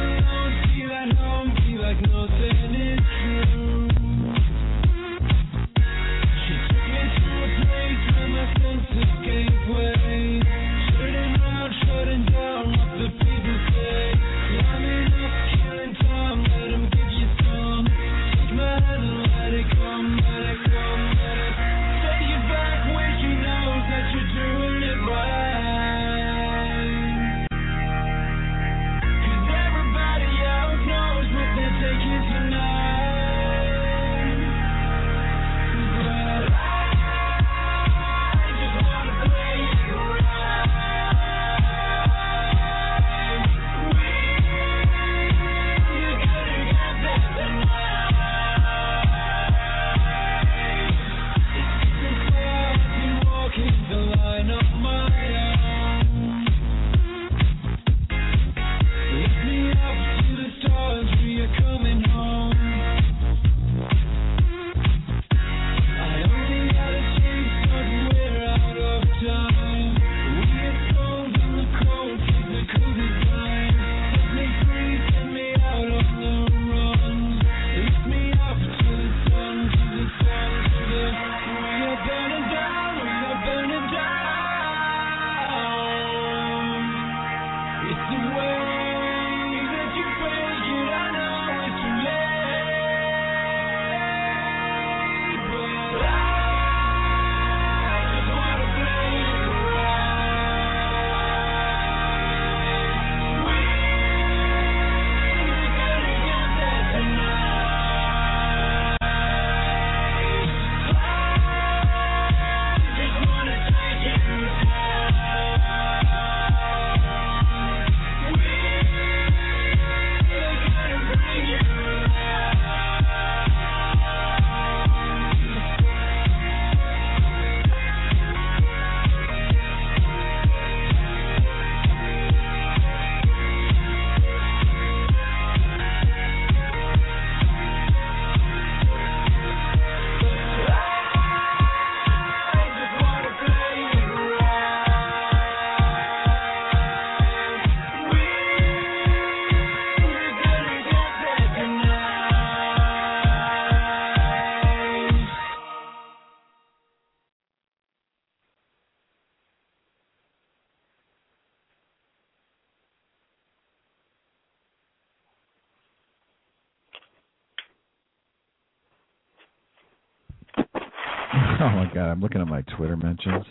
Oh my God, I'm looking at my Twitter mentions.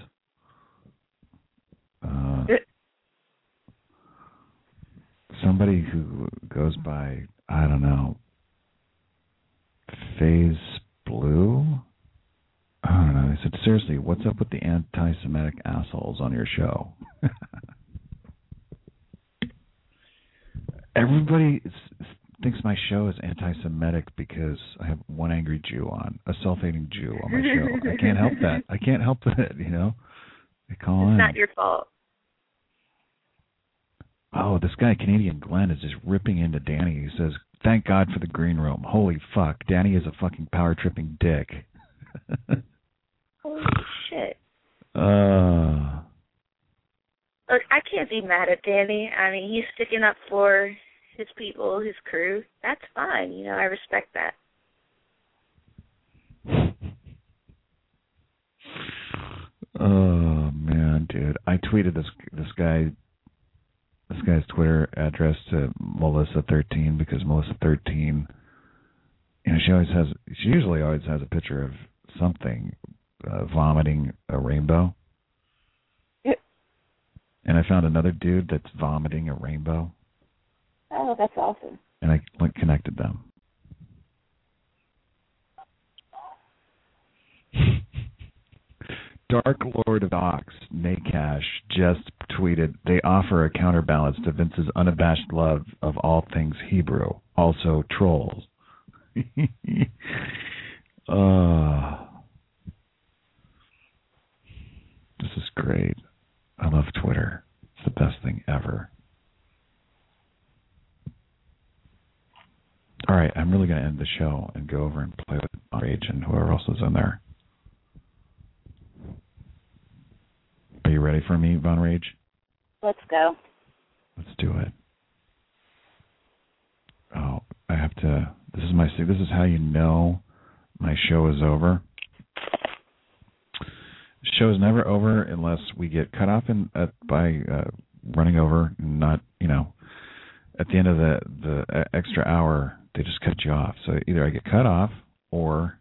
Somebody who goes by, I don't know, Phase Blue? I don't know. He said, seriously, what's up with the anti-Semitic assholes on your show? Everybody thinks my show is anti-Semitic because I have one angry Jew on, a self-hating Jew on my show. I can't help that. I can't help it, you know? They call in. It's not your fault. Oh, this guy, Canadian Glenn, is just ripping into Danny. He says, thank God for the green room. Holy fuck, Danny is a fucking power-tripping dick. Holy shit. Look, I can't be mad at Danny. I mean, he's sticking up for his people, his crew. That's fine. You know, I respect that. Oh, man, dude. I tweeted this guy's Twitter address to Melissa13 because Melissa13, you know, she usually always has a picture of something vomiting a rainbow. Yep. And I found another dude that's vomiting a rainbow. Oh, that's awesome. And I connected them. Dark Lord of Ox, Nakash, just tweeted, they offer a counterbalance to Vince's unabashed love of all things Hebrew, also trolls. This is great. I love Twitter. It's the best thing ever. All right, I'm really going to end the show and go over and play with Rage and whoever else is in there. Are you ready for me, Von Rage? Let's go. Let's do it. Oh, I have to. This is how you know my show is over. The show is never over unless we get cut off by running over. Not, you know, at the end of the extra hour, they just cut you off. So either I get cut off or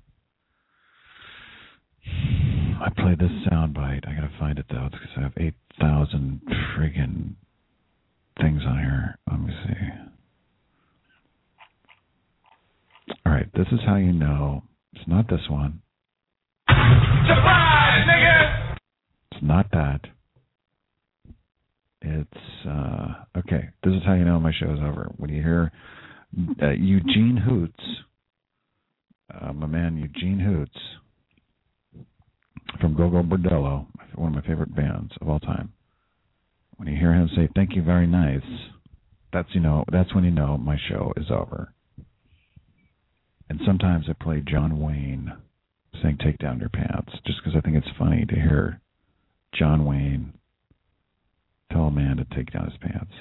I play this soundbite. I gotta find it though. It's because I have 8,000 friggin' things on here. Let me see. All right, this is how you know. It's not this one. Surprise, nigga! It's not that. It's okay. This is how you know my show is over. When you hear Eugene Hoots, my man Eugene Hoots from Go-Go Bordello, one of my favorite bands of all time. When you hear him say "Thank you, very nice," that's when you know my show is over. And sometimes I play John Wayne saying "Take down your pants," just because I think it's funny to hear John Wayne tell a man to take down his pants.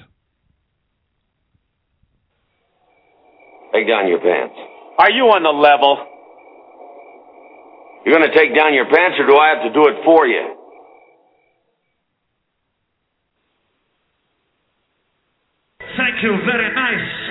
Take down your pants. Are you on the level? You're going to take down your pants, or do I have to do it for you? Thank you, very nice.